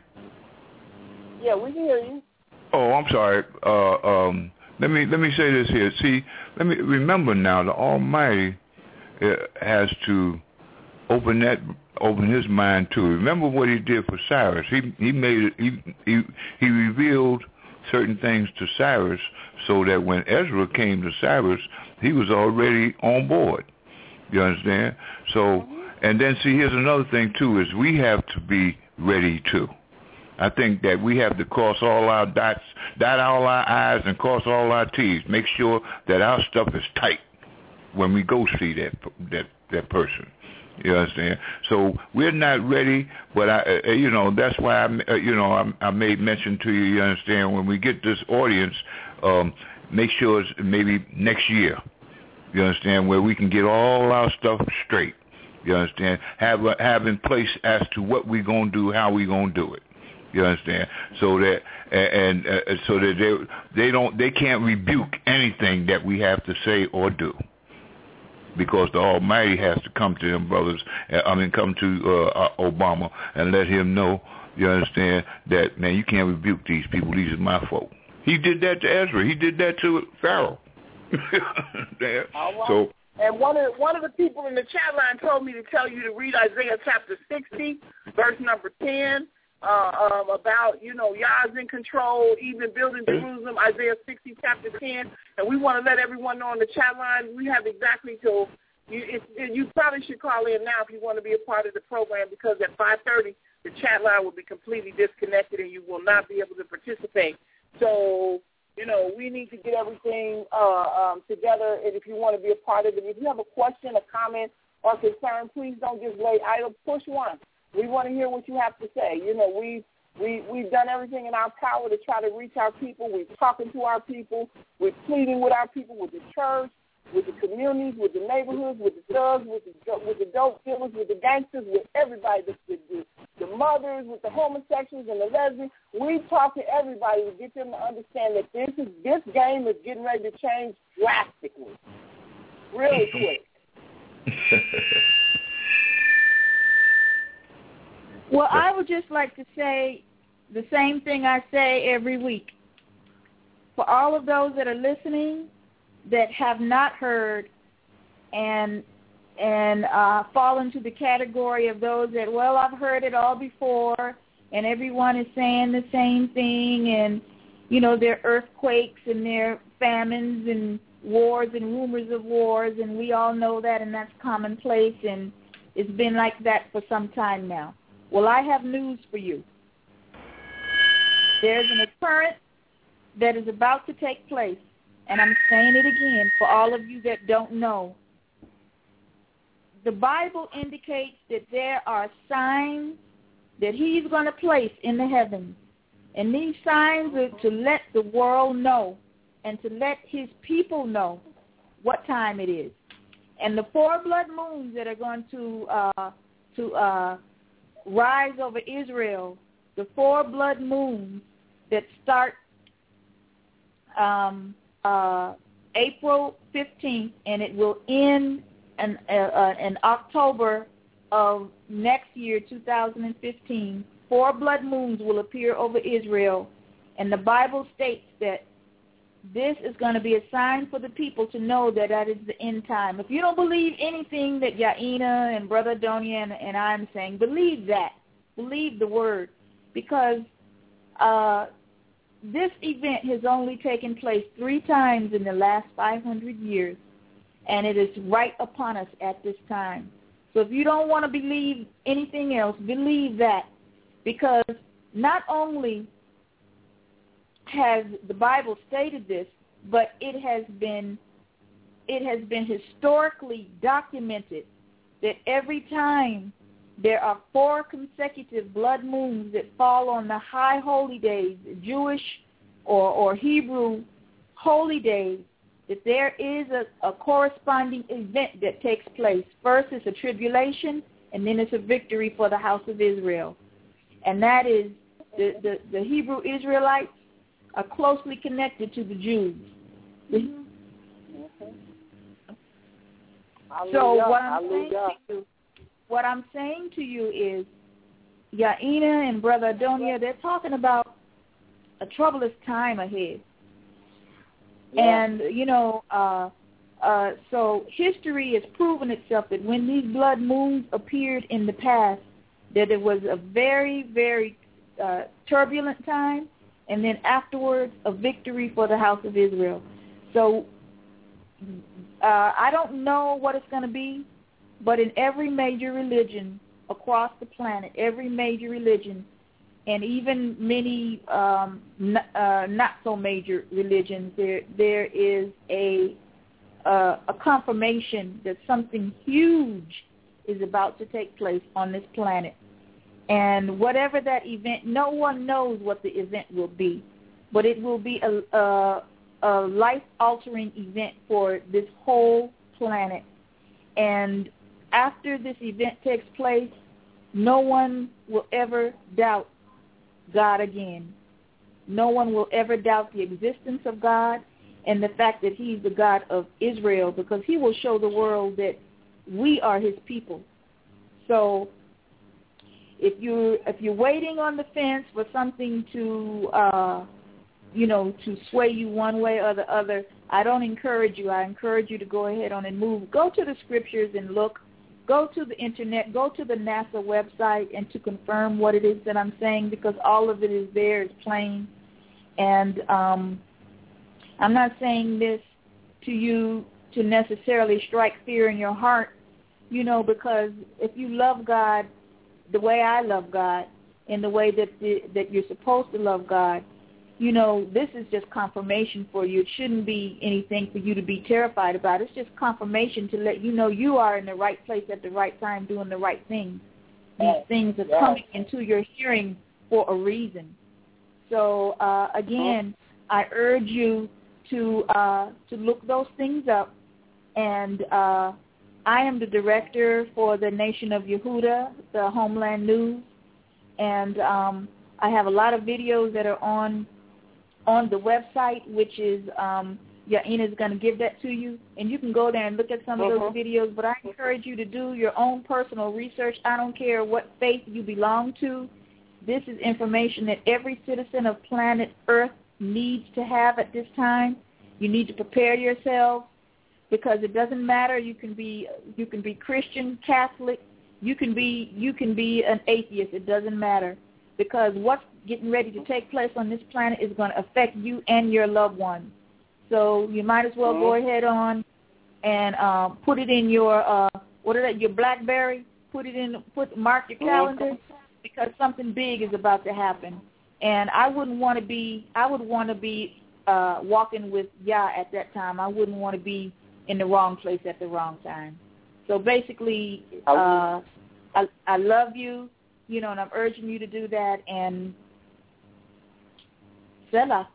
Yeah, we can hear you. Oh, I'm sorry. Uh, um, let me let me say this here. See, let me remember now. The Almighty uh, has to open that, open His mind too. Remember what He did for Cyrus. He he made it. He he he revealed certain things to Cyrus, so that when Ezra came to Cyrus, he was already on board. You understand? So. And then, see, here's another thing, too, is we have to be ready, too. I think that we have to cross all our dots, dot all our I's and cross all our T's. Make sure that our stuff is tight when we go see that that, that person. You understand? So we're not ready, but, I, uh, you know, that's why, I, uh, you know, I, I made mention to you, you understand, when we get this audience, um, make sure it's maybe next year, you understand, where we can get all our stuff straight. You understand? Have a, have in place as to what we're gonna do, how we gonna do it. You understand? So that and, and uh, so that they they don't they can't rebuke anything that we have to say or do, because the Almighty has to come to them brothers. I mean, come to uh, Obama and let him know. You understand that, man? You can't rebuke these people. These are my folk. He did that to Ezra. He did that to Pharaoh. So. And one of one of the people in the chat line told me to tell you to read Isaiah chapter sixty, verse number ten, uh, um, about, you know, Yah's in control, even building Jerusalem, Isaiah sixty, chapter ten. And we want to let everyone know on the chat line, we have exactly till, you, it, it, you probably should call in now if you want to be a part of the program, because at five thirty, the chat line will be completely disconnected and you will not be able to participate. So, you know, we need to get everything uh, um, together, and if you want to be a part of it, if you have a question, a comment, or concern, please don't just lay idle. Push one. We want to hear what you have to say. You know, we, we, we've done everything in our power to try to reach our people. We're talking to our people. We're pleading with our people, with the church, with the communities, with the neighborhoods, with the thugs, with the, with the dope dealers, with the gangsters, with everybody, the, the, the mothers, with the homosexuals and the lesbians. We talk to everybody to get them to understand that this is this game is getting ready to change drastically, really quick. Well, I would just like to say the same thing I say every week. For all of those that are listening that have not heard and and uh, fall into the category of those that, well, I've heard it all before, and everyone is saying the same thing, and, you know, there are earthquakes and there are famines and wars and rumors of wars, and we all know that, and that's commonplace, and it's been like that for some time now. Well, I have news for you. There's an occurrence that is about to take place, and I'm saying it again for all of you that don't know. The Bible indicates that there are signs that he's going to place in the heavens, and these signs are to let the world know and to let his people know what time it is. And the four blood moons that are going to uh, to uh, rise over Israel, the four blood moons that start um, uh, April fifteenth, and it will end in, uh, uh, in October of next year, two thousand fifteen. Four blood moons will appear over Israel, and the Bible states that this is going to be a sign for the people to know that that is the end time. If you don't believe anything that Yaina and Brother Adonia and, and I'm saying, believe that. Believe the word. Because uh, this event has only taken place three times in the last five hundred years, and it is right upon us at this time. So if you don't want to believe anything else, believe that. Because not only has the Bible stated this, but it has been it has been historically documented that every time there are four consecutive blood moons that fall on the high holy days, Jewish or, or Hebrew holy days, that there is a, a corresponding event that takes place. First it's a tribulation, and then it's a victory for the house of Israel. And that is the, the, the Hebrew Israelites are closely connected to the Jews. Mm-hmm. So what I'm saying to you, what I'm saying to you is, Yaina and Brother Adonia, they're talking about a troublous time ahead. Yeah. And, you know, uh, uh, so history has proven itself that when these blood moons appeared in the past, that it was a very, very uh, turbulent time, and then afterwards a victory for the house of Israel. So uh, I don't know what it's going to be, but in every major religion across the planet, every major religion, and even many um, n- uh, not so major religions, there there is a uh, a confirmation that something huge is about to take place on this planet. And whatever that event, no one knows what the event will be, but it will be a, a, a life-altering event for this whole planet. And after this event takes place, no one will ever doubt God again. No one will ever doubt the existence of God and the fact that he's the God of Israel, because he will show the world that we are his people. So if you if you're waiting on the fence for something to uh, you know to sway you one way or the other, I don't encourage you. I encourage you to go ahead on and move. Go to the scriptures and look. Go to the internet. Go to the NASA website and to confirm what it is that I'm saying, because all of it is there. It's plain. And um, I'm not saying this to you to necessarily strike fear in your heart, you know, because if you love God the way I love God, in the way that the, that you're supposed to love God, you know, this is just confirmation for you. It shouldn't be anything for you to be terrified about. It's just confirmation to let you know you are in the right place at the right time doing the right things. These things are coming into your hearing for a reason. So, uh, again, I urge you to uh, to look those things up. And uh, I am the director for the Nation of Yehuda, the Homeland News. And um, I have a lot of videos that are on on the website, which is, um, Yaina is going to give that to you. And you can go there and look at some of those videos. But I encourage you to do your own personal research. I don't care what faith you belong to. This is information that every citizen of planet Earth needs to have at this time. You need to prepare yourself, because it doesn't matter. You can be you can be Christian, Catholic. You can be you can be an atheist. It doesn't matter, because what's getting ready to take place on this planet is going to affect you and your loved ones. So you might as well go ahead on and uh, put it in your uh, what is that? Your BlackBerry. Put it in. Put mark your calendar, because something big is about to happen. And I wouldn't want to be, I would want to be uh, walking with Yah at that time. I wouldn't want to be in the wrong place at the wrong time. So basically, uh, I, I love you, you know, and I'm urging you to do that. And Selah.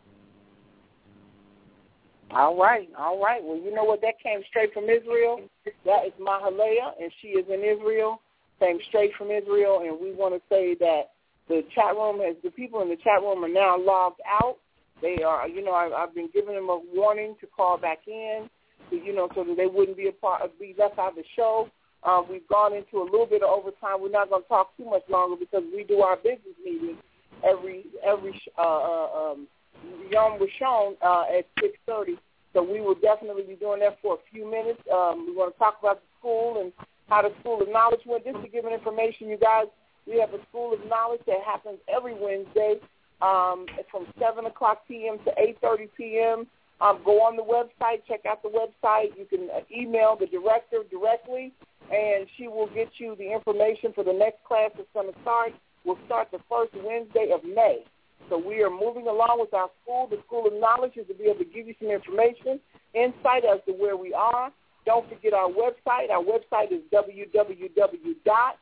All right, all right. Well, you know what? That came straight from Israel. That is Mahalea, and she is in Israel. Came straight from Israel, and we want to say that the chat room has, the people in the chat room are now logged out. They are, you know, I, I've been giving them a warning to call back in, to, you know, so that they wouldn't be a part of, be left out of the show. Uh, we've gone into a little bit of overtime. We're not going to talk too much longer because we do our business meeting every every uh, uh, um, Yom Rishon uh, at six thirty. So we will definitely be doing that for a few minutes. Um, we want to talk about the school and how the School of Knowledge went. Just to give an information, you guys, we have a School of Knowledge that happens every Wednesday um, from seven o'clock p.m. to eight thirty p.m. Um, go on the website, check out the website. You can uh, email the director directly, and she will get you the information for the next class that's going to start. We'll start the first Wednesday of May. So we are moving along with our school. The School of Knowledge is to be able to give you some information, insight as to where we are. Don't forget our website. Our website is w w w dot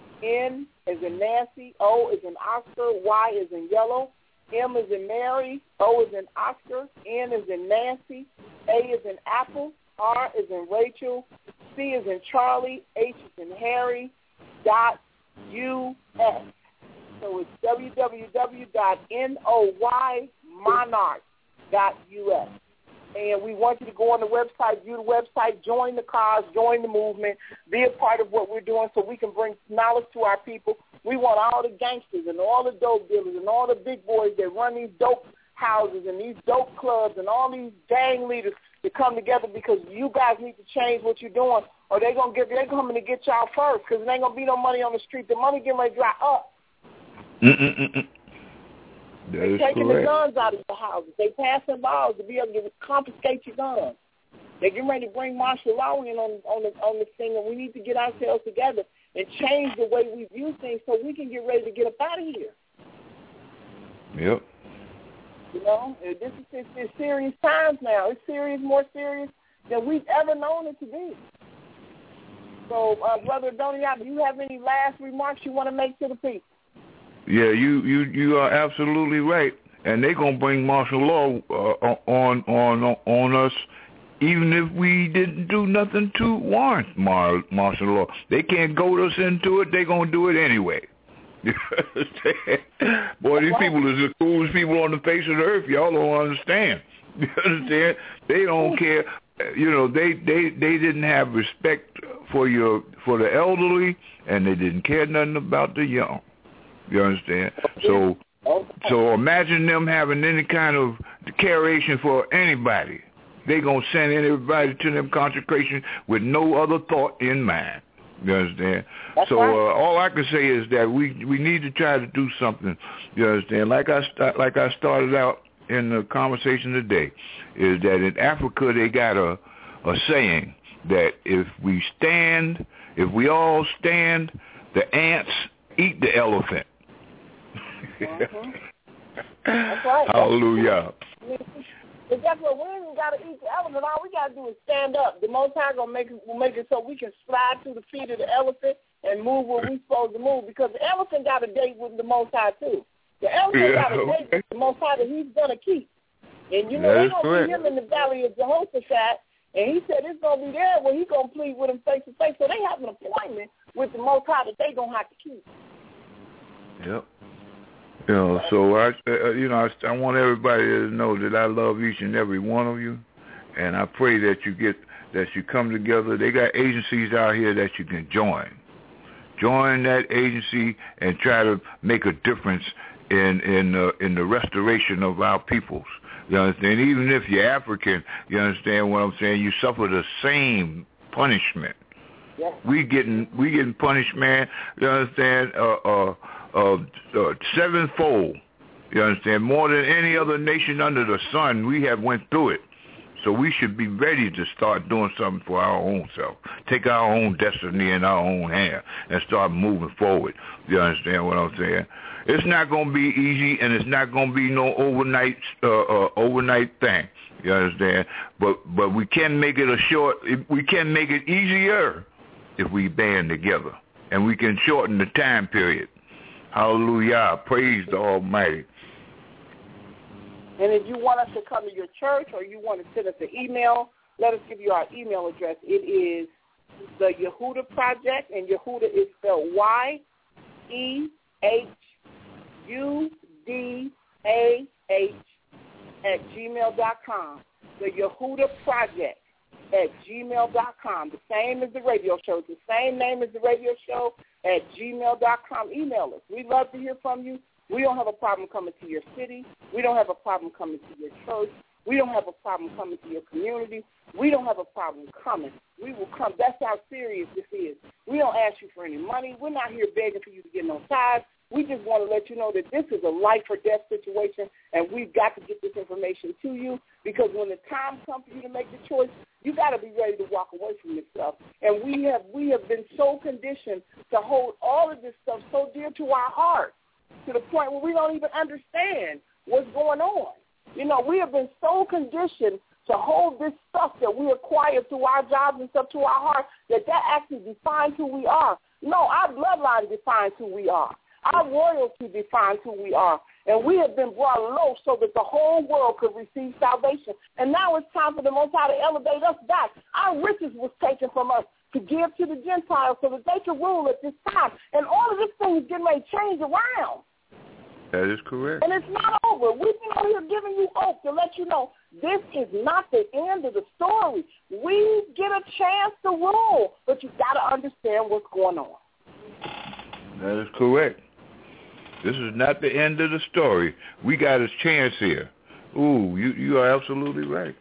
N as in Nancy, O is in Oscar, Y is in yellow, M is in Mary, O is in Oscar, N is in Nancy, A is in Apple, R is in Rachel, C is in Charlie, H is in Harry, dot U S. So it's w w w dot noy monarch dot u s. And we want you to go on the website, view the website, join the cause, join the movement, be a part of what we're doing so we can bring knowledge to our people. We want all the gangsters and all the dope dealers and all the big boys that run these dope houses and these dope clubs and all these gang leaders to come together because you guys need to change what you're doing or they're going to get, they're coming to get y'all first because there ain't going to be no money on the street. The money getting ready to dry up. Mm-mm-mm. They're taking correct. The guns out of the houses. They passing laws to be able to confiscate your guns. They're getting ready to bring martial law in on, on, the, on this thing, and we need to get ourselves together and change the way we view things so we can get ready to get up out of here. Yep. You know, this is it's, it's serious times now. It's serious, more serious than we've ever known it to be. So, uh, Brother Adoniah, do you have any last remarks you want to make to the people? Yeah, you, you, you are absolutely right, and they're gonna bring martial law uh, on on on us, even if we didn't do nothing to warrant mar- martial law. They can't goad us into it. They're gonna do it anyway. You understand? Boy, these people are the coolest people on the face of the earth. Y'all don't understand. You understand? They don't care. You know, they, they, they didn't have respect for your for the elderly, and they didn't care nothing about the young. You understand? So, so imagine them having any kind of caration for anybody. They gonna send everybody to them consecration with no other thought in mind. You understand? That's so, uh, all I can say is that we we need to try to do something. You understand? Like I st- like I started out in the conversation today, is that in Africa they got a a saying that if we stand, if we all stand, the ants eat the elephant. Mm-hmm. That's right. Hallelujah. But guess what? We ain't got to eat the elephant. All we got to do is stand up. The Most High gonna make it, will make it so we can slide to the feet of the elephant and move where we supposed to move. Because the elephant got a date with the Most High too. The elephant yeah, got a okay. date with the Most High that he's gonna keep. And you know they're gonna be him in the valley of Jehoshaphat, and he said it's gonna be there where he's gonna plead with him face to face. So they have an appointment with the Most High that they gonna have to keep. Yep. You know, so I, uh, you know, I, I want everybody to know that I love each and every one of you, and I pray that you get that you come together. They got agencies out here that you can join. Join that agency and try to make a difference in in uh, in the restoration of our peoples. You understand? Even if you're African, you understand what I'm saying. You suffer the same punishment. Yeah. We getting we getting punished, man. You understand? Uh, uh, uh, uh, sevenfold. You understand? More than any other nation under the sun, we have went through it. So we should be ready to start doing something for our own self. Take our own destiny in our own hand and start moving forward. You understand what I'm saying? It's not going to be easy, and it's not going to be no overnight uh, uh, overnight thing. You understand? But but we can make it a short. We can make it easier if we band together, and we can shorten the time period. Hallelujah! Praise the Almighty. And if you want us to come to your church, or you want to send us an email, let us give you our email address. It is the Yehuda Project, and Yehuda is spelled Y E H U D A H at gmail dot com. The Yehuda Project at gmail dot com. The same as the radio show. It's the same name as the radio show at gmail dot com. Email us. We'd love to hear from you. We don't have a problem coming to your city. We don't have a problem coming to your church. We don't have a problem coming to your community. We don't have a problem coming. We will come. That's how serious this is. We don't ask you for any money. We're not here begging for you to get no tithes. We just want to let you know that this is a life or death situation, and we've got to get this information to you, because when the time comes for you to make the choice, you got to be ready to walk away from this stuff. And we have we have been so conditioned to hold all of this stuff so dear to our heart, to the point where we don't even understand what's going on. You know, we have been so conditioned to hold this stuff that we acquire through our jobs and stuff to our heart that that actually defines who we are. No, our bloodline defines who we are. Our royalty defines who we are. And we have been brought low so that the whole world could receive salvation. And now it's time for the Most High to elevate us back. Our riches was taken from us to give to the Gentiles so that they could rule at this time. And all of this thing is getting ready to change around. That is correct. And it's not over. We've been out here giving you hope to let you know this is not the end of the story. We get a chance to rule, but you got to understand what's going on. That is correct. This is not the end of the story. We got a chance here. Ooh, you you are absolutely right.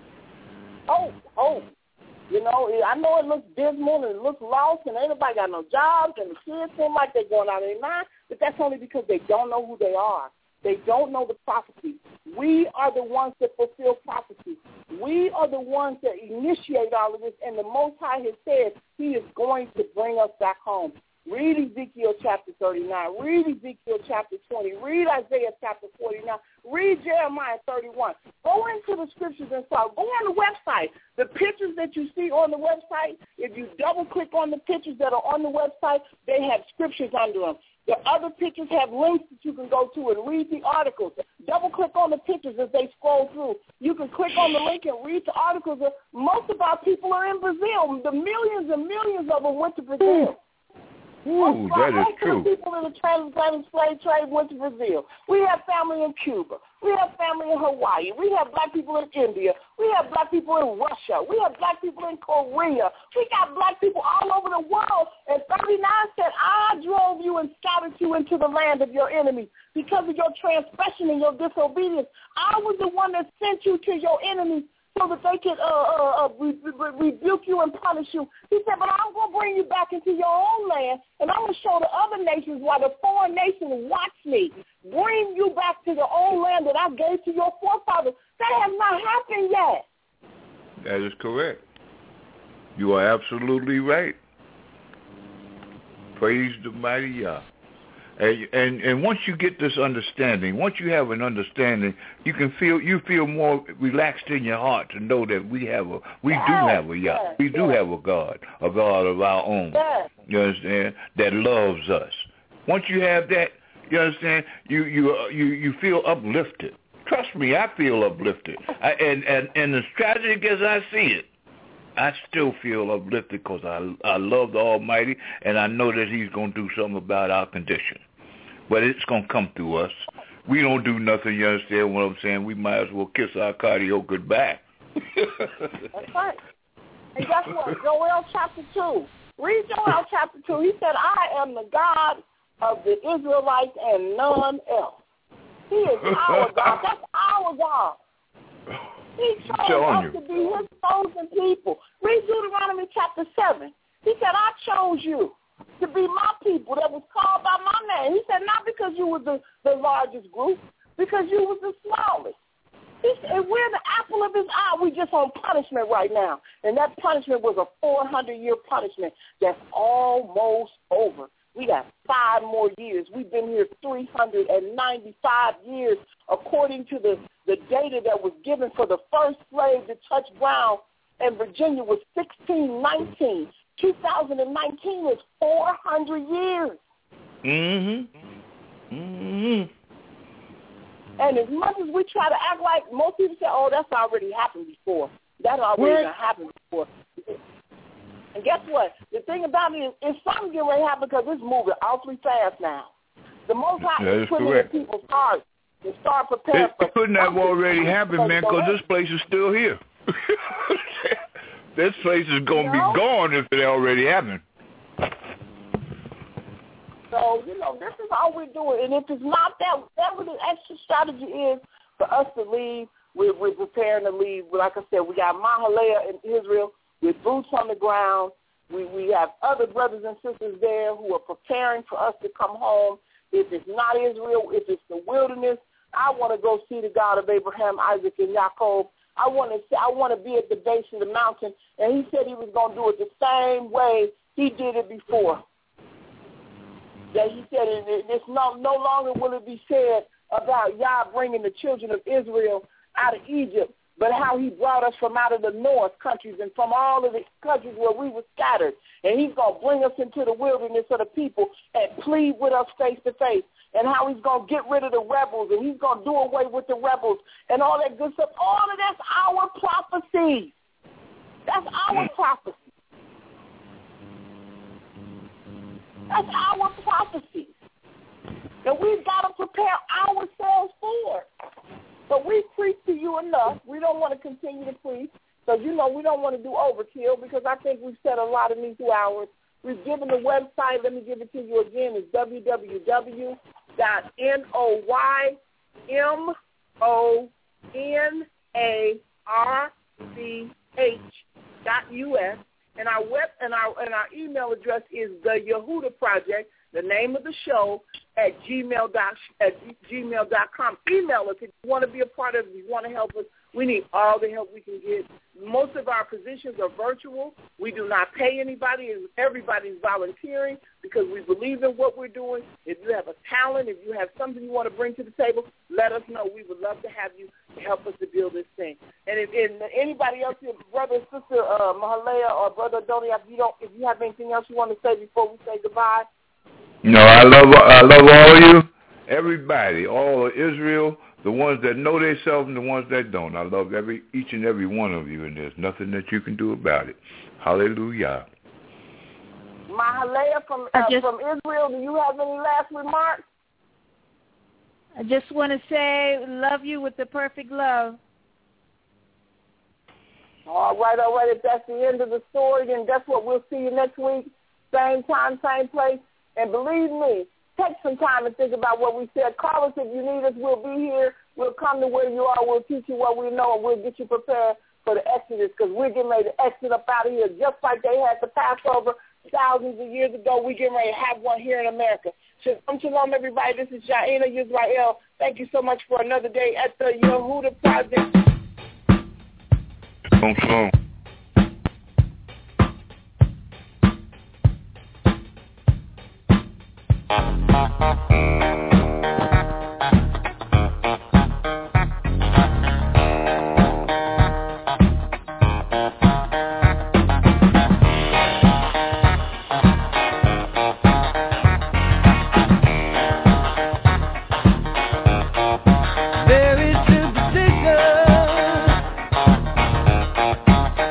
Oh, oh. You know, I know it looks dismal and it looks lost and ain't nobody got no jobs and the kids seem like they're going out of their mind, but that's only because they don't know who they are. They don't know the prophecy. We are the ones that fulfill prophecy. We are the ones that initiate all of this, and the Most High has said he is going to bring us back home. Read Ezekiel chapter thirty-nine. Read Ezekiel chapter twenty. Read Isaiah chapter forty-nine. Read Jeremiah thirty-one. Go into the scriptures and start. Go on the website. The pictures that you see on the website, if you double-click on the pictures that are on the website, they have scriptures under them. The other pictures have links that you can go to and read the articles. Double-click on the pictures as they scroll through. You can click on the link and read the articles. Most of our people are in Brazil. The millions and millions of them went to Brazil. Ooh, that is true. People in the transatlantic slave trade went to Brazil. We have family in Cuba. We have family in Hawaii. We have black people in India. We have black people in Russia. We have black people in Korea. We got black people all over the world. And thirty-nine said, I drove you and scattered you into the land of your enemies because of your transgression and your disobedience. I was the one that sent you to your enemies so that they could uh, uh, uh, re- re- rebuke you and punish you. He said, but I'm going to bring you back into your own land, and I'm going to show the other nations why the foreign nations watch me. Bring you back to the own land that I gave to your forefathers. That has not happened yet. That is correct. You are absolutely right. Praise the mighty Yah. And, and and once you get this understanding, once you have an understanding, you can feel you feel more relaxed in your heart to know that we have a we yes, do have a Yah, yes, we do yes. have a God, a God of our own. Yes. You understand? That loves us. Once you have that, you understand? You you uh, you you feel uplifted. Trust me, I feel uplifted. I, and and and as tragic as I see it, I still feel uplifted because I I love the Almighty, and I know that He's going to do something about our condition. But it's going to come through us. We don't do nothing, you understand what I'm saying? We might as well kiss our cardio goodbye. That's right. And guess what? Joel chapter two. Read Joel chapter two. He said, I am the God of the Israelites and none else. He is our God. That's our God. He chose us you. to be his chosen people. Read Deuteronomy chapter seven. He said, I chose you to be my people that was called by my name. He said, not because you were the, the largest group, because you was the smallest. He said, we're the apple of his eye. We just on punishment right now. And that punishment was a four hundred year punishment that's almost over. We got five more years. We've been here three hundred ninety-five years, according to the, the data that was given for the first slave to touch ground in Virginia was sixteen nineteen. two thousand nineteen is four hundred years. Mm-hmm. Mm-hmm. And as much as we try to act like, most people say, oh, that's already happened before. That already what? happened before. And guess what? The thing about it is, it's something getting ready to happen because it's moving awfully fast now. The Most High that is is putting correct. in people's hearts to start preparing it, for it couldn't have already happened, man, because this place is still here. This place is going to you know? be gone if it already happened. So, you know, this is all we're doing. And if it's not that, whatever the extra strategy is for us to leave, we're, we're preparing to leave. Like I said, we got Mahalea in Israel with boots on the ground. We, we have other brothers and sisters there who are preparing for us to come home. If it's not Israel, if it's the wilderness, I want to go see the God of Abraham, Isaac, and Jacob. I want to I want to be at the base of the mountain. And he said he was going to do it the same way he did it before. That he said it, it, it's no, no longer will it be said about Yah bringing the children of Israel out of Egypt, but how he brought us from out of the north countries and from all of the countries where we were scattered. And he's going to bring us into the wilderness of the people and plead with us face to face. And how he's going to get rid of the rebels and he's going to do away with the rebels and all that good stuff. All of that's our prophecy. That's our prophecy. That's our prophecy. And we've got to prepare ourselves for it. But we preach to you enough. We don't want to continue to preach because, you know, we don't want to do overkill because I think we've said a lot in these two hours. We've given the website. Let me give it to you again. It's w w w dot noymonarch dot u s. And our web and our and our email address is the Yehuda Project, the name of the show, at gmail dot at gmail dot com. Email us if you want to be a part of it, if you want to help us. We need all the help we can get. Most of our positions are virtual. We do not pay anybody. Everybody's volunteering because we believe in what we're doing. If you have a talent, if you have something you want to bring to the table, let us know. We would love to have you to help us to build this thing. And if and anybody else, your brother, sister, uh, Mahalea, or brother Donnie, if you don't, if you have anything else you want to say before we say goodbye. No, I love I love all of you, everybody, all of Israel. The ones that know themselves and the ones that don't. I love every each and every one of you, and there's nothing that you can do about it. Hallelujah. Mahalea from uh, just, from Israel, do you have any last remarks? I just want to say love you with the perfect love. All right, all right. If that's the end of the story, then that's what we'll see you next week. Same time, same place. And believe me, take some time and think about what we said. Call us if you need us. We'll be here. We'll come to where you are. We'll teach you what we know, and we'll get you prepared for the Exodus because we're getting ready to exit up out of here just like they had the Passover thousands of years ago. We're getting ready to have one here in America. Shalom, shalom, everybody. This is Jaina Yisrael. Thank you so much for another day at the Yehuda Project. Shalom, shalom. Very superstitious.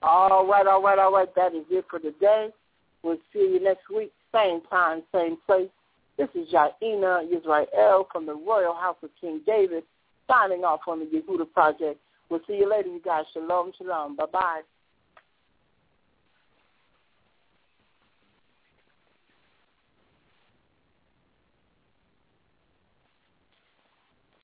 All right, all right, all right. That is it for today. We'll see you next week, same time, same place. This is Yaina Yisrael from the Royal House of King David, signing off on the Yehuda Project. We'll see you later, you guys. Shalom, shalom. Bye-bye.